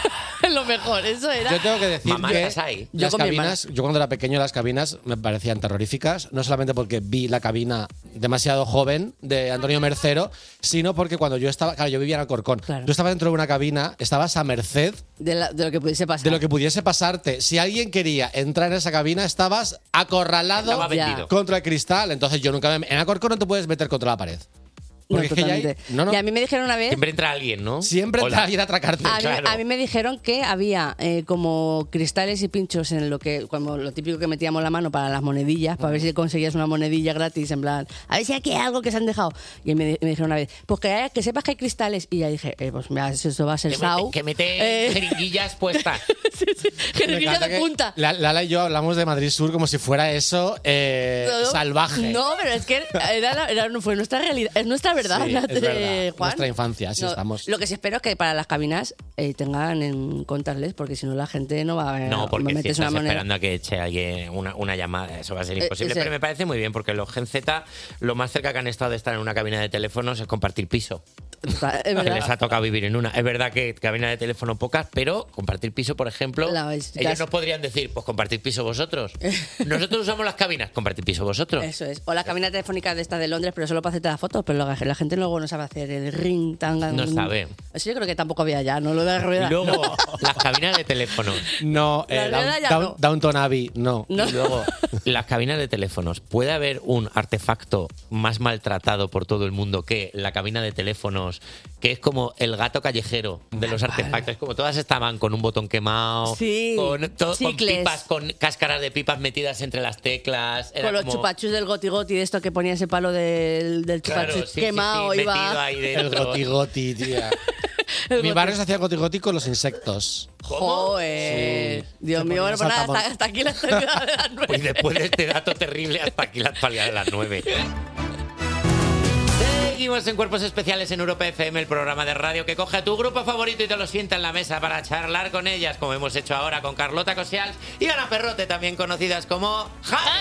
Speaker 2: lo mejor, eso era.
Speaker 18: Yo tengo que decir
Speaker 1: Mamá,
Speaker 18: que
Speaker 1: ¿estás ahí?
Speaker 18: las
Speaker 2: con mi
Speaker 18: cabinas, yo cuando era pequeño las cabinas me parecían terroríficas, no solamente porque vi la cabina demasiado joven de Antonio Mercero, sino porque cuando yo estaba, claro, yo vivía en Alcorcón, tú estabas dentro de una cabina, estabas a merced
Speaker 2: de lo que pudiese pasar.
Speaker 18: de lo que pudiese pasarte. Si alguien quería entrar en esa cabina, estabas acorralado
Speaker 1: Estaba vendido.
Speaker 18: contra el cristal. Entonces yo nunca en Alcorcón no te puedes meter contra la pared. Porque es que ya hay-
Speaker 2: totalmente. Y a mí me dijeron una vez...
Speaker 1: Siempre entra alguien, ¿no?
Speaker 18: Siempre entra alguien a atracarte.
Speaker 2: A mí me dijeron que había como cristales y pinchos en lo que, como lo típico que metíamos la mano para las monedillas, para ver si conseguías una monedilla gratis, en plan, a ver si aquí hay algo que se han dejado. Y me dijeron una vez, pues que sepas que hay cristales. Y ya dije, pues mira, eso va a ser Sau.
Speaker 1: Que mete jeringuillas puestas.
Speaker 2: Jeringuilla de punta.
Speaker 18: Lala y yo hablamos de Madrid Sur como si fuera eso salvaje.
Speaker 2: No, pero es que fue nuestra realidad, es nuestra verdad,
Speaker 18: Sí,
Speaker 2: la
Speaker 18: es
Speaker 2: de
Speaker 18: verdad.
Speaker 2: Juan.
Speaker 18: Nuestra infancia, así
Speaker 2: No,
Speaker 18: estamos.
Speaker 2: Lo que sí espero es que para las cabinas tengan en contactless, porque si no la gente no va a ver.
Speaker 1: No, porque
Speaker 2: me
Speaker 1: si
Speaker 2: metes
Speaker 1: estás
Speaker 2: una moneda.
Speaker 1: esperando a que eche alguien una llamada, eso va a ser imposible.
Speaker 2: ese-
Speaker 1: Pero me parece muy bien, porque los Gen Z, lo más cerca que han estado de estar en una cabina de teléfonos es compartir piso.
Speaker 2: Es
Speaker 1: Que
Speaker 2: verdad.
Speaker 1: les ha tocado vivir en una. Es verdad que cabina de teléfono pocas, pero compartir piso, por ejemplo, ellos nos podrían decir, pues compartir piso vosotros. Nosotros usamos las cabinas, compartir piso vosotros.
Speaker 2: Eso es. O la cabina telefónica de esta de Londres, pero solo para hacerte las fotos, pero la gente luego no sabe hacer el ring tan.
Speaker 1: No sabe.
Speaker 2: Eso yo creo que tampoco había ya, no lo de la rueda.
Speaker 1: Y luego, las cabinas de teléfono.
Speaker 18: No,
Speaker 2: La rueda ya no.
Speaker 18: Downton Abbey, no.
Speaker 1: Y luego, las cabinas de teléfonos. ¿Puede haber un artefacto más maltratado por todo el mundo que la cabina de teléfonos, que es como el gato callejero de los artefactos? Como todas estaban con un botón quemado,
Speaker 2: Sí,
Speaker 1: con
Speaker 2: chicles.
Speaker 1: pipas, con cáscaras de pipas metidas entre las teclas. Era
Speaker 2: Con los
Speaker 1: como-
Speaker 2: chupachus del goti goti, de esto que ponía ese palo del
Speaker 1: Claro,
Speaker 2: chupachus
Speaker 1: sí,
Speaker 2: quemado,
Speaker 1: sí,
Speaker 2: iba.
Speaker 1: metido ahí
Speaker 18: El
Speaker 1: dentro.
Speaker 18: goti goti, tía.
Speaker 2: El
Speaker 18: Mi
Speaker 2: goti-
Speaker 18: barrio se hacía goti goti con los insectos.
Speaker 2: Joder.
Speaker 18: Sí.
Speaker 2: Dios
Speaker 18: Se
Speaker 2: mío,
Speaker 18: ponía
Speaker 2: bueno, pues nada,
Speaker 18: saltamontes.
Speaker 2: hasta aquí la actualidad de las 9.
Speaker 1: Y después de este dato terrible, hasta aquí la actualidad de las 9. Seguimos en Cuerpos Especiales en Europa FM, el programa de radio que coge a tu grupo favorito y te lo sienta en la mesa para charlar con ellas, como hemos hecho ahora con Carlota Cosials y Ana Perrote, también conocidas como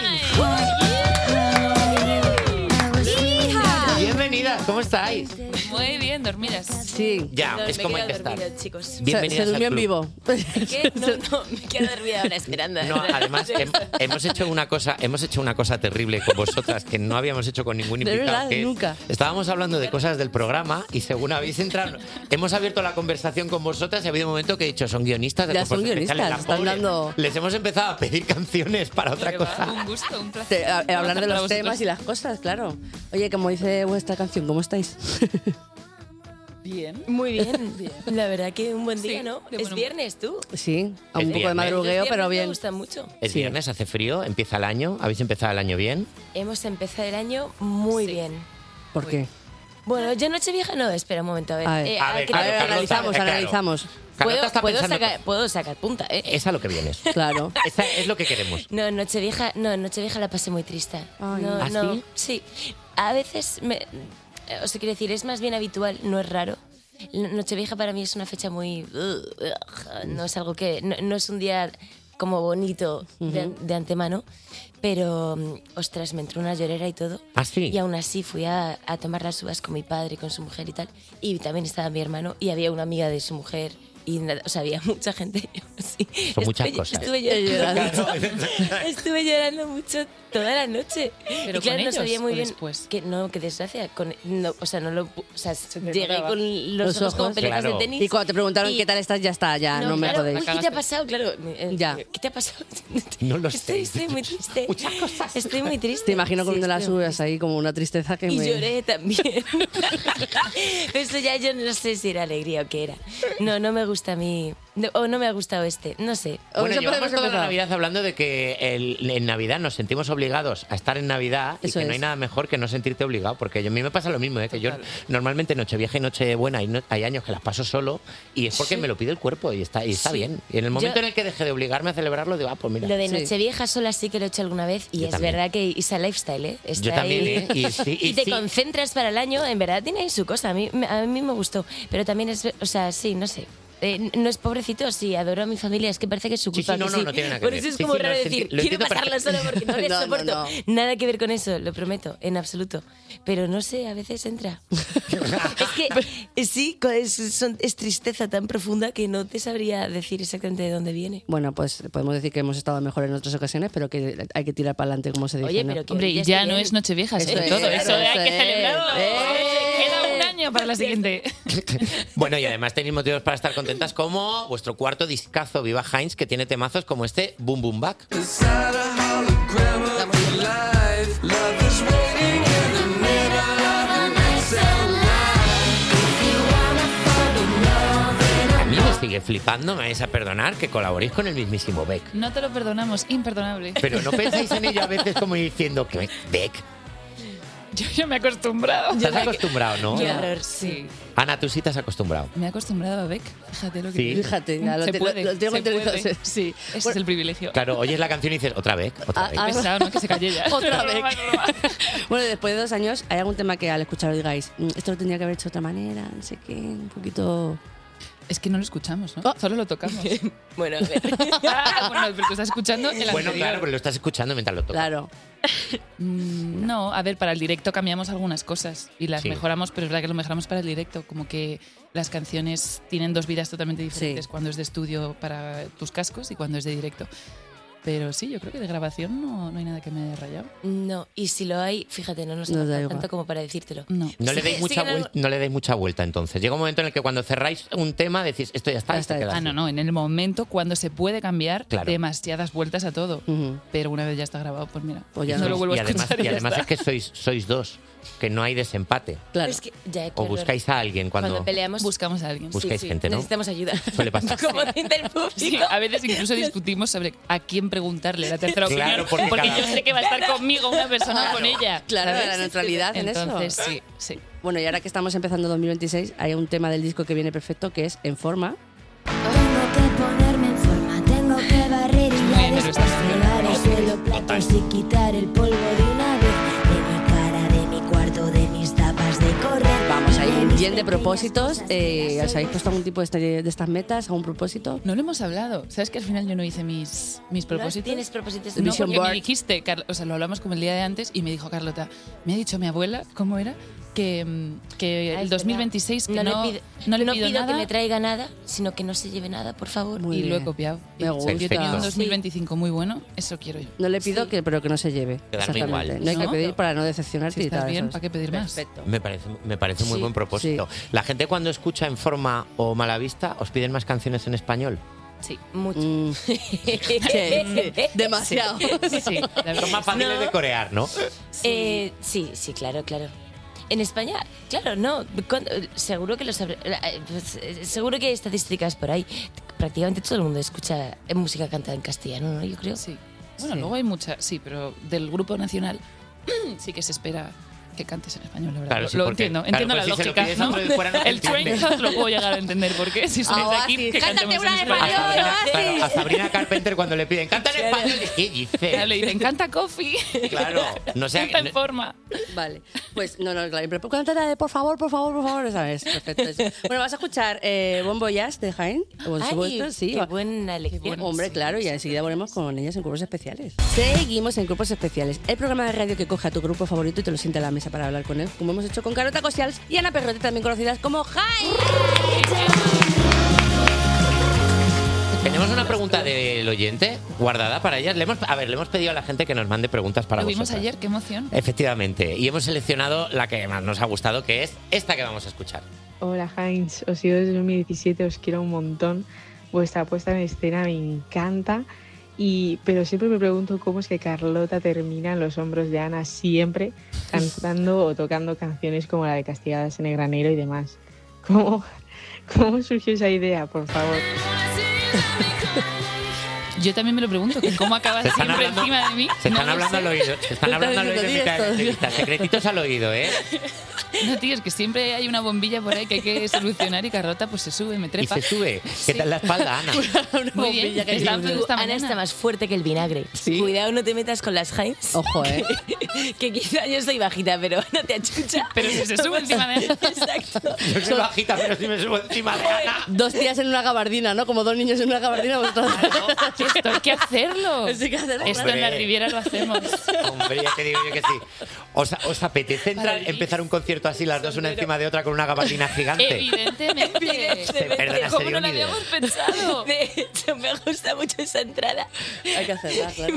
Speaker 1: Bienvenidas, ¿cómo estáis?
Speaker 19: Muy bien, dormidas.
Speaker 2: Sí.
Speaker 1: Ya,
Speaker 19: No,
Speaker 1: es
Speaker 19: me
Speaker 1: como
Speaker 19: he
Speaker 1: hay que
Speaker 19: quedado
Speaker 1: estar.
Speaker 19: dormida, chicos.
Speaker 1: Bienvenidas
Speaker 2: Se durmió
Speaker 1: al
Speaker 2: en
Speaker 1: club.
Speaker 2: vivo.
Speaker 19: ¿Qué? No, me quedo dormida ahora esperando.
Speaker 1: No, además hemos hecho una cosa terrible con vosotras que no habíamos hecho con ningún
Speaker 2: De
Speaker 1: invitado.
Speaker 2: verdad,
Speaker 1: que es-
Speaker 2: nunca.
Speaker 1: Estábamos hablando de cosas del programa y según habéis entrado, hemos abierto la conversación con vosotras y ha habido un momento que he dicho, son guionistas de
Speaker 2: Ya
Speaker 1: Cuerpos
Speaker 2: son
Speaker 1: Especiales,
Speaker 2: guionistas,
Speaker 1: la
Speaker 2: están
Speaker 1: pobre.
Speaker 2: dando-
Speaker 1: Les hemos empezado a pedir canciones para otra cosa.
Speaker 19: Un gusto, un placer.
Speaker 2: Hablar de
Speaker 19: Para
Speaker 2: los
Speaker 19: vosotros.
Speaker 2: temas y las cosas, claro. Oye, como dice vuestra canción, ¿cómo estáis?
Speaker 19: Bien.
Speaker 3: Muy bien. La verdad que un buen día,
Speaker 19: Sí,
Speaker 3: ¿no?
Speaker 19: de
Speaker 3: Es
Speaker 19: buen
Speaker 3: viernes, tú.
Speaker 2: Sí, a
Speaker 1: Es
Speaker 2: un poco de
Speaker 1: viernes.
Speaker 2: madrugueo,
Speaker 3: Los
Speaker 2: pero
Speaker 3: viernes
Speaker 2: bien.
Speaker 3: Me gustan mucho.
Speaker 1: Es viernes, hace frío, empieza el año. ¿Habéis empezado el año bien?
Speaker 3: Hemos empezado el año muy bien.
Speaker 2: ¿Por qué?
Speaker 3: Bueno, yo Nochevieja no, espera un momento, a ver.
Speaker 2: A ver,
Speaker 3: ¿qué
Speaker 1: claro,
Speaker 3: te-
Speaker 1: Carlota,
Speaker 2: analizamos,
Speaker 1: claro.
Speaker 2: analizamos.
Speaker 1: Carlota está pensando
Speaker 3: puedo sacar punta, ¿eh?
Speaker 1: Es a lo que vienes.
Speaker 2: Claro.
Speaker 1: Esa es lo que queremos.
Speaker 3: No, Nochevieja la pasé muy triste.
Speaker 2: Ay.
Speaker 3: No,
Speaker 1: ¿Ah,
Speaker 3: no,
Speaker 1: sí?
Speaker 3: sí. A veces, o sea, quiero decir, es más bien habitual, no es raro. Nochevieja para mí es una fecha muy... no es algo que... No es un día como bonito de antemano, pero, ostras, me entró una llorera y todo.
Speaker 1: ¿Ah, sí?
Speaker 3: Y aún así fui a tomar las uvas con mi padre, con su mujer y tal. Y también estaba mi hermano y había una amiga de su mujer. Y nada, o sea, había mucha gente. Sí.
Speaker 1: Son muchas cosas.
Speaker 3: Estuve llorando. Estuve llorando mucho toda la noche.
Speaker 19: ¿Pero
Speaker 3: y claro,
Speaker 19: con
Speaker 3: no
Speaker 19: ellos
Speaker 3: sabía muy
Speaker 19: o
Speaker 3: bien
Speaker 19: después?
Speaker 3: que no, que desgracia. O sea, no lo, o sea,
Speaker 19: te
Speaker 3: llegué
Speaker 19: notaba.
Speaker 3: con los ojos como pelotas
Speaker 1: Claro.
Speaker 3: de tenis.
Speaker 2: Y cuando te preguntaron qué tal estás, ya está, ya no, me
Speaker 3: claro,
Speaker 2: podéis.
Speaker 3: uy, ¿qué te ha pasado? Claro,
Speaker 2: Ya.
Speaker 3: ¿qué te ha pasado?
Speaker 1: No lo sé.
Speaker 3: Estoy muy triste. Muchas cosas. Estoy muy triste.
Speaker 2: Te imagino
Speaker 3: Sí,
Speaker 2: comiendo las
Speaker 3: estoy muy
Speaker 2: uvas ahí como una tristeza que
Speaker 3: y
Speaker 2: me...
Speaker 3: lloré también. Pero eso ya yo no sé si era alegría o qué era. No, no me gusta a mí. O no me ha gustado este, no sé.
Speaker 1: Bueno,
Speaker 2: Eso
Speaker 1: llevamos
Speaker 2: podemos
Speaker 1: toda la
Speaker 2: empezar.
Speaker 1: Navidad hablando de que en Navidad nos sentimos obligados a estar en Navidad y
Speaker 2: Eso
Speaker 1: que no
Speaker 2: es.
Speaker 1: hay nada mejor que no sentirte obligado, porque a mí me pasa lo mismo, que yo normalmente Nochevieja y Nochebuena hay años que las paso solo y es porque
Speaker 3: Sí.
Speaker 1: me lo pide el cuerpo y está
Speaker 3: Sí.
Speaker 1: bien. Y en el momento
Speaker 3: Yo-
Speaker 1: en el que dejé de obligarme a celebrarlo, digo, pues mira.
Speaker 3: Lo de
Speaker 2: Sí.
Speaker 3: Nochevieja sola sí que lo he hecho alguna vez y
Speaker 1: Yo
Speaker 3: es
Speaker 1: también.
Speaker 3: verdad que es a lifestyle, ¿eh? Está
Speaker 1: Yo también,
Speaker 3: ahí.
Speaker 1: ¿eh? Y sí, y
Speaker 3: te
Speaker 1: sí.
Speaker 3: concentras para el año, en verdad tiene ahí su cosa. A mí me gustó, pero también es, o sea, sí, no sé. no es pobrecito, sí, adoro a mi familia, es que parece que es su
Speaker 1: Sí,
Speaker 3: culpa.
Speaker 1: sí, no,
Speaker 3: que
Speaker 1: no,
Speaker 3: sí.
Speaker 1: no tiene nada que
Speaker 3: Por
Speaker 1: ver.
Speaker 3: eso es
Speaker 1: Sí,
Speaker 3: como
Speaker 1: sí,
Speaker 3: raro
Speaker 1: lo
Speaker 3: decir,
Speaker 1: entiendo
Speaker 3: quiero pasarlo solo porque no les
Speaker 2: No, no,
Speaker 3: soporto.
Speaker 2: no.
Speaker 3: Nada que ver con eso, lo prometo, en absoluto. Pero no sé, a veces entra. Es que sí, es tristeza tan profunda que no te sabría decir exactamente de dónde viene.
Speaker 2: Bueno, pues podemos decir que hemos estado mejor en otras ocasiones, pero que hay que tirar para adelante, como se dice.
Speaker 3: Oye,
Speaker 2: ¿no?
Speaker 3: pero que
Speaker 19: Hombre,
Speaker 3: ya
Speaker 19: ya
Speaker 3: está
Speaker 19: no
Speaker 3: bien.
Speaker 19: es Nochevieja,
Speaker 2: Eso
Speaker 19: sobre
Speaker 2: es,
Speaker 19: todo. Eso hay
Speaker 2: eso
Speaker 19: que
Speaker 2: es.
Speaker 19: celebrarlo. Queda un año para la siguiente.
Speaker 1: Bueno, y además tenéis motivos para estar contentas como vuestro cuarto discazo Viva Heinz, que tiene temazos como este Boom Boom Back. A mí me sigue flipando, me vais a perdonar, que colaboréis con el mismísimo Beck.
Speaker 19: No te lo perdonamos, imperdonable.
Speaker 1: Pero no pensáis en ello a veces como diciendo que Beck.
Speaker 19: Yo me he acostumbrado.
Speaker 1: Estás acostumbrado, ¿no?
Speaker 19: Qué horror, sí.
Speaker 1: Ana, tú sí te has acostumbrado.
Speaker 19: Me he acostumbrado a Beck. Fíjate lo que
Speaker 1: Sí.
Speaker 19: te digo.
Speaker 2: Fíjate, ya lo
Speaker 19: se
Speaker 2: te-
Speaker 19: puede,
Speaker 2: lo tengo
Speaker 19: se
Speaker 2: interiorizado,
Speaker 19: puede.
Speaker 2: sí.
Speaker 19: Ese es el privilegio.
Speaker 1: Claro, oyes la canción y dices, otra vez, otra vez.
Speaker 19: Qué pesado, ¿no? Que se calle ya.
Speaker 2: Otra vez.
Speaker 19: Broma, broma.
Speaker 2: Bueno, después de 2 años, ¿hay algún tema que al escucharlo digáis, esto lo tendría que haber hecho de otra manera, no sé qué, un poquito...
Speaker 19: Es que no lo escuchamos, ¿no? Solo lo tocamos.
Speaker 3: Bueno, a ver.
Speaker 19: Bueno, pero tú estás escuchando el
Speaker 1: Bueno,
Speaker 19: anterior.
Speaker 1: claro, pero lo estás escuchando mientras lo tocas.
Speaker 2: Claro.
Speaker 19: No, a ver, para el directo cambiamos algunas cosas y las
Speaker 1: Sí.
Speaker 19: mejoramos, pero es verdad que lo mejoramos para el directo. Como que las canciones tienen 2 vidas totalmente diferentes cuando es de estudio para tus cascos y cuando es de directo. Pero sí, yo creo que de grabación no hay nada que me haya rayado.
Speaker 3: No, y si lo hay, fíjate, no nos
Speaker 2: Nos da
Speaker 3: da
Speaker 2: igual.
Speaker 3: tanto como para decírtelo.
Speaker 19: No.
Speaker 1: No le, deis mucha vuelta, no le deis mucha vuelta entonces. Llega un momento en el que cuando cerráis un tema decís, esto ya está. y se queda
Speaker 19: Ah,
Speaker 1: así.
Speaker 19: no, en el momento cuando se puede cambiar
Speaker 1: Claro.
Speaker 19: demasiadas vueltas a todo. Pero una vez ya está grabado, pues mira,
Speaker 2: Pues ya
Speaker 19: no
Speaker 2: no.
Speaker 19: lo vuelvo
Speaker 1: y
Speaker 19: a
Speaker 1: además,
Speaker 19: escuchar.
Speaker 1: y
Speaker 19: ya
Speaker 1: además
Speaker 19: está.
Speaker 1: es que sois dos, que no hay desempate.
Speaker 2: Claro.
Speaker 3: Es que ya,
Speaker 1: O
Speaker 3: claro.
Speaker 1: buscáis a alguien cuando
Speaker 3: peleamos,
Speaker 19: buscamos a alguien.
Speaker 1: buscáis gente, ¿no?
Speaker 3: Necesitamos ayuda.
Speaker 1: Suele pasar.
Speaker 3: Como dice el público.
Speaker 19: Sí, a veces incluso discutimos sobre a quién preguntarle la tercera
Speaker 1: Claro,
Speaker 19: opinión.
Speaker 1: porque
Speaker 19: Porque
Speaker 1: cada-
Speaker 19: yo sé que va a estar conmigo una persona con ella.
Speaker 2: Claro,
Speaker 19: ¿sabes?
Speaker 2: la neutralidad en eso.
Speaker 19: Entonces, sí, sí.
Speaker 2: Bueno, y ahora que estamos empezando 2026, hay un tema del disco que viene perfecto, que es En Forma.
Speaker 5: Tengo que ponerme en forma, tengo que barrer y ya después fregar el suelo, platos y quitar el polvo de una vez. De mi cara, de mi cuarto, de mis tapas de correr.
Speaker 2: Vamos, hay bien de propósitos. ¿Os habéis puesto algún tipo de estas metas, algún propósito?
Speaker 19: No lo hemos hablado. ¿Sabes que al final yo no hice mis propósitos?
Speaker 3: ¿Tienes propósitos?
Speaker 19: No,
Speaker 2: Vision
Speaker 19: porque me
Speaker 2: board.
Speaker 19: dijiste, o sea, lo hablamos como el día de antes y me dijo Carlota, me ha dicho mi abuela, ¿cómo era? Que
Speaker 3: Ah,
Speaker 19: el
Speaker 3: es
Speaker 19: 2026 que no le pido
Speaker 3: pido
Speaker 19: nada
Speaker 3: que me traiga nada, sino que no se lleve nada, por favor.
Speaker 2: Muy
Speaker 19: y lo he
Speaker 2: bien.
Speaker 19: copiado.
Speaker 2: Me
Speaker 19: Y
Speaker 2: gusta.
Speaker 19: Yo tenía un
Speaker 1: Perfecto.
Speaker 19: 2025 muy bueno, eso quiero yo.
Speaker 2: No le pido pero que no se lleve.
Speaker 1: Quedarme
Speaker 2: Exactamente.
Speaker 1: igual.
Speaker 2: No hay que
Speaker 19: ¿No?
Speaker 2: pedir para no decepcionarte
Speaker 19: Si
Speaker 2: y tal.
Speaker 19: estás bien,
Speaker 2: eso es.
Speaker 19: ¿para qué pedir más?
Speaker 2: Perfecto.
Speaker 1: Me parece muy
Speaker 2: Sí,
Speaker 1: buen propósito. La gente cuando escucha En Forma o Malavista, ¿os piden más canciones en español?
Speaker 19: Sí.
Speaker 3: Mucho.
Speaker 2: Sí, demasiado.
Speaker 19: Sí, la verdad.
Speaker 1: Son más fáciles
Speaker 3: No.
Speaker 1: de corear, ¿no?
Speaker 3: Sí, sí, claro, claro. En España, claro, no. Seguro que lo sabré. Seguro que hay estadísticas por ahí. Prácticamente todo el mundo escucha música cantada en castellano, ¿no? Yo creo.
Speaker 19: Sí. Bueno,
Speaker 2: Sí.
Speaker 19: luego hay muchas, sí, pero del grupo nacional sí que se espera que cantes en español, la verdad.
Speaker 1: Claro, sí,
Speaker 19: lo
Speaker 1: porque-
Speaker 19: entiendo,
Speaker 1: claro,
Speaker 19: entiendo
Speaker 1: pues
Speaker 19: la
Speaker 1: si se lo
Speaker 19: lógica,
Speaker 1: pides a
Speaker 19: ¿no?
Speaker 1: otro de fuera no te
Speaker 19: El train
Speaker 1: entiende.
Speaker 19: cut lo puedo llegar a entender, porque si sois de aquí,
Speaker 2: Oasis,
Speaker 19: que
Speaker 2: cántate
Speaker 19: cantemos
Speaker 2: una
Speaker 19: en
Speaker 2: en
Speaker 19: español.
Speaker 2: español.
Speaker 1: Claro, a Sabrina Carpenter cuando le piden, canta en español, ¿qué dice?
Speaker 19: Claro, le dicen, canta coffee.
Speaker 1: Claro, no sé.
Speaker 19: Canta en forma.
Speaker 2: Vale, pues no, claro, pero cántala de por favor, ¿sabes? Perfecto. Bueno, vas a escuchar Bon Voyage de Jaén, por
Speaker 3: Ay,
Speaker 2: supuesto, sí.
Speaker 3: qué buena elección.
Speaker 2: Hombre, claro, y enseguida volvemos con ellas en grupos especiales. Seguimos en grupos especiales, el programa de radio que coge a tu grupo favorito y te lo sienta a la mesa para hablar con él, como hemos hecho con Carlota Cosials y Ana Perrote, también conocidas como Jaén.
Speaker 1: Tenemos una pregunta del oyente guardada para ellas. Le hemos pedido a la gente que nos mande preguntas para
Speaker 19: Lo vimos
Speaker 1: vosotras.
Speaker 19: ayer, qué emoción.
Speaker 1: Efectivamente, y hemos seleccionado la que más nos ha gustado, que es esta que vamos a escuchar.
Speaker 20: Hola Heinz, os sigo desde 2017, os quiero un montón. Vuestra puesta en escena me encanta. Pero siempre me pregunto cómo es que Carlota termina en los hombros de Ana siempre cantando o tocando canciones como la de Castigadas en el Granero y demás. ¿Cómo surgió esa idea, por favor?
Speaker 19: Yo también me lo pregunto, que cómo acabas
Speaker 1: Se están
Speaker 19: siempre
Speaker 1: hablando-
Speaker 19: encima de mí.
Speaker 1: Se están
Speaker 19: No lo
Speaker 1: hablando
Speaker 19: sé.
Speaker 1: al oído. Se están hablando al oído en mitad de la entrevista. Secretitos al oído, ¿eh?
Speaker 19: No, tío, es que siempre hay una bombilla por ahí que hay que solucionar y Carlota pues se sube, me
Speaker 1: Y
Speaker 19: trepa.
Speaker 1: se sube. ¿Qué tal la espalda, Ana?
Speaker 19: Muy bien,
Speaker 3: Ana está más fuerte que el vinagre. Cuidado, no te metas con las Heinz.
Speaker 2: Ojo,
Speaker 3: que quizá yo soy bajita, pero no te achucha.
Speaker 19: Pero si se sube encima de Ana.
Speaker 3: Exacto.
Speaker 1: Yo soy bajita, pero si me subo encima de Ana.
Speaker 2: 2 tías en una gabardina, ¿no? Como 2 niños en una gabardina.
Speaker 19: Esto hay que hacerlo.
Speaker 2: Esto hay que hacerlo.
Speaker 19: Esto en la Riviera lo hacemos.
Speaker 1: Hombre, ya te digo yo que sí. ¿Os apetece empezar un concierto así, las dos una encima de otra con una gabardina gigante?
Speaker 19: Evidentemente.
Speaker 1: Perdona,
Speaker 3: ¿Cómo
Speaker 1: sería
Speaker 3: no
Speaker 1: una
Speaker 3: lo
Speaker 1: idea.
Speaker 3: habíamos pensado? De hecho, me gusta mucho esa entrada.
Speaker 2: Hay que hacerla, claro.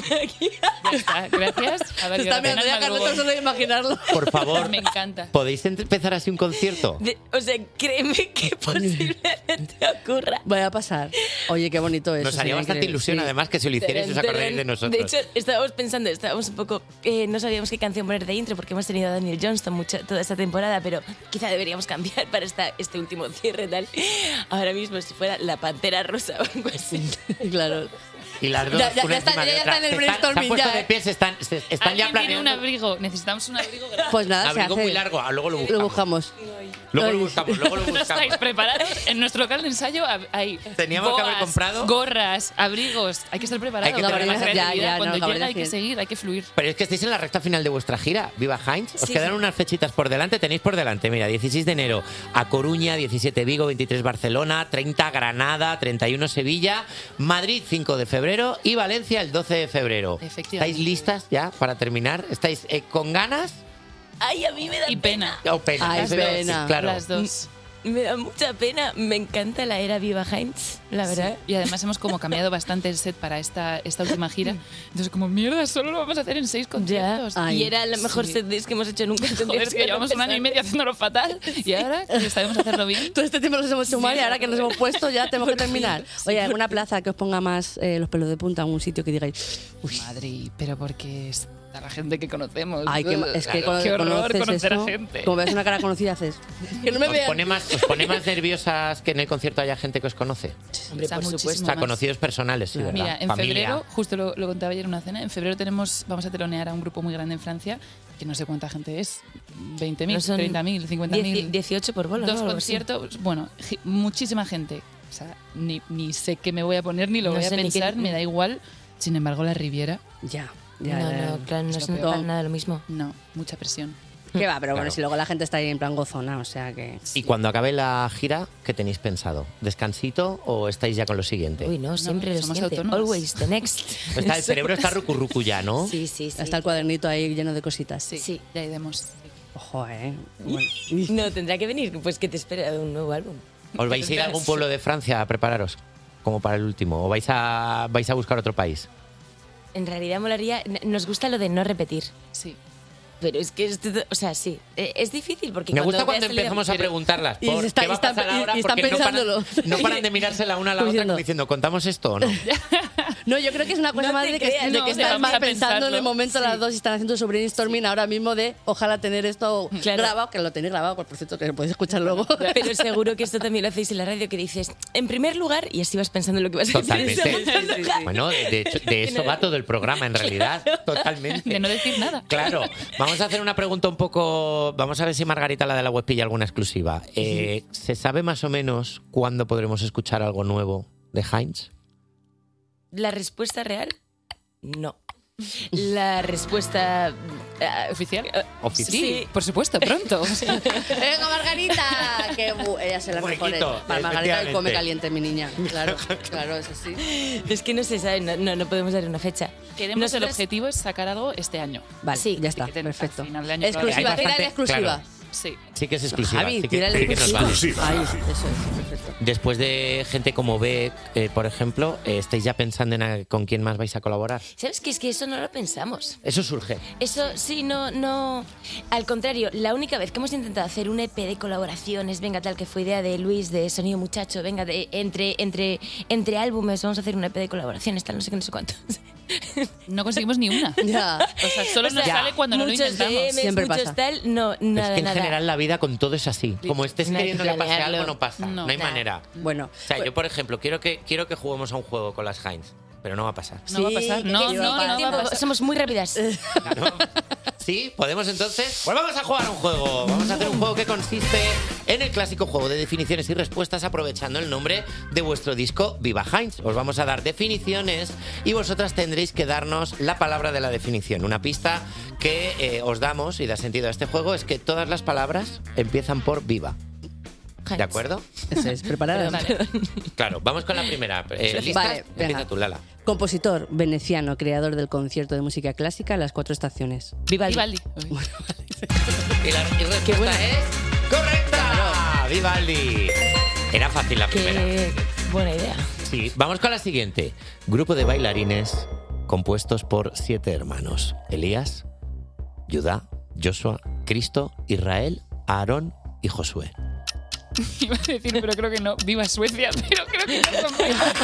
Speaker 19: Ya está, gracias. A ver,
Speaker 2: Se está mirando ya Carlota solo de imaginarlo.
Speaker 1: Por favor,
Speaker 19: Me encanta.
Speaker 1: ¿podéis empezar así un concierto?
Speaker 3: O sea, créeme que posiblemente ocurra.
Speaker 2: Vaya a pasar. Oye, qué bonito eso.
Speaker 1: Nos haría
Speaker 2: sería
Speaker 1: bastante
Speaker 2: increíble.
Speaker 1: ilusión,
Speaker 2: Sí.
Speaker 1: además, que si lo hicierais os acordaréis de nosotros.
Speaker 3: De hecho, estábamos un poco... no sabíamos qué canción poner de intro porque hemos tenido a Daniel Johnston toda esta temporada, pero quizá deberíamos cambiar para este último cierre tal. Ahora mismo, si fuera La Pantera Rosa o algo así.
Speaker 2: Claro.
Speaker 1: Y las dos,
Speaker 2: Ya
Speaker 1: una
Speaker 2: está-
Speaker 1: encima de
Speaker 2: ya
Speaker 1: otra.
Speaker 2: está en el
Speaker 1: Se han
Speaker 2: brainstorming
Speaker 1: puesto
Speaker 2: ya,
Speaker 1: de pie, están ya
Speaker 19: ¿Alguien tiene un
Speaker 1: planeando.
Speaker 19: abrigo? Necesitamos un abrigo grande.
Speaker 2: Pues nada, se
Speaker 1: Abrigo
Speaker 2: hace.
Speaker 1: muy largo, luego lo buscamos.
Speaker 2: Lo buscamos.
Speaker 1: Luego lo buscamos.
Speaker 19: ¿No estáis preparados? En nuestro local de ensayo hay
Speaker 1: Teníamos que haber
Speaker 19: boas,
Speaker 1: comprado.
Speaker 19: gorras, abrigos. Hay que estar preparados.
Speaker 1: Hay que tener
Speaker 19: Más
Speaker 1: más-
Speaker 19: creatividad.
Speaker 2: ya,
Speaker 19: Cuando
Speaker 2: no,
Speaker 19: llega hay
Speaker 2: cabrón,
Speaker 19: que seguir, hay que fluir.
Speaker 1: Pero es que estáis en la recta final de vuestra gira, Viva Heinz. Os
Speaker 3: Sí,
Speaker 1: quedan
Speaker 3: sí.
Speaker 1: unas fechitas por delante. Tenéis por delante, mira, 16 de enero a Coruña, 17 Vigo, 23 Barcelona, 30 Granada, 31 Sevilla, Madrid 5 de febrero y Valencia el 12 de febrero.
Speaker 19: Efectivamente.
Speaker 1: ¿Estáis listas ya para terminar? ¿Estáis con ganas
Speaker 3: Ay, a mí me da
Speaker 19: Y pena.
Speaker 1: o pena?
Speaker 2: Ay,
Speaker 1: Sí,
Speaker 2: pena.
Speaker 1: claro.
Speaker 19: Las dos.
Speaker 3: Me da mucha pena. Me encanta la era Viva Heinz, la verdad.
Speaker 19: Y además hemos como cambiado bastante el set para esta última gira. Entonces como, mierda, solo lo vamos a hacer en 6 conciertos.
Speaker 3: Ya. Y era la mejor
Speaker 19: Sí.
Speaker 3: set list que hemos hecho nunca.
Speaker 19: Joder, es que llevamos un año y medio haciéndolo fatal. Y ahora que sabemos hacerlo bien.
Speaker 2: Todo este tiempo nos hemos hecho mal y ahora que nos hemos puesto ya tenemos que terminar. Oye, ¿alguna plaza que os ponga más los pelos de punta? ¿Algún sitio que digáis? Uy,
Speaker 19: Madrid, pero porque está la gente que conocemos.
Speaker 2: ay, es que cuando
Speaker 19: Qué horror
Speaker 2: conoces
Speaker 19: conocer
Speaker 2: eso,
Speaker 19: a gente.
Speaker 2: como ves una cara conocida haces que no me
Speaker 1: ¿Os
Speaker 2: vean.
Speaker 1: pone más nerviosas que en el concierto haya gente que os conoce?
Speaker 3: Hombre,
Speaker 19: Está
Speaker 3: por
Speaker 19: muchísimo
Speaker 3: supuesto.
Speaker 1: O sea,
Speaker 19: más.
Speaker 1: conocidos personales, sí, ¿verdad?
Speaker 19: Mira, en
Speaker 1: Familia.
Speaker 19: febrero, justo lo contaba ayer en una cena, en febrero vamos a telonear a un grupo muy grande en Francia, que no sé cuánta gente es, 20.000,
Speaker 3: No son
Speaker 19: 30.000, 50.000.
Speaker 3: 18 por bola. ¿no?
Speaker 19: Dos
Speaker 3: Algo así.
Speaker 19: conciertos, bueno, muchísima gente. O sea, ni sé qué me voy a poner, ni lo
Speaker 3: No
Speaker 19: voy a
Speaker 3: sé ni
Speaker 19: pensar,
Speaker 3: qué-
Speaker 19: me da igual. Sin embargo, la Riviera,
Speaker 2: Ya.
Speaker 3: No, claro, no
Speaker 19: Es
Speaker 3: es
Speaker 19: lo peor.
Speaker 3: para nada lo mismo.
Speaker 19: no, mucha presión.
Speaker 2: ¿Qué va? Pero bueno,
Speaker 1: Claro.
Speaker 2: si luego la gente está ahí en plan gozona, o sea que...
Speaker 1: Y cuando acabe la gira, ¿qué tenéis pensado? ¿Descansito o estáis ya con lo siguiente?
Speaker 3: Uy, no, siempre lo
Speaker 19: somos
Speaker 3: siguiente.
Speaker 19: autónomos.
Speaker 3: Always the next.
Speaker 1: Está, el cerebro está rucurrucu ya, ¿no?
Speaker 3: Sí, sí, sí.
Speaker 2: Está el cuadernito ahí lleno de cositas.
Speaker 19: Sí, ya iremos.
Speaker 2: Ojo,
Speaker 3: No, tendrá que venir, pues que te espera un nuevo álbum.
Speaker 1: ¿Os vais a ir a algún pueblo de Francia a prepararos? Como para el último. ¿O vais a buscar otro país?
Speaker 3: En realidad molaría, nos gusta lo de no repetir.
Speaker 19: Sí.
Speaker 3: Pero es que, o sea, sí, es difícil porque
Speaker 1: Me gusta
Speaker 3: veas
Speaker 1: cuando
Speaker 3: el-
Speaker 1: empezamos a preguntarlas.
Speaker 2: Y
Speaker 1: Por,
Speaker 2: está-
Speaker 1: ¿qué va a
Speaker 2: están-
Speaker 1: pasar ahora?
Speaker 2: y están
Speaker 1: Porque
Speaker 2: pensándolo.
Speaker 1: No paran de mirarse la una a la
Speaker 2: Como
Speaker 1: otra
Speaker 2: diciendo-
Speaker 1: como diciendo, ¿contamos esto o no?
Speaker 2: No, yo creo que es una cosa
Speaker 3: No
Speaker 2: más
Speaker 3: te
Speaker 2: de que,
Speaker 3: creas,
Speaker 2: de
Speaker 3: no,
Speaker 2: que están
Speaker 19: vamos
Speaker 2: más
Speaker 19: a
Speaker 2: pensando en el
Speaker 19: pensarlo.
Speaker 2: momento
Speaker 19: Sí.
Speaker 2: las dos y están haciendo su brainstorming ahora mismo de ojalá tener esto
Speaker 3: Claro.
Speaker 2: grabado, que lo tenéis grabado, por cierto, que lo podéis escuchar luego.
Speaker 3: Pero seguro que esto también lo hacéis en la radio, que dices, en primer lugar, y así vas pensando en lo que vas a decir.
Speaker 1: Totalmente.
Speaker 3: en segundo lugar.
Speaker 1: Bueno, de hecho, de eso va todo el programa, en realidad. Totalmente.
Speaker 19: De no decir nada.
Speaker 1: Claro. Vamos a hacer una pregunta un poco... Vamos a ver si Margarita, la de la web, pilla alguna exclusiva. ¿Se sabe más o menos cuándo podremos escuchar algo nuevo de Heinz?
Speaker 3: La respuesta real, no. La respuesta
Speaker 19: ¿Oficial?
Speaker 1: Oficial.
Speaker 19: Sí, por supuesto, pronto.
Speaker 2: ¡Venga, Margarita! Que ella es la mejor.
Speaker 1: Huequito,
Speaker 2: Para Margarita
Speaker 1: efectivamente.
Speaker 2: come caliente, mi niña. Claro, claro, es así.
Speaker 3: Es que no se sabe, no podemos dar una fecha.
Speaker 19: Queremos, el
Speaker 3: Nosotras-
Speaker 19: objetivo es sacar algo este año.
Speaker 2: Vale,
Speaker 3: Sí.
Speaker 2: ya está,
Speaker 19: Que te-
Speaker 2: perfecto.
Speaker 19: al final de año
Speaker 2: Exclusiva,
Speaker 1: Hay bastante-
Speaker 2: tira la exclusiva.
Speaker 1: claro.
Speaker 19: Sí.
Speaker 1: Sí que es exclusiva.
Speaker 2: Javi,
Speaker 1: sí que,
Speaker 2: tira la
Speaker 1: sí que nos
Speaker 2: exclusiva.
Speaker 1: vale.
Speaker 2: Ahí, eso es, perfecto.
Speaker 1: Después de gente como Beck, por ejemplo, ¿estáis ya pensando en con quién más vais a colaborar?
Speaker 3: ¿Sabes qué? Es que eso no lo pensamos.
Speaker 1: Eso surge.
Speaker 3: Eso sí, no. Al contrario, la única vez que hemos intentado hacer un EP de colaboraciones, venga, tal que fue idea de Luis, de Sonido Muchacho, venga, entre álbumes vamos a hacer un EP de colaboraciones, tal, no sé qué, no sé cuánto.
Speaker 19: No conseguimos ni una.
Speaker 2: Ya.
Speaker 19: O sea, solo nos
Speaker 1: Ya.
Speaker 19: sale cuando no lo
Speaker 3: muchos
Speaker 19: intentamos.
Speaker 3: DMs,
Speaker 2: Siempre
Speaker 3: muchos
Speaker 2: pasa.
Speaker 3: tal, no, nada,
Speaker 1: es que en
Speaker 3: nada.
Speaker 1: general la vida con todo es así. Como estés
Speaker 3: No hay que
Speaker 1: queriendo que pase
Speaker 3: planearlo.
Speaker 1: algo, no pasa. No, hay
Speaker 3: nada.
Speaker 1: manera.
Speaker 2: Bueno,
Speaker 1: O sea, yo, por ejemplo, quiero que juguemos a un juego con las Heinz, pero no va a pasar.
Speaker 19: No va a pasar.
Speaker 2: Sí,
Speaker 19: No,
Speaker 2: que
Speaker 19: no,
Speaker 2: lleva
Speaker 19: no va a
Speaker 3: Tiempo,
Speaker 19: pasar.
Speaker 3: somos muy rápidas.
Speaker 1: ¿Sí? ¿Podemos entonces? Pues vamos a jugar a un juego. Vamos a hacer un juego que consiste en el clásico juego de definiciones y respuestas aprovechando el nombre de vuestro disco Viva Heinz. Os vamos a dar definiciones y vosotras tendréis que darnos la palabra de la definición. Una pista que os damos y da sentido a este juego es que todas las palabras empiezan por Viva. ¿De acuerdo?
Speaker 2: Eso es, preparada.
Speaker 1: Claro, vamos con la primera. ¿Lista?
Speaker 2: Vale, venga.
Speaker 1: Empieza tú, Lala.
Speaker 2: Compositor veneciano, creador del concierto de música clásica Las Cuatro Estaciones.
Speaker 3: Vivaldi.
Speaker 1: Y la respuesta es correcta. Vivaldi. Era fácil la primera.
Speaker 3: Qué buena idea.
Speaker 1: Sí, vamos con la siguiente. Grupo de bailarines compuestos por 7 hermanos. Elías, Judá, Joshua, Cristo, Israel, Aarón y Josué.
Speaker 19: Iba a decir, pero creo que no. Viva Suecia, pero creo que no son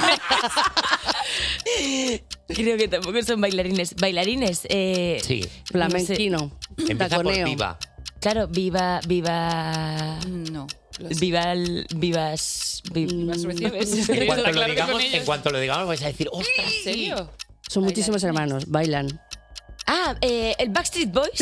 Speaker 3: Creo que tampoco son bailarines. ¿Bailarines?
Speaker 1: Sí.
Speaker 2: Flamenquino.
Speaker 1: Empieza por
Speaker 2: Taconeo.
Speaker 1: Viva.
Speaker 3: Claro, viva...
Speaker 19: No.
Speaker 3: Viva
Speaker 19: Suecia, ¿ves?
Speaker 1: En cuanto lo digamos vais a decir, ¡ostras,
Speaker 19: ¿En serio?
Speaker 2: Son muchísimos hermanos, bailan.
Speaker 3: El Backstreet Boys.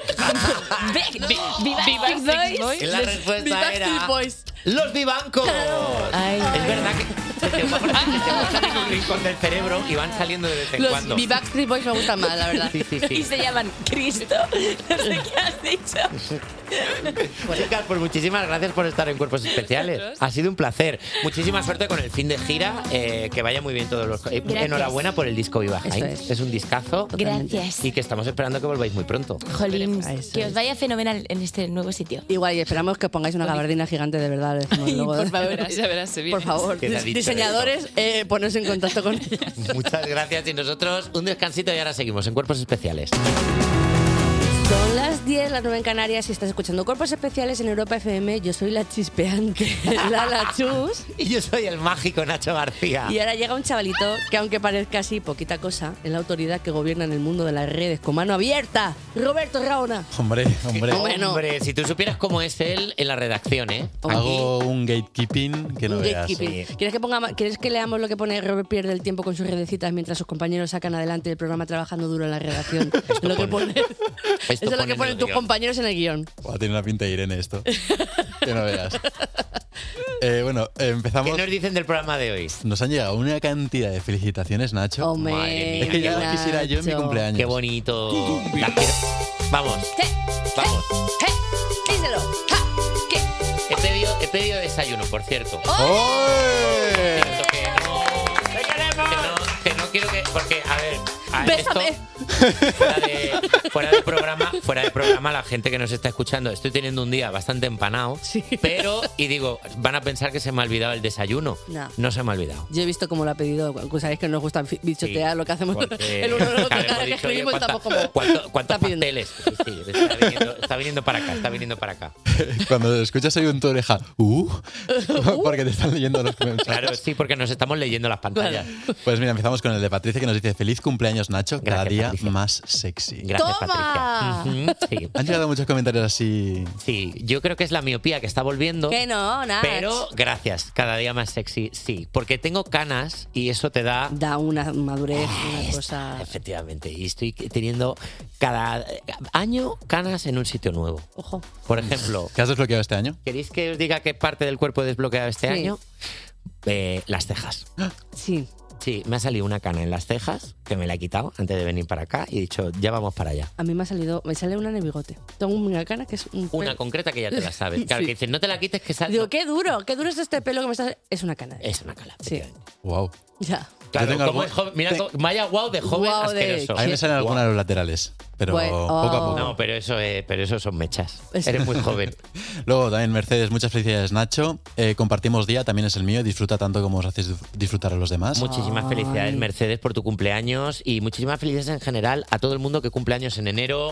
Speaker 3: Viva Backstreet Boys.
Speaker 1: Y la respuesta era los vivancos.
Speaker 3: Ay.
Speaker 1: Es verdad que se te pasan en un rincón del cerebro y van saliendo de vez en cuando.
Speaker 2: Los Backstreet Boys me gustan más, la verdad.
Speaker 1: Sí.
Speaker 3: Y se llaman Cristo. No sé qué has dicho.
Speaker 1: Chicas, pues muchísimas gracias por estar en Cuerpos Especiales. Ha sido un placer. Muchísima suerte con el fin de gira. Que vaya muy bien todos los... enhorabuena por el disco Viva Heinz. Es un discazo.
Speaker 3: Gracias.
Speaker 1: Y que estamos esperando que volváis muy pronto.
Speaker 3: Jolín,
Speaker 2: Eso
Speaker 3: que
Speaker 2: es.
Speaker 3: os vaya fenomenal en este nuevo sitio.
Speaker 2: Igual, y esperamos que os pongáis una gabardina gigante de verdad. decimos luego,
Speaker 3: Por favor.
Speaker 19: Ya verás, se viene.
Speaker 2: Por favor,
Speaker 1: ¿Qué te ha dicho
Speaker 2: diseñadores, poneros en contacto con ellos.
Speaker 1: Muchas gracias y nosotros un descansito y ahora seguimos en Cuerpos Especiales.
Speaker 2: Son las 10, las 9 en Canarias y estás escuchando Cuerpos Especiales en Europa FM. Yo soy la chispeante Lala Chus.
Speaker 1: Y yo soy el mágico Nacho García.
Speaker 2: Y ahora llega un chavalito que, aunque parezca así poquita cosa, es la autoridad que gobierna en el mundo de las redes con mano abierta. Roberto Raona.
Speaker 11: Hombre.
Speaker 2: Bueno.
Speaker 1: Hombre, si tú supieras cómo es él en la redacción, ¿eh?
Speaker 11: Hago un gatekeeping que no
Speaker 2: Un
Speaker 11: veas.
Speaker 2: gatekeeping. ¿Quieres que leamos lo que pone Robert pierde el tiempo con sus redecitas mientras sus compañeros sacan adelante el programa trabajando duro en la redacción? Lo que pone. Eso es lo que ponen tus compañeros en el guión.
Speaker 11: Buah, tiene una pinta de Irene esto. Que no veas. Empezamos.
Speaker 1: ¿Qué nos dicen del programa de hoy?
Speaker 11: Nos han llegado una cantidad de felicitaciones, Nacho.
Speaker 2: Hombre,
Speaker 1: Madre mía.
Speaker 11: Es que ya la quisiera yo en mi cumpleaños.
Speaker 1: Qué bonito. Las quiero. Vamos. Vamos.
Speaker 2: Díselo. ¿Qué?
Speaker 1: He pedido desayuno, por cierto.
Speaker 11: ¡Oye!
Speaker 1: Que no quiero que... Porque, a ver...
Speaker 2: ¡Bésame!
Speaker 1: Fuera de programa, la gente que nos está escuchando, estoy teniendo un día bastante empanado, pero, y digo, van a pensar que se me ha olvidado el desayuno. No se me ha olvidado.
Speaker 2: Yo he visto cómo lo ha pedido. Sabéis que nos gusta bichotear lo que hacemos
Speaker 1: Porque,
Speaker 2: el uno el otro.
Speaker 1: claro,
Speaker 2: Cada
Speaker 1: hemos
Speaker 2: vez que
Speaker 1: dicho,
Speaker 2: escribimos
Speaker 1: oye,
Speaker 2: estamos como...
Speaker 1: ¿Cuántos pasteles? Sí, está viniendo para acá.
Speaker 11: Cuando escuchas ahí un tu oreja, porque te están leyendo los mensajes.
Speaker 1: Claro, sí, porque nos estamos leyendo las pantallas.
Speaker 11: Pues mira, empezamos con el de Patricia que nos dice: feliz cumpleaños, Nacho, cada
Speaker 1: Gracias,
Speaker 11: día
Speaker 1: Patricia.
Speaker 11: más sexy.
Speaker 1: Gracias,
Speaker 2: ¡Toma!
Speaker 1: Patricia. Sí.
Speaker 11: Han llegado muchos comentarios así.
Speaker 1: Sí, yo creo que es la miopía que está volviendo.
Speaker 2: Que no, Nach.
Speaker 1: Pero gracias, cada día más sexy, sí. Porque tengo canas y eso te da...
Speaker 2: Da una madurez, una cosa...
Speaker 1: Efectivamente, y estoy teniendo cada año canas en un sitio nuevo.
Speaker 2: Ojo.
Speaker 1: Por ejemplo...
Speaker 11: ¿Qué has desbloqueado este año?
Speaker 1: ¿Queréis que os diga qué parte del cuerpo he desbloqueado este
Speaker 2: Sí.
Speaker 1: año? Las cejas.
Speaker 2: Sí.
Speaker 1: Sí, me ha salido una cana en las cejas, que me la he quitado antes de venir para acá y he dicho, ya vamos para allá.
Speaker 2: A mí me sale una en el bigote. Tengo una cana que es un
Speaker 1: Una
Speaker 2: pelo.
Speaker 1: concreta que ya te la sabes. Claro,
Speaker 2: Sí.
Speaker 1: que dices, no te la quites que sale.
Speaker 2: Digo, qué duro es este pelo que me está... Es una cana.
Speaker 1: Es una cana.
Speaker 2: Sí.
Speaker 11: Wow.
Speaker 2: Ya.
Speaker 1: Claro,
Speaker 11: Yo tengo
Speaker 1: como
Speaker 11: algún-
Speaker 1: es joven, mira, vaya guau de joven
Speaker 2: Guau de-
Speaker 1: asqueroso.
Speaker 11: A mí me salen algunas de los laterales, pero
Speaker 2: Bueno,
Speaker 11: poco a poco.
Speaker 1: No, pero eso son mechas. Eres muy joven.
Speaker 11: Luego también Mercedes, muchas felicidades, Nacho. Compartimos día, también es el mío. Disfruta tanto como os haces disfrutar a los demás.
Speaker 1: Muchísimas felicidades, Mercedes, por tu cumpleaños y muchísimas felicidades en general a todo el mundo que cumple años en enero.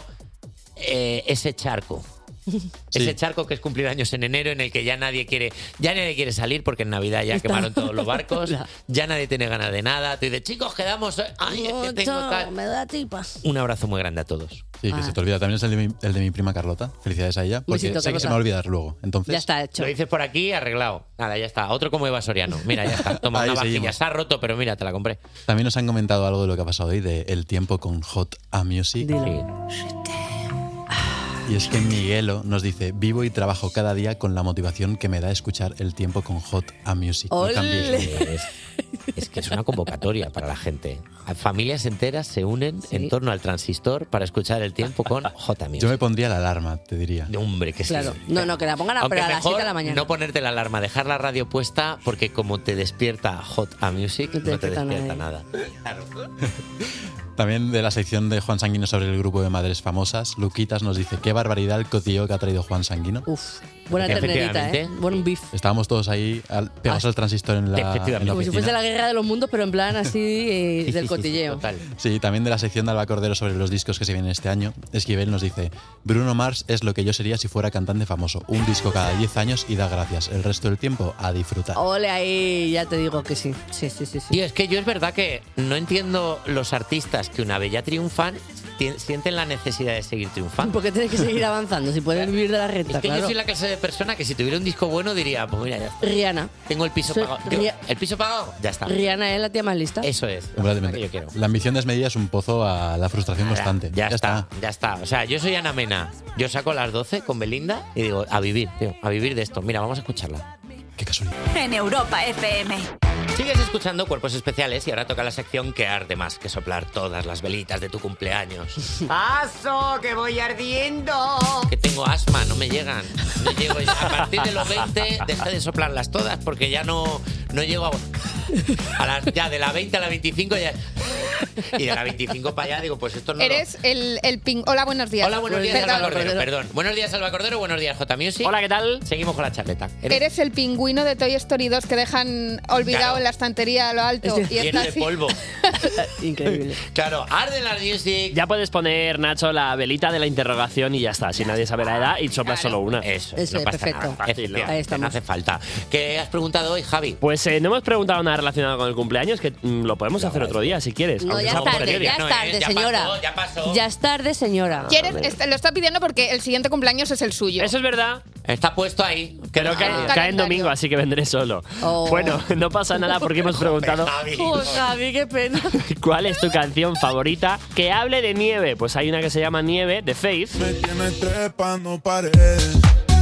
Speaker 1: Ese charco. Ese charco que es cumplir años en enero, en el que ya nadie quiere salir porque en Navidad ya quemaron todos los barcos, ya nadie tiene ganas de nada. Tú dices, chicos, quedamos. Ay, es que tengo tal.
Speaker 2: Me da tipa.
Speaker 1: Un abrazo muy grande a todos.
Speaker 11: Sí, que se te olvida. También es el de mi prima Carlota. Felicidades a ella. Porque
Speaker 2: Besito,
Speaker 11: sé que se
Speaker 2: Carlota.
Speaker 11: me va a olvidar luego. Entonces,
Speaker 2: Ya está hecho.
Speaker 1: Lo dices por aquí, arreglado. Nada, ya está. Otro como Eva Soriano. Mira, ya está. Toma
Speaker 11: Ahí
Speaker 1: una vajilla.
Speaker 11: seguimos.
Speaker 1: Se ha roto, pero mira, te la compré.
Speaker 11: también nos han comentado algo de lo que ha pasado hoy, de el tiempo con Hot A Music.
Speaker 2: Dilo.
Speaker 11: Y es que Miguelo nos dice: vivo y trabajo cada día con la motivación que me da escuchar El Tiempo con Hot a Music. No cambiéis.
Speaker 1: Es que es una convocatoria para la gente. Familias enteras se unen en torno al transistor para escuchar El Tiempo con J Music.
Speaker 11: Yo me pondría la alarma, te diría.
Speaker 1: Hombre, que
Speaker 2: Claro.
Speaker 1: sí.
Speaker 2: No, que la pongan
Speaker 1: Aunque
Speaker 2: pero a las
Speaker 1: mejor
Speaker 2: 7 de la mañana.
Speaker 1: no ponerte la alarma, dejar la radio puesta, porque como te despierta Hot a Music, no te despierta nada. Claro.
Speaker 11: También de la sección de Juan Sanguino sobre el grupo de madres famosas, Luquitas nos dice: qué barbaridad el cotilleo que ha traído Juan Sanguino.
Speaker 2: Uf, buena ternerita, ¿eh? Buen beef.
Speaker 11: Estábamos todos ahí pegados al transistor en la
Speaker 2: Como si fuese
Speaker 11: oficina.
Speaker 2: la guerra de los mundos, pero en plan así del cotilleo.
Speaker 11: Sí, también de la sección de Alba Cordero sobre los discos que se vienen este año, Esquivel nos dice: Bruno Mars es lo que yo sería si fuera cantante famoso. Un disco cada 10 años y da gracias. El resto del tiempo a disfrutar.
Speaker 2: Ole ahí, ya te digo que sí. Sí.
Speaker 1: Y es que yo es verdad que no entiendo los artistas que una vez ya triunfan, sienten la necesidad de seguir triunfando.
Speaker 2: Porque tienes que seguir avanzando, si puedes vivir de la renta,
Speaker 1: Es que
Speaker 2: claro.
Speaker 1: yo soy la clase de persona que si tuviera un disco bueno diría, pues mira, ya está.
Speaker 2: Rihanna.
Speaker 1: Tengo el piso pagado. ¿El piso pagado? Ya está.
Speaker 2: Rihanna es la tía más lista.
Speaker 1: Eso es.
Speaker 11: Completamente.
Speaker 1: Que yo quiero.
Speaker 11: La ambición desmedida es un pozo a la frustración constante.
Speaker 1: Ya está. O sea, yo soy Ana Mena. Yo saco a las 12 con Belinda y digo, a vivir, tío, a vivir de esto. Mira, vamos a escucharla.
Speaker 11: Qué casualidad.
Speaker 7: En Europa FM.
Speaker 1: Sigues escuchando Cuerpos Especiales y ahora toca la sección que arde más que soplar todas las velitas de tu cumpleaños.
Speaker 21: ¡Paso, que voy ardiendo!
Speaker 1: Que tengo asma, no me llegan. No llego ya. A partir de los 20 deja de soplarlas todas porque ya no llego ya de la 20 a la 25 ya. Y de la 25 para allá digo, pues esto no
Speaker 4: Eres el ping. Hola, buenos días.
Speaker 1: Hola, buenos días,
Speaker 4: Perdón.
Speaker 1: Alba Cordero. Perdón. Buenos días, Alba Cordero. Buenos días, J Music.
Speaker 17: Hola, ¿qué tal?
Speaker 1: Seguimos con la charleta.
Speaker 4: Eres el pingüino de Toy Story 2 que dejan olvidado
Speaker 1: Claro.
Speaker 4: en la estantería a lo alto. Y
Speaker 1: Lleno
Speaker 4: está
Speaker 1: de
Speaker 4: así.
Speaker 1: polvo.
Speaker 2: Increíble.
Speaker 1: Claro, arde la music.
Speaker 17: Ya puedes poner, Nacho, la velita de la interrogación y ya está. Si nadie sabe la edad y soplas solo una.
Speaker 1: Eso,
Speaker 2: Eso
Speaker 1: no
Speaker 2: es,
Speaker 1: pasa
Speaker 2: perfecto.
Speaker 1: nada. Fácil, ¿no?
Speaker 2: Ahí estamos.
Speaker 1: No hace falta. ¿Qué has preguntado hoy, Javi?
Speaker 17: Pues no hemos preguntado nada relacionado con el cumpleaños, que lo podemos hacer otro día si quieres.
Speaker 2: No,
Speaker 17: aunque
Speaker 2: ya
Speaker 17: sea
Speaker 2: es tarde,
Speaker 17: posterior.
Speaker 2: ya es tarde,
Speaker 1: ya
Speaker 2: señora.
Speaker 1: pasó, ya pasó.
Speaker 2: Ya es tarde, señora.
Speaker 4: Lo está pidiendo porque el siguiente cumpleaños es el suyo.
Speaker 17: Eso es verdad.
Speaker 1: Está puesto ahí.
Speaker 17: Pero cae en domingo, así que vendré solo.
Speaker 2: Oh.
Speaker 17: Bueno, no pasa nada porque hemos preguntado
Speaker 2: Oh, Javi, qué pena.
Speaker 17: cuál es tu canción favorita que hable de nieve. Pues hay una que se llama Nieve, de Faith.
Speaker 12: Me tienes trepando paredes.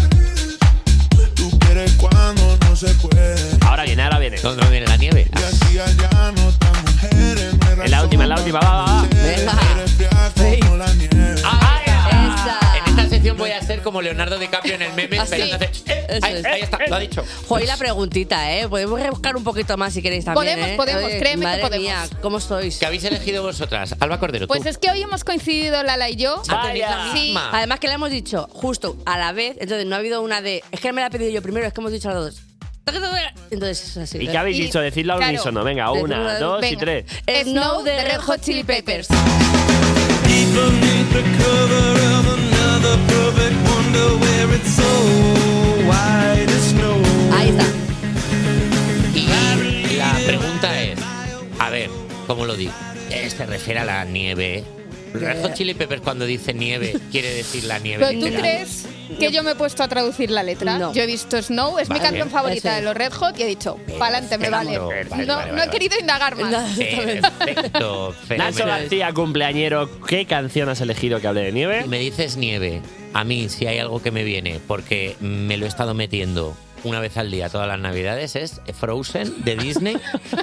Speaker 12: Tú quieres cuando no se puede.
Speaker 17: Ahora viene.
Speaker 1: ¿Dónde viene la nieve?
Speaker 12: Y aquí allá no están mujeres. No hay
Speaker 17: En la última, va.
Speaker 12: Venga. Como la nieve.
Speaker 1: En esta sección voy a ser como Leonardo DiCaprio en el meme.
Speaker 2: Así.
Speaker 1: Esperando ahí está, lo ha dicho.
Speaker 2: Joder, la preguntita, ¿eh? Podemos rebuscar un poquito más si queréis también,
Speaker 4: Podemos,
Speaker 2: Oye,
Speaker 4: créeme que
Speaker 2: madre
Speaker 4: podemos.
Speaker 2: mía, ¿cómo sois?
Speaker 1: ¿Qué habéis elegido vosotras? Alba Cordero,
Speaker 4: Pues
Speaker 1: tú.
Speaker 4: es que hoy hemos coincidido Lala y yo.
Speaker 1: tenéis la
Speaker 4: Sí.
Speaker 1: misma.
Speaker 2: Además que le hemos dicho justo a la vez, entonces no ha habido una de... Es que me la he pedido yo primero, es que hemos dicho las dos. Entonces es así.
Speaker 17: ¿Y qué habéis dicho? Decidlo al
Speaker 4: claro.
Speaker 17: unísono. Venga,
Speaker 2: Decirlo
Speaker 17: una,
Speaker 2: al-
Speaker 17: dos y
Speaker 4: Venga.
Speaker 17: tres.
Speaker 4: Snow de Red Hot Chili Peppers.
Speaker 2: Ahí está.
Speaker 1: Y la pregunta es, a ver, ¿cómo lo digo? Se refiere a la nieve. Red Hot Chili Peppers cuando dice nieve quiere decir la nieve.
Speaker 4: ¿Pero tú
Speaker 1: literal.
Speaker 4: crees que yo me he puesto a traducir la letra?
Speaker 2: No.
Speaker 4: Yo he visto Snow, es mi
Speaker 1: Vale.
Speaker 4: canción favorita
Speaker 2: Eso
Speaker 4: de
Speaker 2: es.
Speaker 4: los Red Hot y he dicho, pa'lante, me vale. No he querido indagar más.
Speaker 1: Perfecto,
Speaker 17: Nacho
Speaker 1: fenomenal.
Speaker 17: García, cumpleañero, ¿qué canción has elegido que hable de nieve?
Speaker 1: Y me dices nieve. A mí, si hay algo que me viene, porque me lo he estado metiendo una vez al día todas las navidades, es Frozen de Disney.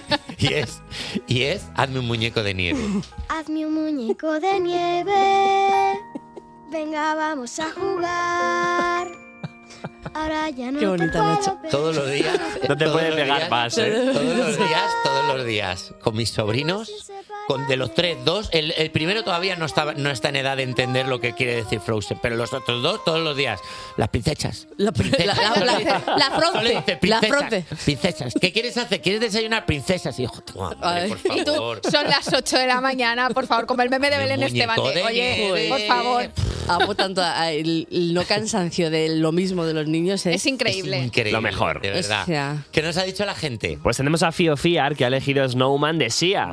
Speaker 1: y es Hazme un muñeco de nieve.
Speaker 5: Hazme un muñeco de nieve. Venga, vamos a jugar. Ahora ya no
Speaker 2: Qué
Speaker 5: te
Speaker 2: bonita
Speaker 5: puedo
Speaker 2: noche.
Speaker 5: ver.
Speaker 1: Todos los días.
Speaker 17: No te
Speaker 1: todos
Speaker 17: puedes
Speaker 1: los
Speaker 17: pegar
Speaker 1: días,
Speaker 17: más, ¿eh?
Speaker 1: Todos los días. Con mis sobrinos. De los tres, dos. El primero todavía no está en edad de entender lo que quiere decir Frozen. Pero los otros dos, todos los días. Las princesas.
Speaker 2: La fronce.
Speaker 1: Solo dice
Speaker 2: La
Speaker 1: princesas.
Speaker 2: fronce.
Speaker 1: Princesas. ¿Qué quieres hacer? ¿Quieres desayunar? Princesas. Y hijo, madre, por
Speaker 4: Y tú,
Speaker 1: favor.
Speaker 4: son las 8 de la mañana, por favor, como el meme de Belén
Speaker 1: muñeco
Speaker 4: Esteban.
Speaker 1: de
Speaker 4: Oye,
Speaker 1: nieve.
Speaker 4: por favor.
Speaker 2: Amo tanto el no cansancio de lo mismo de los niños.
Speaker 4: Es increíble.
Speaker 1: Increíble.
Speaker 17: Lo mejor.
Speaker 1: De verdad.
Speaker 2: O sea.
Speaker 1: ¿Qué nos ha dicho la gente?
Speaker 17: Pues tenemos a Fio Fiar, que ha elegido Snowman de Sia.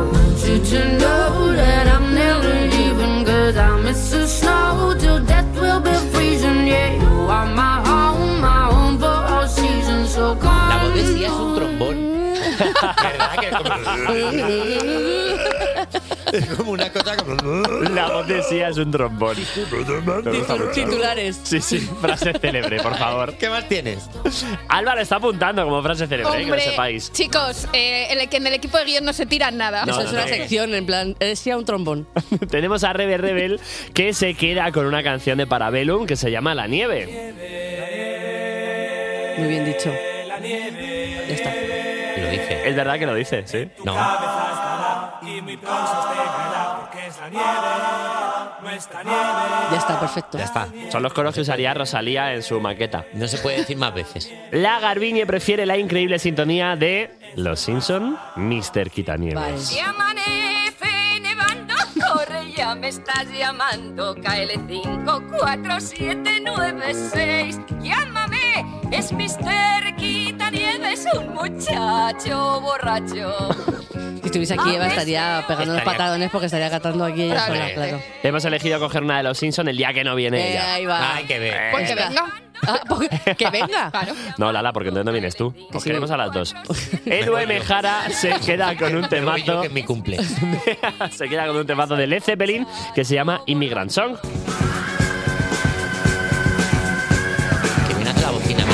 Speaker 1: La voz de Sia es un trombón. ¿Verdad? Que es como... Es como una cosa como...
Speaker 17: La voz de Sia es un trombón. Me gusta mucho.
Speaker 2: Titulares.
Speaker 17: Sí, frase célebre, por favor.
Speaker 1: ¿Qué más tienes?
Speaker 17: Álvaro está apuntando como frase célebre, que lo
Speaker 4: Hombre,
Speaker 17: sepáis.
Speaker 4: chicos, que en el equipo de guión no se tiran nada.
Speaker 17: No,
Speaker 2: Eso es una sección, en plan, eres Sia un trombón.
Speaker 17: Tenemos a Rebe Rebel, que se queda con una canción de Parabellum que se llama La Nieve.
Speaker 2: Muy bien dicho.
Speaker 1: Ya está. Lo dice.
Speaker 17: Es verdad que lo dice, sí.
Speaker 1: No.
Speaker 2: Ya está, perfecto.
Speaker 1: Ya está.
Speaker 17: Son los coros que usaría Rosalía en su maqueta.
Speaker 1: No se puede decir más veces.
Speaker 17: La Garbiñe prefiere la increíble sintonía de Los Simpson, Mr. Quitanieves.
Speaker 5: Si amanece nevando, corre, ya me estás llamando. KL54796. Llámame, es Mr. Quitanieves, un muchacho borracho.
Speaker 2: Si estuviese aquí, Eva estaría pegando los patadones porque estaría cantando aquí ella sola, claro.
Speaker 17: Hemos elegido coger una de Los Simpson el día que no viene ella.
Speaker 2: Ahí va.
Speaker 1: Hay que ver.
Speaker 4: Pues que venga.
Speaker 2: Que venga.
Speaker 4: Claro.
Speaker 17: No, Lala, porque entonces no vienes tú. Os queremos a las dos. Edu M. Jara se queda con un temazo.
Speaker 1: Que es mi cumple.
Speaker 17: Se queda con un temazo de Led Zeppelin que se llama Immigrant Song.
Speaker 1: Que viene la bocina.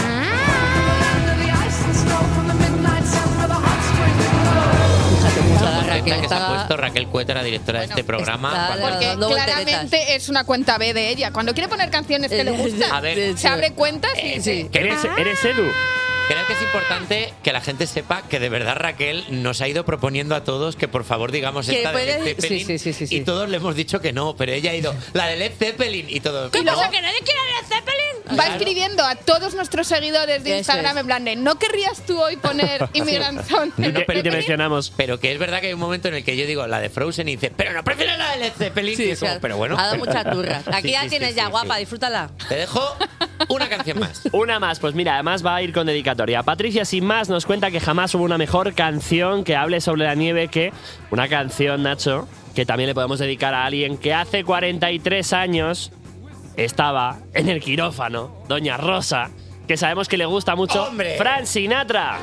Speaker 1: Que se ha puesto Raquel Cueto, la directora de este programa.
Speaker 4: Porque claramente es una cuenta B de ella. Cuando quiere poner canciones que le gustan,
Speaker 1: A ver,
Speaker 4: se abre cuentas y sí.
Speaker 17: ¿Eres Edu?
Speaker 1: Creo que es importante que la gente sepa que de verdad Raquel nos ha ido proponiendo a todos que por favor digamos
Speaker 2: Que
Speaker 1: esta de
Speaker 2: puede-
Speaker 1: Led Zeppelin
Speaker 2: sí.
Speaker 1: y todos le hemos dicho que no, pero ella ha ido la de Led Zeppelin y todos.
Speaker 4: Y luego
Speaker 1: ¿no?
Speaker 4: que nadie quiere Led Zeppelin. Va escribiendo a todos nuestros seguidores de
Speaker 1: Eso
Speaker 4: Instagram
Speaker 1: es.
Speaker 4: en plan de ¿no querrías tú hoy poner Immigrant Song?
Speaker 1: No, no, pero,
Speaker 17: mencionamos.
Speaker 1: Pero que es verdad que hay un momento en el que yo digo la de Frozen y dice, pero no prefiero la de Led Zeppelin.
Speaker 2: Sí,
Speaker 1: Y es como,
Speaker 2: o sea,
Speaker 1: pero bueno.
Speaker 2: ha dado mucha turra. Aquí
Speaker 1: Sí,
Speaker 2: ya
Speaker 1: sí,
Speaker 2: tienes
Speaker 1: sí,
Speaker 2: ya,
Speaker 1: sí,
Speaker 2: guapa,
Speaker 1: sí.
Speaker 2: disfrútala.
Speaker 1: Te dejo una canción más.
Speaker 17: Una más, pues mira, además va a ir con dedicatoria. Patricia, sin más, nos cuenta que jamás hubo una mejor canción que hable sobre la nieve que una canción, Nacho, que también le podemos dedicar a alguien que hace 43 años estaba en el quirófano, Doña Rosa, que sabemos que le gusta mucho,
Speaker 1: ¡Hombre!
Speaker 17: Frank Sinatra.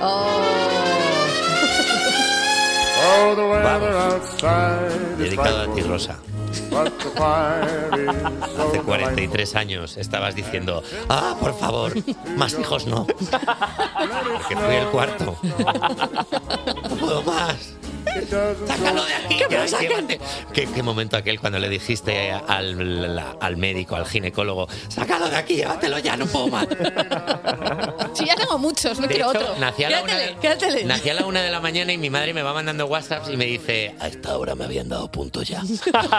Speaker 1: Dedicado a ti, Rosa. Hace 43 años estabas diciendo, por favor, más hijos no. Porque fui el cuarto. No puedo más. ¡Sácalo de aquí! Ya, llévate. ¿Qué momento aquel cuando le dijiste al médico, al ginecólogo, sácalo de aquí, llévatelo ya, no puedo más?
Speaker 4: Sí, ya tengo muchos, no
Speaker 1: De
Speaker 4: quiero
Speaker 1: hecho,
Speaker 4: otro.
Speaker 1: nací a la
Speaker 4: Quédatele.
Speaker 1: Nací a la 1 de la mañana y mi madre me va mandando WhatsApps y me dice, a esta hora me habían dado puntos ya.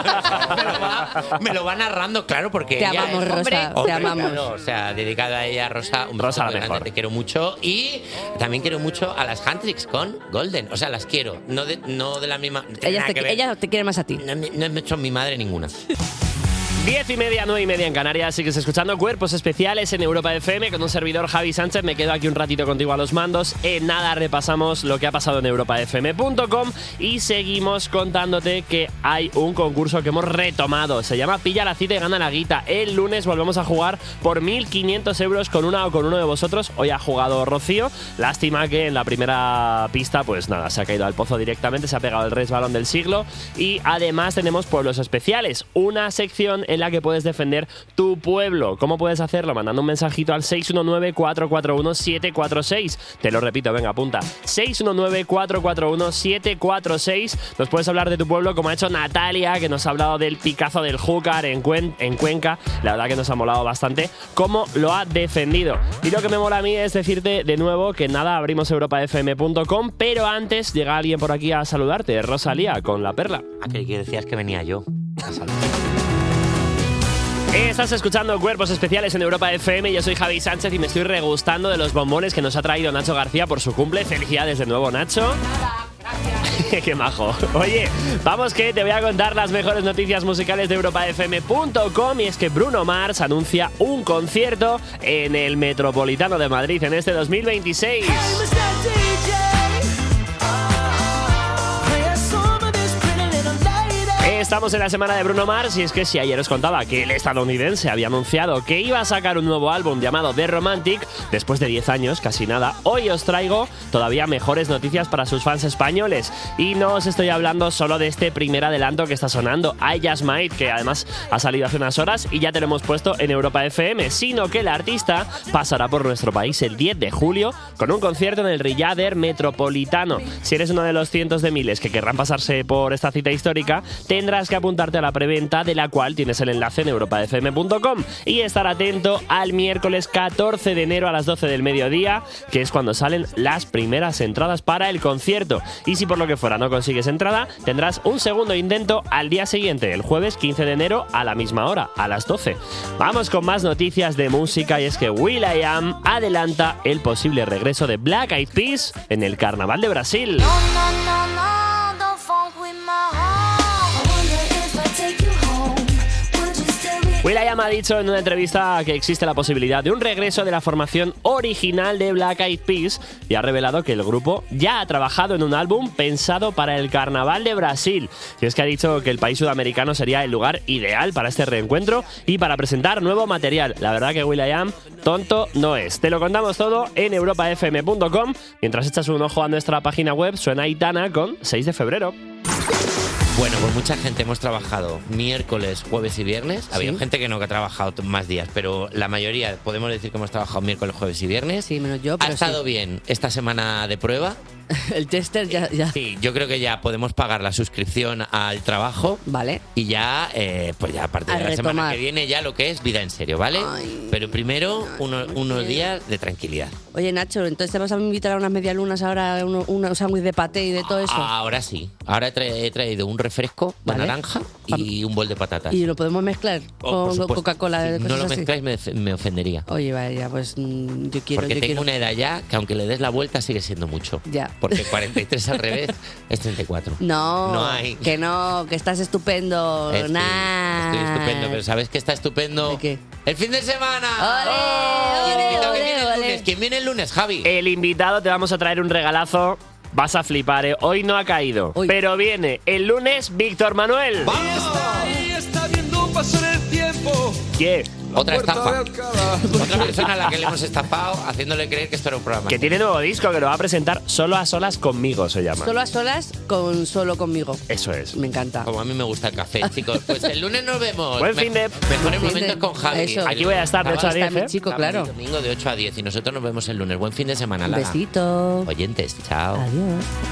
Speaker 1: me lo va narrando, claro, porque
Speaker 2: Te
Speaker 1: ella
Speaker 2: amamos,
Speaker 1: es-
Speaker 2: Rosa, te amamos.
Speaker 1: claro, o sea, dedicada a ella, Rosa, un
Speaker 17: Rosa,
Speaker 1: beso
Speaker 17: la
Speaker 1: muy grande,
Speaker 17: mejor.
Speaker 1: te quiero mucho. Y también quiero mucho a las Handtricks con Golden. O sea, las quiero, no de la misma... no tiene nada que ver.
Speaker 2: Ella te quiere más a ti.
Speaker 1: No son mi madre ninguna.
Speaker 17: 10:30, 9:30 en Canarias. Sigues escuchando Cuerpos Especiales en Europa FM con un servidor, Javi Sánchez. Me quedo aquí un ratito contigo a los mandos. En nada repasamos lo que ha pasado en europafm.com y seguimos contándote que hay un concurso que hemos retomado. Se llama Pilla la cita y gana la guita. El lunes volvemos a jugar por 1.500 euros con una o con uno de vosotros. Hoy ha jugado Rocío. Lástima que en la primera pista, pues nada, se ha caído al pozo directamente, se ha pegado el resbalón del siglo. Y además tenemos Pueblos Especiales, una sección en la que puedes defender tu pueblo. ¿Cómo puedes hacerlo? Mandando un mensajito al 619-441-746. Te lo repito, venga, apunta. 619-441-746. Nos puedes hablar de tu pueblo, como ha hecho Natalia, que nos ha hablado del Picazo del Júcar en Cuenca. La verdad que nos ha molado bastante cómo lo ha defendido. Y lo que me mola a mí es decirte de nuevo que nada, abrimos europafm.com, pero antes llega alguien por aquí a saludarte, Rosalía, con la perla.
Speaker 1: Aquel que decías que venía yo. A saludar.
Speaker 17: Estás escuchando Cuerpos Especiales en Europa FM. Yo soy Javi Sánchez y me estoy regustando de los bombones que nos ha traído Nacho García por su cumple. Felicidades de nuevo, Nacho. Qué majo. Oye, vamos que te voy a contar las mejores noticias musicales de europafm.com. Y es que Bruno Mars anuncia un concierto en el Metropolitano de Madrid en este 2026. Estamos en la semana de Bruno Mars y es que si ayer os contaba que el estadounidense había anunciado que iba a sacar un nuevo álbum llamado The Romantic, después de 10 años, casi nada, hoy os traigo todavía mejores noticias para sus fans españoles. Y no os estoy hablando solo de este primer adelanto que está sonando, I Just Might, que además ha salido hace unas horas y ya te lo hemos puesto en Europa FM, sino que el artista pasará por nuestro país el 10 de julio con un concierto en el Riader Metropolitano. Si eres uno de los cientos de miles que querrán pasarse por esta cita histórica, tendrás que apuntarte a la preventa, de la cual tienes el enlace en europafm.com, y estar atento al miércoles 14 de enero a las 12 del mediodía, que es cuando salen las primeras entradas para el concierto. Y si por lo que fuera no consigues entrada, tendrás un segundo intento al día siguiente, el jueves 15 de enero a la misma hora, a las 12. Vamos con más noticias de música, y es que will.i.am adelanta el posible regreso de Black Eyed Peas en el Carnaval de Brasil. will.i.am ha dicho en una entrevista que existe la posibilidad de un regreso de la formación original de Black Eyed Peas y ha revelado que el grupo ya ha trabajado en un álbum pensado para el Carnaval de Brasil. Y es que ha dicho que el país sudamericano sería el lugar ideal para este reencuentro y para presentar nuevo material. La verdad que will.i.am tonto no es. Te lo contamos todo en europafm.com. Mientras echas un ojo a nuestra página web, suena Aitana con 6 de febrero.
Speaker 1: Bueno, pues mucha gente hemos trabajado miércoles, jueves y viernes. Ha habido gente que no ha trabajado más días, pero la mayoría podemos decir que hemos trabajado miércoles, jueves y viernes.
Speaker 2: Sí, menos yo.
Speaker 1: Ha estado bien esta semana de prueba.
Speaker 2: El tester ya.
Speaker 1: Sí, yo creo que ya podemos pagar la suscripción al trabajo.
Speaker 2: Vale.
Speaker 1: Y ya, pues ya a partir de la semana que viene ya lo que es vida en serio, ¿vale? Pero primero unos días de tranquilidad.
Speaker 2: Oye, Nacho, entonces te vas a invitar a unas medialunas ahora, un sándwich de paté y de todo eso.
Speaker 1: Ahora sí. Ahora he traído un refresco de naranja y un bol de patatas.
Speaker 2: ¿Y lo podemos mezclar con Coca-Cola?
Speaker 1: Si no lo mezcláis me ofendería.
Speaker 2: Oye, vaya, pues yo quiero...
Speaker 1: Porque tengo una edad ya que aunque le des la vuelta sigue siendo mucho.
Speaker 2: Ya.
Speaker 1: Porque 43 al revés es 34.
Speaker 2: No
Speaker 1: hay.
Speaker 2: Que no, que estás estupendo.
Speaker 1: Estoy estupendo, pero ¿sabes qué está estupendo?
Speaker 2: ¿De qué?
Speaker 1: ¡El fin de semana! ¿Quién viene el lunes, Javi?
Speaker 17: El invitado, te vamos a traer un regalazo. Vas a flipar, ¿eh? Hoy no ha caído. Pero viene el lunes Víctor Manuel.
Speaker 12: Está viendo pasar el tiempo.
Speaker 17: ¿Qué?
Speaker 1: Otra estafa. Otra persona a la que le hemos estafado haciéndole creer que esto era un programa.
Speaker 17: Que tiene nuevo disco, que lo va a presentar Solo a Solas Conmigo, se llama.
Speaker 2: Solo a solas con Solo Conmigo.
Speaker 17: Eso es.
Speaker 2: Me encanta.
Speaker 1: Como a mí me gusta el café, chicos. Pues el lunes nos vemos.
Speaker 17: Buen fin de...
Speaker 1: Mejores momentos con Javi.
Speaker 2: Eso.
Speaker 17: Aquí voy a estar de 8 a 10,
Speaker 2: mi chico, claro.
Speaker 1: Domingo de 8 a 10 y nosotros nos vemos el lunes. Buen fin de semana,
Speaker 2: Un
Speaker 1: Lara.
Speaker 2: besito.
Speaker 1: Oyentes, chao.
Speaker 2: Adiós.